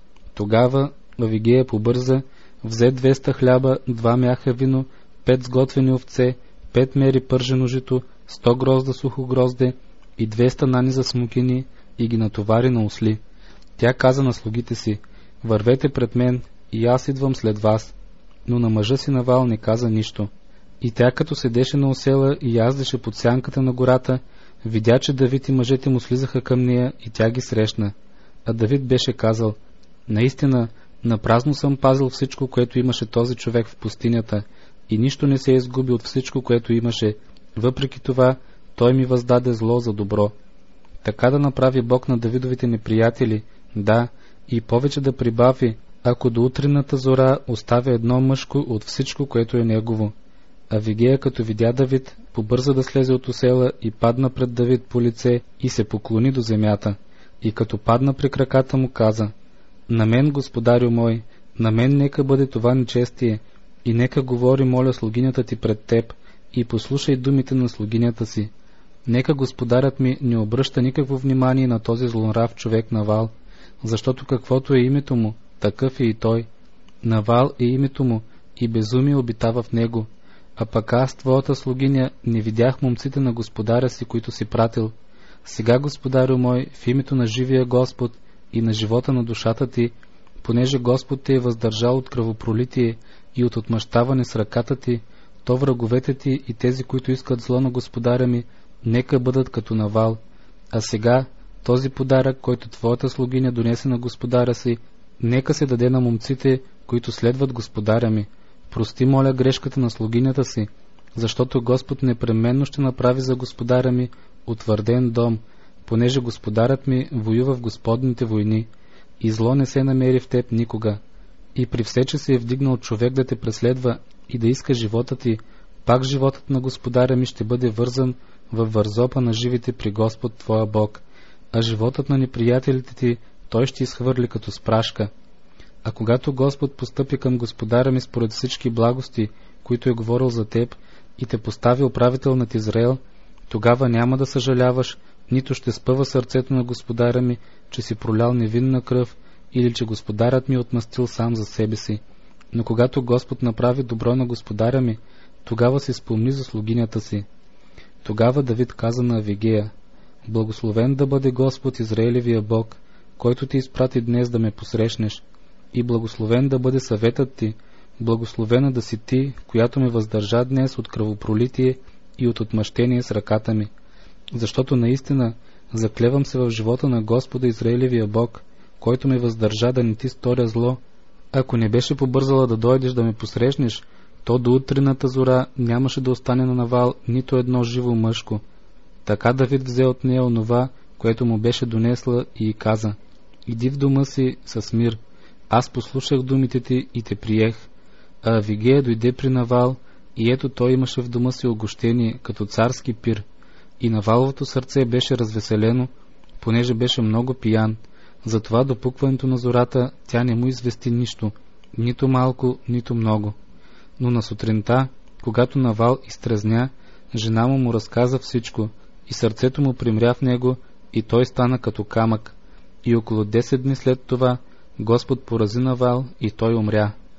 Speaker 1: Тогава Авигея побърза, взе двеста хляба, два мяха вино, пет сготвени овце, пет мери пържено жито, сто грозда сухо грозде и двеста нани за смокини и ги натовари на осли. Тя каза на слугите си: вървете пред мен и аз идвам след вас. Но на мъжа си Навал не каза нищо. И тя, като седеше на осела и яздеше под сянката на гората, видя, че Давид и мъжете му слизаха към нея и тя ги срещна. А Давид беше казал: наистина, напразно съм пазил всичко, което имаше този човек в пустинята, и нищо не се е изгуби от всичко, което имаше. Въпреки това, той ми въздаде зло за добро. Така да направи Бог на Давидовите неприятели, да, и повече да прибави, ако до утринната зора оставя едно мъжко от всичко, което е негово. Авигея, като видя Давид, побърза да слезе от осела и падна пред Давид по лице и се поклони до земята. И като падна при краката му, каза: на мен, господарю мой, на мен нека бъде това нечестие, и нека говори, моля, слугинята ти пред теб, и послушай думите на слугинята си. Нека господарят ми не обръща никакво внимание на този злонрав човек Навал, защото каквото е името му, такъв е и той. Навал е името му, и безумие обитава в него. А пък аз, твоята слугиня, не видях момците на господаря си, които си пратил. Сега, господарю мой, в името на живия Господ и на живота на душата ти, понеже Господ те е въздържал от кръвопролитие и от отмъщаване с ръката ти, то враговете ти и тези, които искат зло на господаря ми, нека бъдат като Навал. А сега този подарък, който твоята слугиня донесе на господаря си, нека се даде на момците, които следват господаря ми. Прости, моля, грешката на слугинята си, защото Господ непременно ще направи за господаря ми утвърден дом, понеже господарят ми воюва в Господните войни, и зло не се намери в теб никога. И при все, че се е вдигнал човек да те преследва и да иска живота ти, пак животът на господаря ми ще бъде вързан във вързопа на живите при Господ твоя Бог, а животът на неприятелите ти той ще изхвърли като спрашка. А когато Господ постъпи към господаря ми според всички благости, които е говорил за теб, и те постави управител над Израел, тогава няма да съжаляваш, нито ще спъва сърцето на господаря ми, че си пролял невинна кръв, или че господарят ми е отмъстил сам за себе си. Но когато Господ направи добро на господаря ми, тогава се спомни за слугинята си. Тогава Давид каза на Авигея: благословен да бъде Господ Израилевия Бог, който ти изпрати днес да ме посрещнеш, и благословен да бъде съветът ти, благословена да си ти, която ме въздържа днес от кръвопролитие и от отмъщение с ръката ми. Защото наистина заклевам се в живота на Господа Израилевия Бог, който ме въздържа да не ти сторя зло. Ако не беше побързала да дойдеш да ме посрещнеш, то до утрената зора нямаше да остане на Навал нито едно живо мъжко. Така Давид взе от нея онова, което му беше донесла, и каза: иди в дома си с мир. Аз послушах думите ти и те приех. А Авигея дойде при Навал, и ето той имаше в дома си огощение, като царски пир. И Наваловото сърце беше развеселено, понеже беше много пиян. Затова до пукването на зората тя не му извести нищо, нито малко, нито много. Но на сутринта, когато Навал изтрезня, жена му му разказа всичко, и сърцето му примря в него, и той стана като камък. И около десет дни след това Господ порази Навал, и той умря.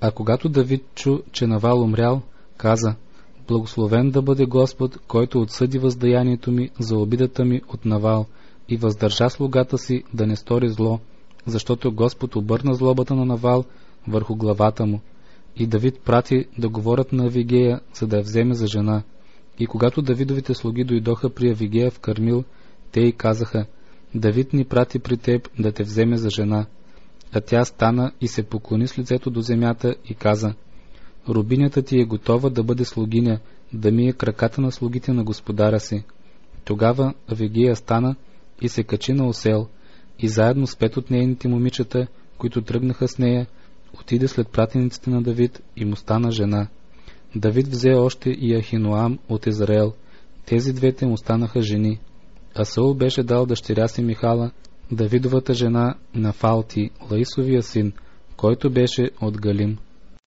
Speaker 1: А когато Давид чу, че Навал умрял, каза: благословен да бъде Господ, който отсъди въздаянието ми за обидата ми от Навал и въздържа слугата си да не стори зло, защото Господ обърна злобата на Навал върху главата му. И Давид прати да говорят на Авигея, за да я вземе за жена. И когато Давидовите слуги дойдоха при Авигея в Кармил, те й казаха: Давид ни прати при теб да те вземе за жена. А тя стана и се поклони с лицето до земята и каза: рубинята ти е готова да бъде слугиня, да мие краката на слугите на господаря си. Тогава Авигея стана и се качи на осел, и заедно с пет от нейните момичета, които тръгнаха с нея, отиде след пратениците на Давид и му стана жена. Давид взе още и Ахиноам от Израел. Тези двете му станаха жени. А Саул беше дал дъщеря си Михала, Давидовата жена, на Фалти, Лаисовия син, който беше от Галим.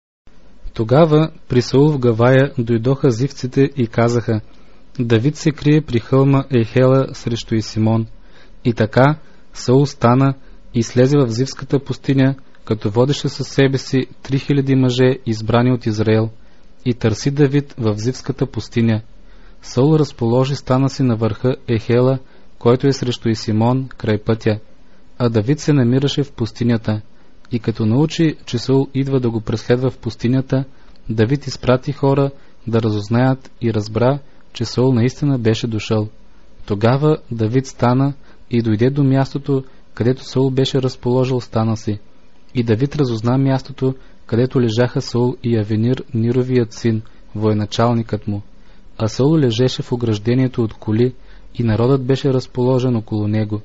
Speaker 1: Тогава при Саул в Гавая дойдоха зивците и казаха: Давид се крие при хълма Ехела срещу Исимон. И така Саул стана и слезе в Зивската пустиня, като водеше със себе си три хиляди мъже, избрани от Израел, и търси Давид в Зивската пустиня. Саул разположи стана си на върха Ехела, който е срещу Исимон, край пътя, а Давид се намираше в пустинята. И като научи, че Саул идва да го преследва в пустинята, Давид изпрати хора да разузнаят и разбра, че Саул наистина беше дошъл. Тогава Давид стана и дойде до мястото, където Саул беше разположил стана си. И Давид разузна мястото, където лежаха Саул и Авенир, Нировият син, военачалникът му. А Саул лежеше в ограждението от коли и народът беше разположен около него.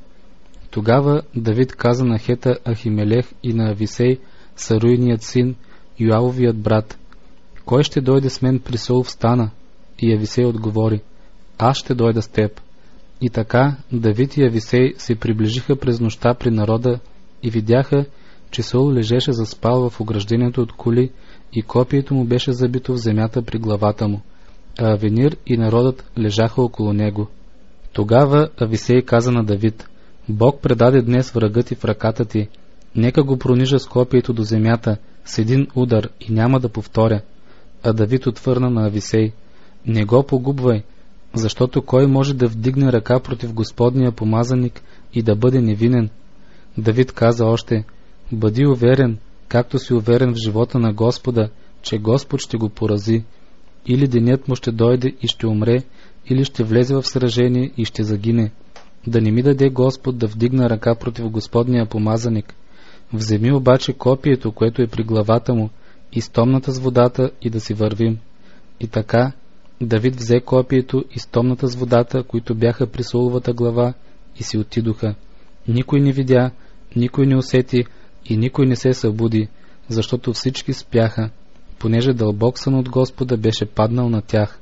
Speaker 1: Тогава Давид каза на Хета Ахимелех и на Ависей, Саруиният син, Йоавовият брат: кой ще дойде с мен при Саул в стана? И Ависей отговори: аз ще дойда с теб. И така Давид и Ависей се приближиха през нощта при народа и видяха, че Саул лежеше заспал в ограждението от коли и копието му беше забито в земята при главата му, а Авенир и народът лежаха около него. Тогава Ависей каза на Давид: Бог предаде днес врагът ти в ръката ти, нека го пронижа с копието до земята с един удар и няма да повторя. А Давид отвърна на Ависей: не го погубвай, защото кой може да вдигне ръка против Господния помазаник и да бъде невинен? Давид каза още: бъди уверен, както си уверен в живота на Господа, че Господ ще го порази. Или денят му ще дойде и ще умре, или ще влезе в сражение и ще загине. Да не ми даде Господ да вдигна ръка против Господния помазаник. Вземи обаче копието, което е при главата му, и стомната с водата, и да си вървим. И така Давид взе копието и стомната с водата, които бяха при Сауловата глава, и си отидоха. Никой не видя, никой не усети и никой не се събуди, защото всички спяха, понеже дълбок сън от Господа беше паднал на тях.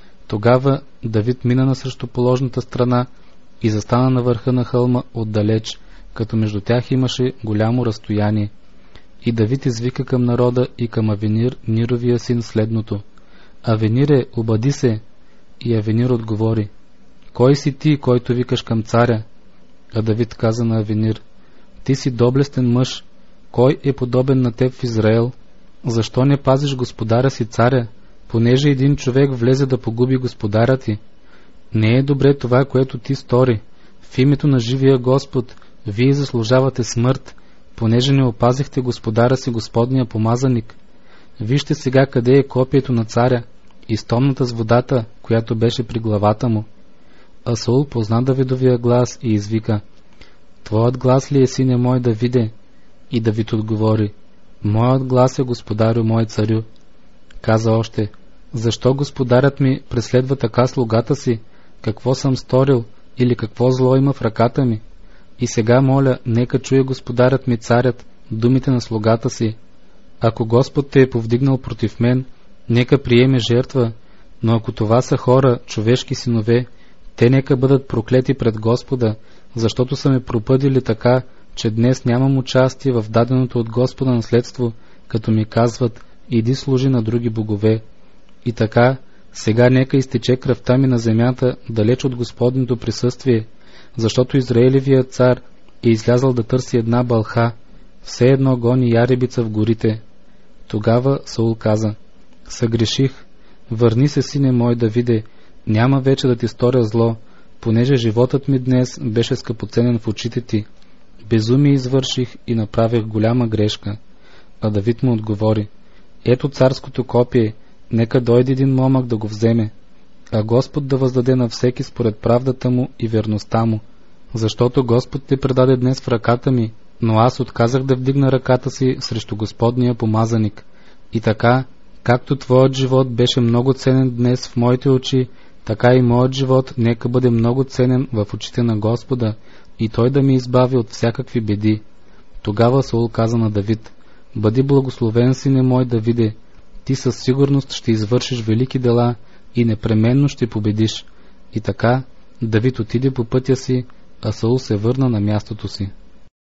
Speaker 1: Тогава Давид мина на срещуположната страна и застана на върха на хълма отдалеч, като между тях имаше голямо разстояние. И Давид извика към народа и към Авенир, Нировия син, следното: Авенире, обади се! И Авенир отговори: кой си ти, който викаш към царя? А Давид каза на Авенир: ти си доблестен мъж, кой е подобен на теб в Израел? Защо не пазиш господаря си царя, понеже един човек влезе да погуби господаря ти? Не е добре това, което ти стори. В името на живия Господ вие заслужавате смърт, понеже не опазихте господаря си, Господния помазаник. Вижте сега къде е копието на царя и стомната с водата, която беше при главата му. А Саул позна Давидовия глас и извика: твоят глас ли е, сине мой Давиде? И Давид отговори: моят глас е, господарю мой царю. Каза още: защо господарят ми преследва така слугата си? Какво съм сторил или какво зло има в ръката ми? И сега моля, нека чуе господарят ми царят думите на слугата си. Ако Господ те е повдигнал против мен, нека приеме жертва, но ако това са хора, човешки синове, те нека бъдат проклети пред Господа, защото са ме пропъдили така, че днес нямам участие в даденото от Господа наследство, като ми казват: иди служи на други богове. И така, сега нека изтече кръвта ми на земята, далеч от Господното присъствие, защото Израелевият цар е излязъл да търси една бълха, все едно гони яребица в горите. Тогава Саул каза: съгреших, върни се, сине мой Давиде, няма вече да ти сторя зло, понеже животът ми днес беше скъпоценен в очите ти. Безумие извърших и направих голяма грешка. А Давид му отговори: ето царското копие, нека дойде един момък да го вземе, а Господ да въздаде на всеки според правдата му и верността му, защото Господ те предаде днес в ръката ми, но аз отказах да вдигна ръката си срещу Господния помазаник. И така, както твоят живот беше много ценен днес в моите очи, така и моят живот нека бъде много ценен в очите на Господа, и той да ми избави от всякакви беди. Тогава Саул каза на Давид: бъди благословен, сине мой Давиде, ти със сигурност ще извършиш велики дела и непременно ще победиш. И така Давид отиде по пътя си, а Саул се върна на мястото си.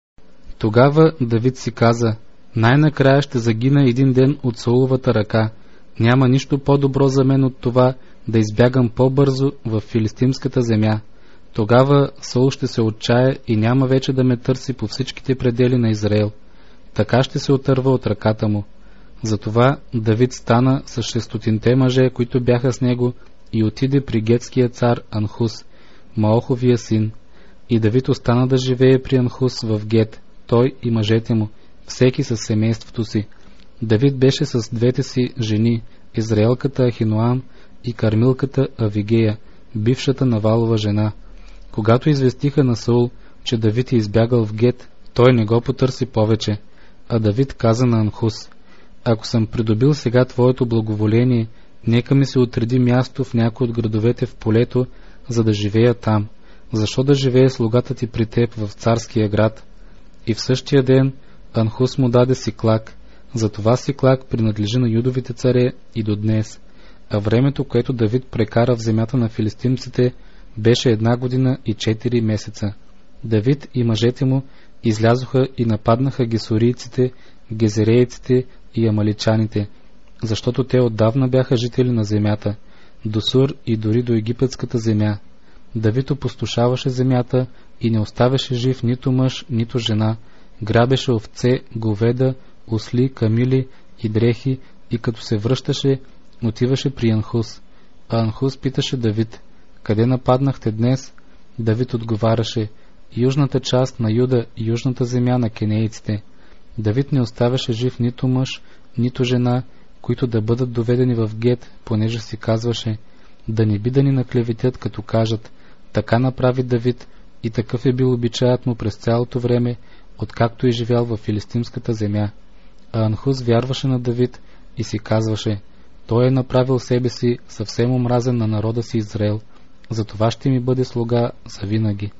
Speaker 1: Тогава Давид си каза: най-накрая ще загина един ден от Сауловата ръка. Няма нищо по-добро за мен от това да избягам по-бързо в филистимската земя. Тогава Саул ще се отчае и няма вече да ме търси по всичките предели на Израел. Така ще се отърва от ръката му. Затова Давид стана с шестотинте мъже, които бяха с него, и отиде при гетския цар Анхус, Маоховия син. И Давид остана да живее при Анхус в Гет, той и мъжете му, всеки със семейството си. Давид беше с двете си жени, израелката Ахиноам и кармилката Авигея, бившата Навалова жена. Когато известиха на Саул, че Давид е избягал в Гет, той не го потърси повече, а Давид каза на Анхус: ако съм придобил сега твоето благоволение, нека ми се отреди място в някой от градовете в полето, за да живея там. Защо да живее слугата ти при теб в царския град? И в същия ден Анхус му даде Сиклак. Затова Сиклак принадлежи на юдовите царе и до днес. А времето, което Давид прекара в земята на филистимците, беше една година и четири месеца. Давид и мъжете му излязоха и нападнаха гесорийците, гезерейците и амаличаните, защото те отдавна бяха жители на земята, до Сур и дори до египетската земя. Давид опустошаваше земята и не оставяше жив нито мъж, нито жена, грабеше овце, говеда, осли, камили и дрехи, и като се връщаше, отиваше при Анхус. А Анхус питаше Давид: къде нападнахте днес? Давид отговаряше: южната част на Юда и южната земя на кенейците. Давид не оставяше жив нито мъж, нито жена, които да бъдат доведени в Гет, понеже си казваше: да не би да ни наклеветят, като кажат: така направи Давид, и такъв е бил обичаят му през цялото време, откакто е живял в филистимската земя. А Анхус вярваше на Давид и си казваше: той е направил себе си съвсем омразен на народа си Израел, затова ще ми бъде слуга завинаги.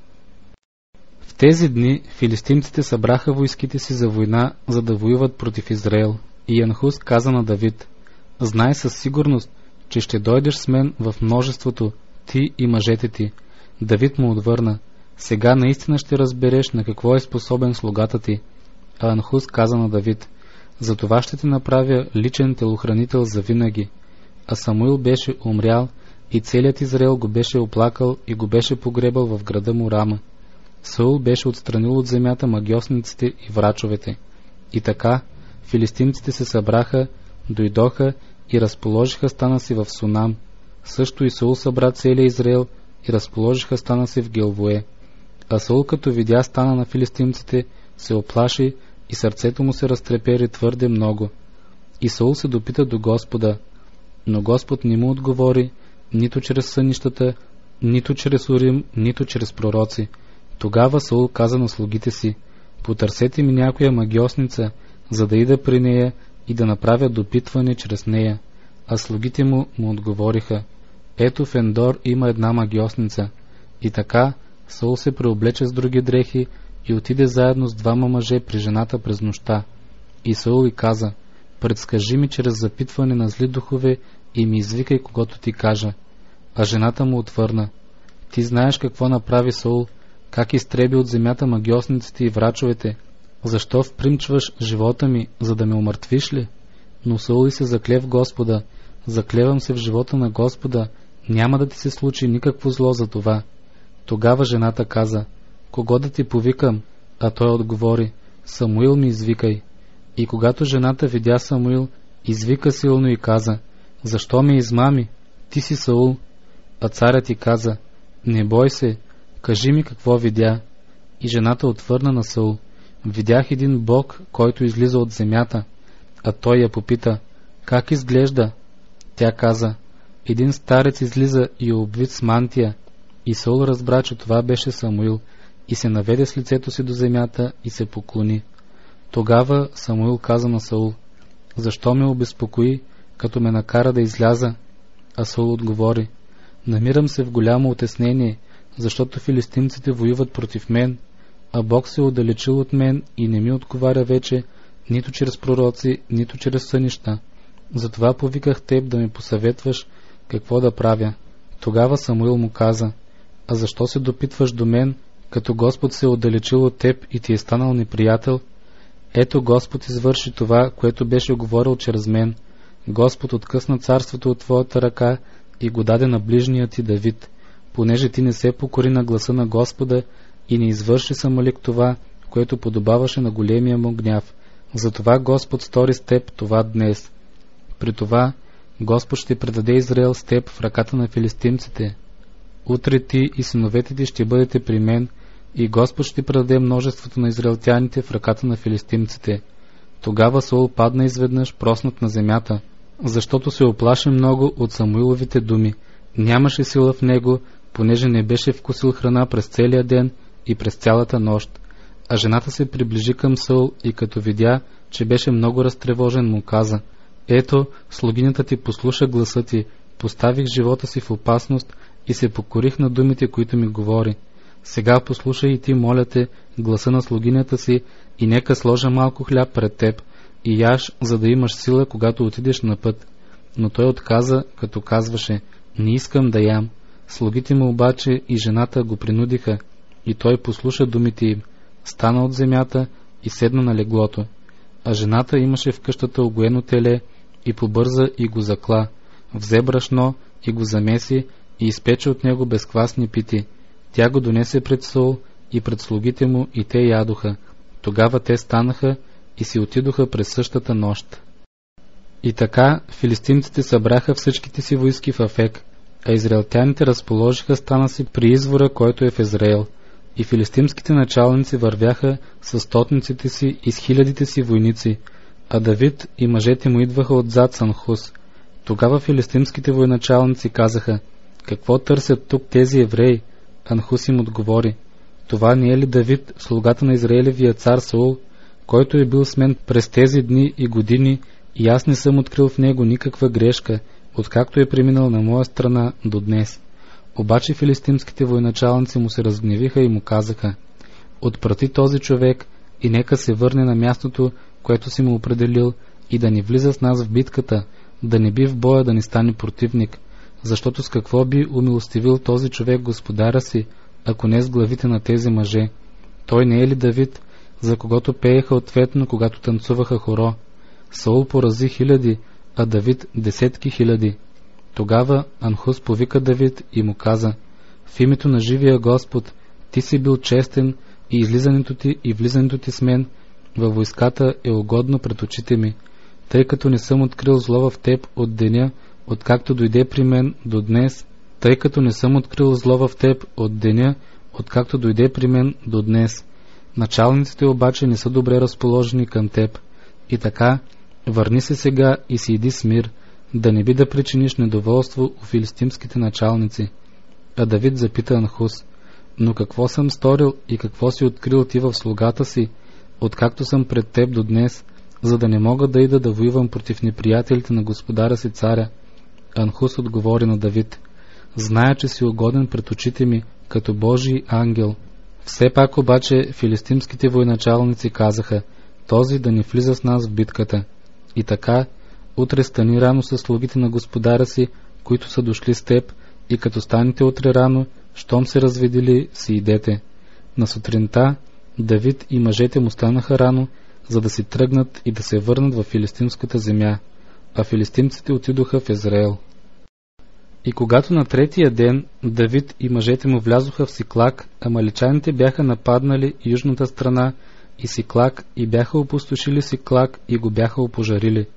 Speaker 1: В тези дни филистимците събраха войските си за война, за да воюват против Израел. И Анхус каза на Давид: знай със сигурност, че ще дойдеш с мен в множеството, ти и мъжете ти. Давид му отвърна: сега наистина ще разбереш на какво е способен слугата ти. А Анхус каза на Давид: за това ще те направя личен телохранител за винаги. А Самуил беше умрял и целият Израел го беше оплакал и го беше погребал в града му Рама. Саул беше отстранил от земята магьосниците и врачовете. И така филистимците се събраха, дойдоха и разположиха стана си в Сунам. Също и Саул събра целия Израел и разположиха стана си в Гилбое. А Саул, като видя стана на филистимците, се оплаши и сърцето му се разтрепери твърде много. И Саул се допита до Господа, но Господ не му отговори нито чрез сънищата, нито чрез Урим, нито чрез пророци. Тогава Саул каза на слугите си: потърсете ми някоя магьосница, за да ида при нея и да направя допитване чрез нея. А слугите му му отговориха: ето в Ендор има една магьосница. И така Саул се преоблече с други дрехи и отиде заедно с двама мъже при жената през нощта. И Саул й каза: предскажи ми чрез запитване на зли духове и ми извикай, когато ти кажа. А жената му отвърна: ти знаеш какво направи Саул, как изтреби от земята магьосниците и врачовете. Защо впримчваш живота ми, за да ме умъртвиш ли? Но Саул и се закле в Господа: заклевам се в живота на Господа, няма да ти се случи никакво зло за това. Тогава жената каза: кого да ти повикам? А той отговори: Самуил ми извикай. И когато жената видя Самуил, Извика силно и каза: защо ме измами? Ти си Саул. А царят й каза: не бой се, кажи ми какво видя. И жената отвърна на Саул: видях един бог, който излиза от земята. А той я попита: как изглежда? Тя каза: един старец излиза и е обвит с мантия. И Саул разбра, че това беше Самуил, и се наведе с лицето си до земята и се поклони. Тогава Самуил каза на Саул: защо ме обезпокои, като ме накара да изляза? А Саул отговори: намирам се в голямо утеснение, защото филистимците воюват против мен, а Бог се е отдалечил от мен и не ми отговаря вече, нито чрез пророци, нито чрез сънища. Затова повиках теб да ме посъветваш какво да правя. Тогава Самуил му каза: а защо се допитваш до мен, като Господ се е отдалечил от теб и ти е станал неприятел? Ето Господ извърши това, което беше говорил чрез мен. Господ откъсна царството от твоята ръка и го даде на ближния ти Давид, понеже ти не се покори на гласа на Господа и не извърши самолик това, което подобаваше на големия му гняв. Затова Господ стори с теб това днес. При това Господ ще предаде Израел с теб в ръката на филистимците. Утре ти и синовете ти ще бъдете при мен, и Господ ще предаде множеството на израелтяните в ръката на филистимците. Тогава Саул падна изведнъж проснат на земята, защото се оплаши много от Самуиловите думи. Нямаше сила в него, понеже не беше вкусил храна през целия ден и през цялата нощ. А жената се приближи към Саул и като видя, че беше много разтревожен, му каза: ето, слугинята ти послуша гласа ти, поставих живота си в опасност и се покорих на думите, които ми говори. Сега послушай и ти, моля те, гласа на слугинята си, и нека сложа малко хляб пред теб и яж, за да имаш сила, когато отидеш на път. Но той отказа, като казваше: не искам да ям. Слугите му обаче и жената го принудиха, и той послуша думите им, стана от земята и седна на леглото. А жената имаше в къщата огоено теле и побърза и го закла, взе брашно и го замеси и изпече от него безквасни пити. Тя го донесе пред Саул и пред слугите му, и те ядоха. Тогава те станаха и си отидоха през същата нощ. И така филистимците събраха всичките си войски в Афек, а израелтяните разположиха стана си при извора, който е в Израел. И филистимските началници вървяха с стотниците си и с хилядите си войници, а Давид и мъжете му идваха отзад с Анхус. Тогава филистимските военачалници казаха: какво търсят тук тези евреи? Анхус им отговори: това не е ли Давид, слугата на Израелевия цар Саул, който е бил с мен през тези дни и години, и аз не съм открил в него никаква грешка, откакто е преминал на моя страна до днес. Обаче филистимските военачалници му се разгневиха и му казаха: отпрати този човек и нека се върне на мястото, което си му определил, и да не влиза с нас в битката, да не би в боя да ни стане противник, защото с какво би умилостивил този човек господаря си, ако не с главите на тези мъже? Той не е ли Давид, за когото пееха ответно, когато танцуваха хоро? Саул порази хиляди, а Давид десетки хиляди. Тогава Анхус повика Давид и му каза: в името на живия Господ, ти си бил честен и излизането ти и влизането ти с мен във войската е угодно пред очите ми, тъй като не съм открил зло в теб от деня, откакто дойде при мен до днес, тъй като не съм открил зло в теб от деня, откакто дойде при мен до днес. Началниците обаче не са добре разположени към теб. И така, върни се сега и си иди с мир, да не би да причиниш недоволство у филистимските началници. А Давид запита Анхус: но какво съм сторил и какво си открил ти в слугата си, откакто съм пред теб до днес, за да не мога да ида да воювам против неприятелите на господаря си царя? Анхус отговори на Давид: зная, че си угоден пред очите ми, като Божий ангел. Все пак обаче филистимските военачалници казаха: този да не влиза с нас в битката. И така, утре стани рано със слугите на господаря си, които са дошли с теб, и като станете утре рано, щом се разведили, си идете. На сутринта Давид и мъжете му станаха рано, за да си тръгнат и да се върнат в филистимската земя, а филистимците отидоха в Израел. И когато на третия ден Давид и мъжете му влязоха в Сиклаг, амаличаните бяха нападнали южната страна и Сиклаг и бяха опустошили Сиклаг и го бяха опожарили.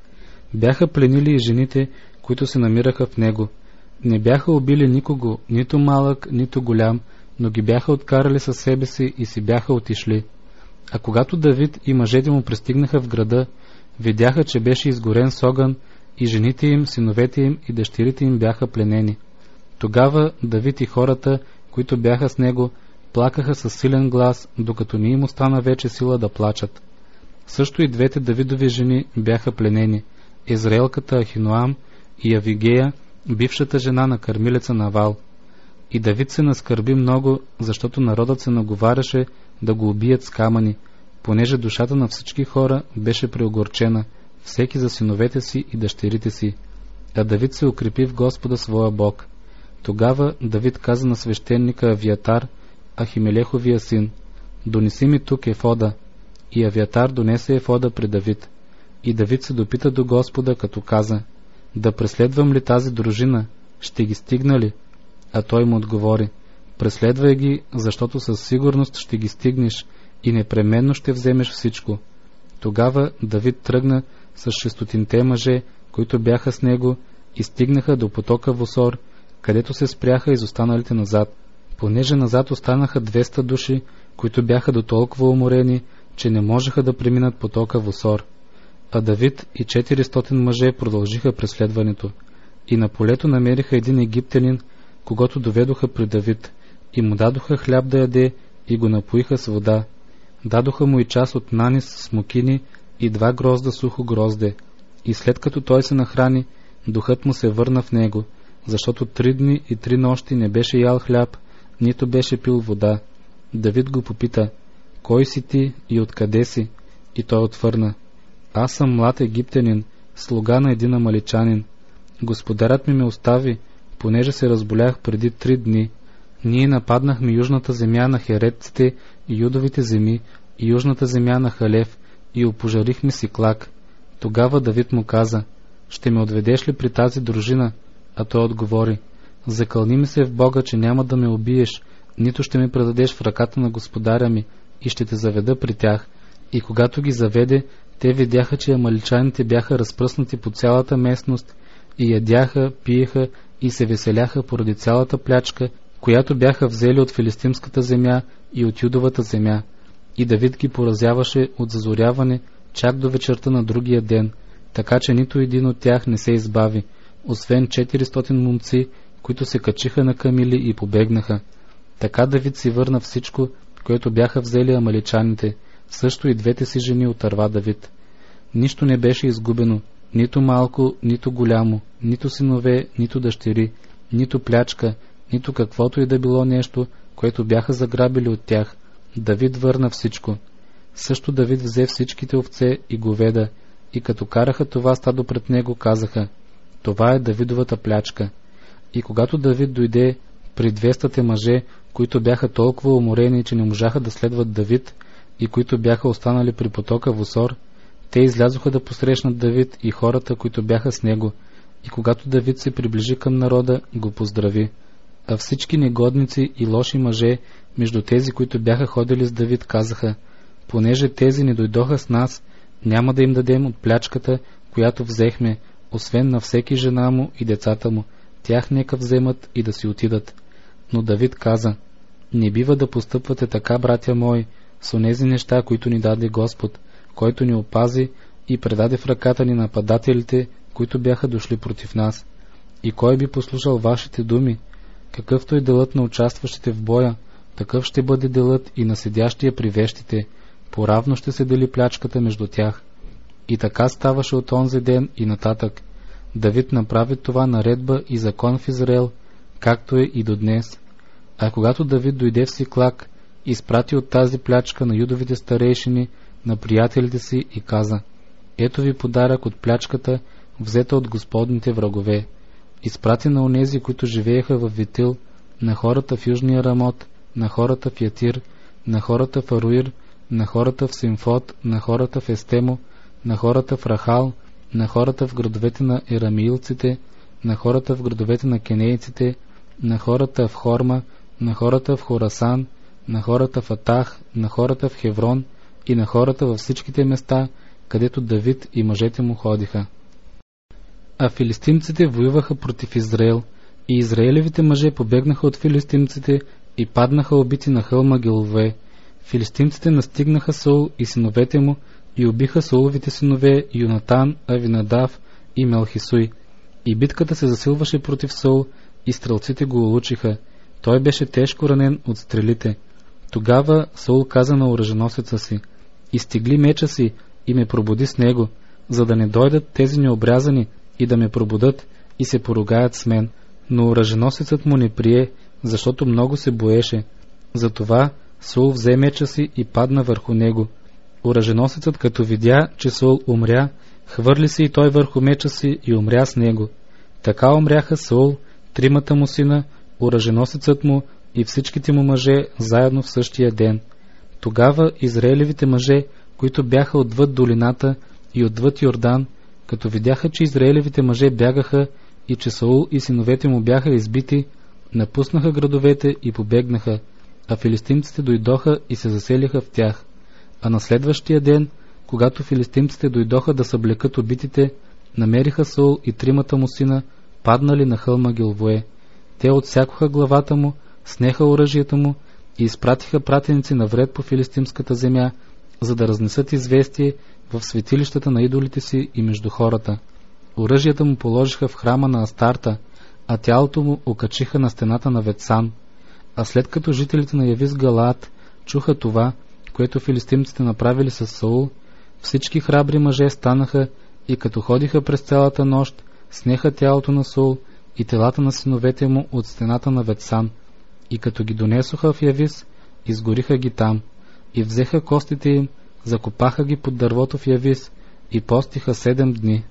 Speaker 1: Бяха пленили и жените, които се намираха в него. Не бяха убили никого, нито малък, нито голям, но ги бяха откарали със себе си и си бяха отишли. А когато Давид и мъжете му пристигнаха в града, видяха, че беше изгорен с огън, и жените им, синовете им и дъщерите им бяха пленени. Тогава Давид и хората, които бяха с него, плакаха със силен глас, докато не им остана вече сила да плачат. Също и двете Давидови жени бяха пленени, Езраелката Ахиноам и Авигея, бившата жена на кърмилеца Навал. И Давид се наскърби много, защото народът се наговаряше да го убият с камъни, понеже душата на всички хора беше преогорчена, всеки за синовете си и дъщерите си. А Давид се укрепи в Господа своя Бог. Тогава Давид каза на свещеника Авиатар, Ахимелеховия син: донеси ми тук ефода. И Авиатар донесе ефода при Давид. И Давид се допита до Господа, като каза: да преследвам ли тази дружина? Ще ги стигна ли? А той му отговори: преследвай ги, защото със сигурност ще ги стигнеш и непременно ще вземеш всичко. Тогава Давид тръгна с шестотинте мъже, които бяха с него, и стигнаха до потока Восор, където се спряха изостаналите назад. Понеже назад останаха двеста души, които бяха до толкова уморени, че не можеха да преминат потока Восор. А Давид и четиристотин мъже продължиха преследването. И на полето намериха един египтянин, когато доведоха при Давид, и му дадоха хляб да яде и го напоиха с вода. Дадоха му и част от нанис с мукини и два грозда сухо грозде. И след като той се нахрани, духът му се върна в него, защото три дни и три нощи не беше ял хляб, нито беше пил вода. Давид го попита: кой си ти и откъде си? И той отвърна: аз съм млад египтянин, слуга на един амаличанин. Господарят ми ме остави, понеже се разболях преди три дни. Ние нападнахме южната земя на херетците и юдовите земи, и южната земя на Халев, и опожарихме Сиклак. Тогава Давид му каза: ще ме отведеш ли при тази дружина? А той отговори: закълни ми се в Бога, че няма да ме убиеш, нито ще ме предадеш в ръката на господаря ми, и ще те заведа при тях. И когато ги заведе, те видяха, че амаличаните бяха разпръснати по цялата местност и ядяха, пиеха и се веселяха поради цялата плячка, която бяха взели от филистимската земя и от юдовата земя. И Давид ги поразяваше от зазоряване чак до вечерта на другия ден, така че нито един от тях не се избави, освен четиристотин момци, които се качиха на камили и побегнаха. Така Давид си върна всичко, което бяха взели амаличаните, също и двете си жени отърва Давид. Нищо не беше изгубено, нито малко, нито голямо, нито синове, нито дъщери, нито плячка, нито каквото и да било нещо, което бяха заграбили от тях. Давид върна всичко. Също Давид взе всичките овце и говеда, и като караха това стадо пред него, казаха: това е Давидовата плячка. И когато Давид дойде при двестата мъже, които бяха толкова уморени, че не можаха да следват Давид, и които бяха останали при потока Восор, те излязоха да посрещнат Давид и хората, които бяха с него, и когато Давид се приближи към народа, го поздрави. А всички негодници и лоши мъже между тези, които бяха ходили с Давид, казаха: понеже тези не дойдоха с нас, няма да им дадем от плячката, която взехме, освен на всеки жена му и децата му, тях нека вземат и да си отидат. Но Давид каза: не бива да постъпвате така, братя мои, с онези неща, които ни даде Господ, който ни опази и предаде в ръката ни нападателите, които бяха дошли против нас. И кой би послушал вашите думи? Какъвто е делът на участващите в боя, такъв ще бъде делът и на седящия при вещите, поравно ще се дели плячката между тях. И така ставаше от онзи ден и нататък. Давид направи това наредба и закон в Израел, както е и до днес. А когато Давид дойде в Сиклак, изпрати от тази плячка на юдовите старейшини, на приятелите си и каза: ето ви подарък от плячката, взета от господните врагове. Изпрати на онези, които живееха в Витил, на хората в Южния Рамот, на хората в Ятир, на хората в Аруир, на хората в Симфот, на хората в Естемо, на хората в Рахал, на хората в градовете на ерамиилците, на хората в градовете на кенейците, на хората в Хорма, на хората в Хорасан, на хората в Атах, на хората в Хеврон и на хората във всичките места, където Давид и мъжете му ходиха. А филистимците воюваха против Израел, и израелевите мъже побегнаха от филистимците и паднаха убити на хълма Гилбоя. Филистимците настигнаха Саул и синовете му и убиха Сауловите синове Йонатан, Авинадав и Мелхисуй. И битката се засилваше против Саул и стрелците го улучиха. Той беше тежко ранен от стрелите. Тогава Саул каза на оръженосеца си: изтегли меча си и ме пробуди с него, за да не дойдат тези необрязани и да ме пробудат и се поругаят с мен. Но оръженосецът му не прие, защото много се боеше. Затова Саул взе меча си и падна върху него. Оръженосецът, като видя, че Саул умря, хвърли се и той върху меча си и умря с него. Така умряха Саул, тримата му сина, оръженосецът му и всичките му мъже заедно в същия ден. Тогава израелевите мъже, които бяха отвъд долината и отвъд Йордан, като видяха, че израелевите мъже бягаха и че Саул и синовете му бяха избити, напуснаха градовете и побегнаха, а филистимците дойдоха и се заселиха в тях. А на следващия ден, когато филистимците дойдоха да съблекат убитите, намериха Саул и тримата му сина паднали на хълма Гилбоя. Те отсякоха главата му, снеха оръжието му и изпратиха пратеници навред по филистимската земя, за да разнесат известие в светилищата на идолите си и между хората. Оръжията му положиха в храма на Астарта, а тялото му окачиха на стената на Ветсан. А след като жителите на Явис Галаат чуха това, което филистимците направили с Саул, всички храбри мъже станаха и като ходиха през цялата нощ, снеха тялото на Саул и телата на синовете му от стената на Ветсан. И като ги донесоха в Явис, изгориха ги там, и взеха костите им, закопаха ги под дървото в Явис и постиха седем дни.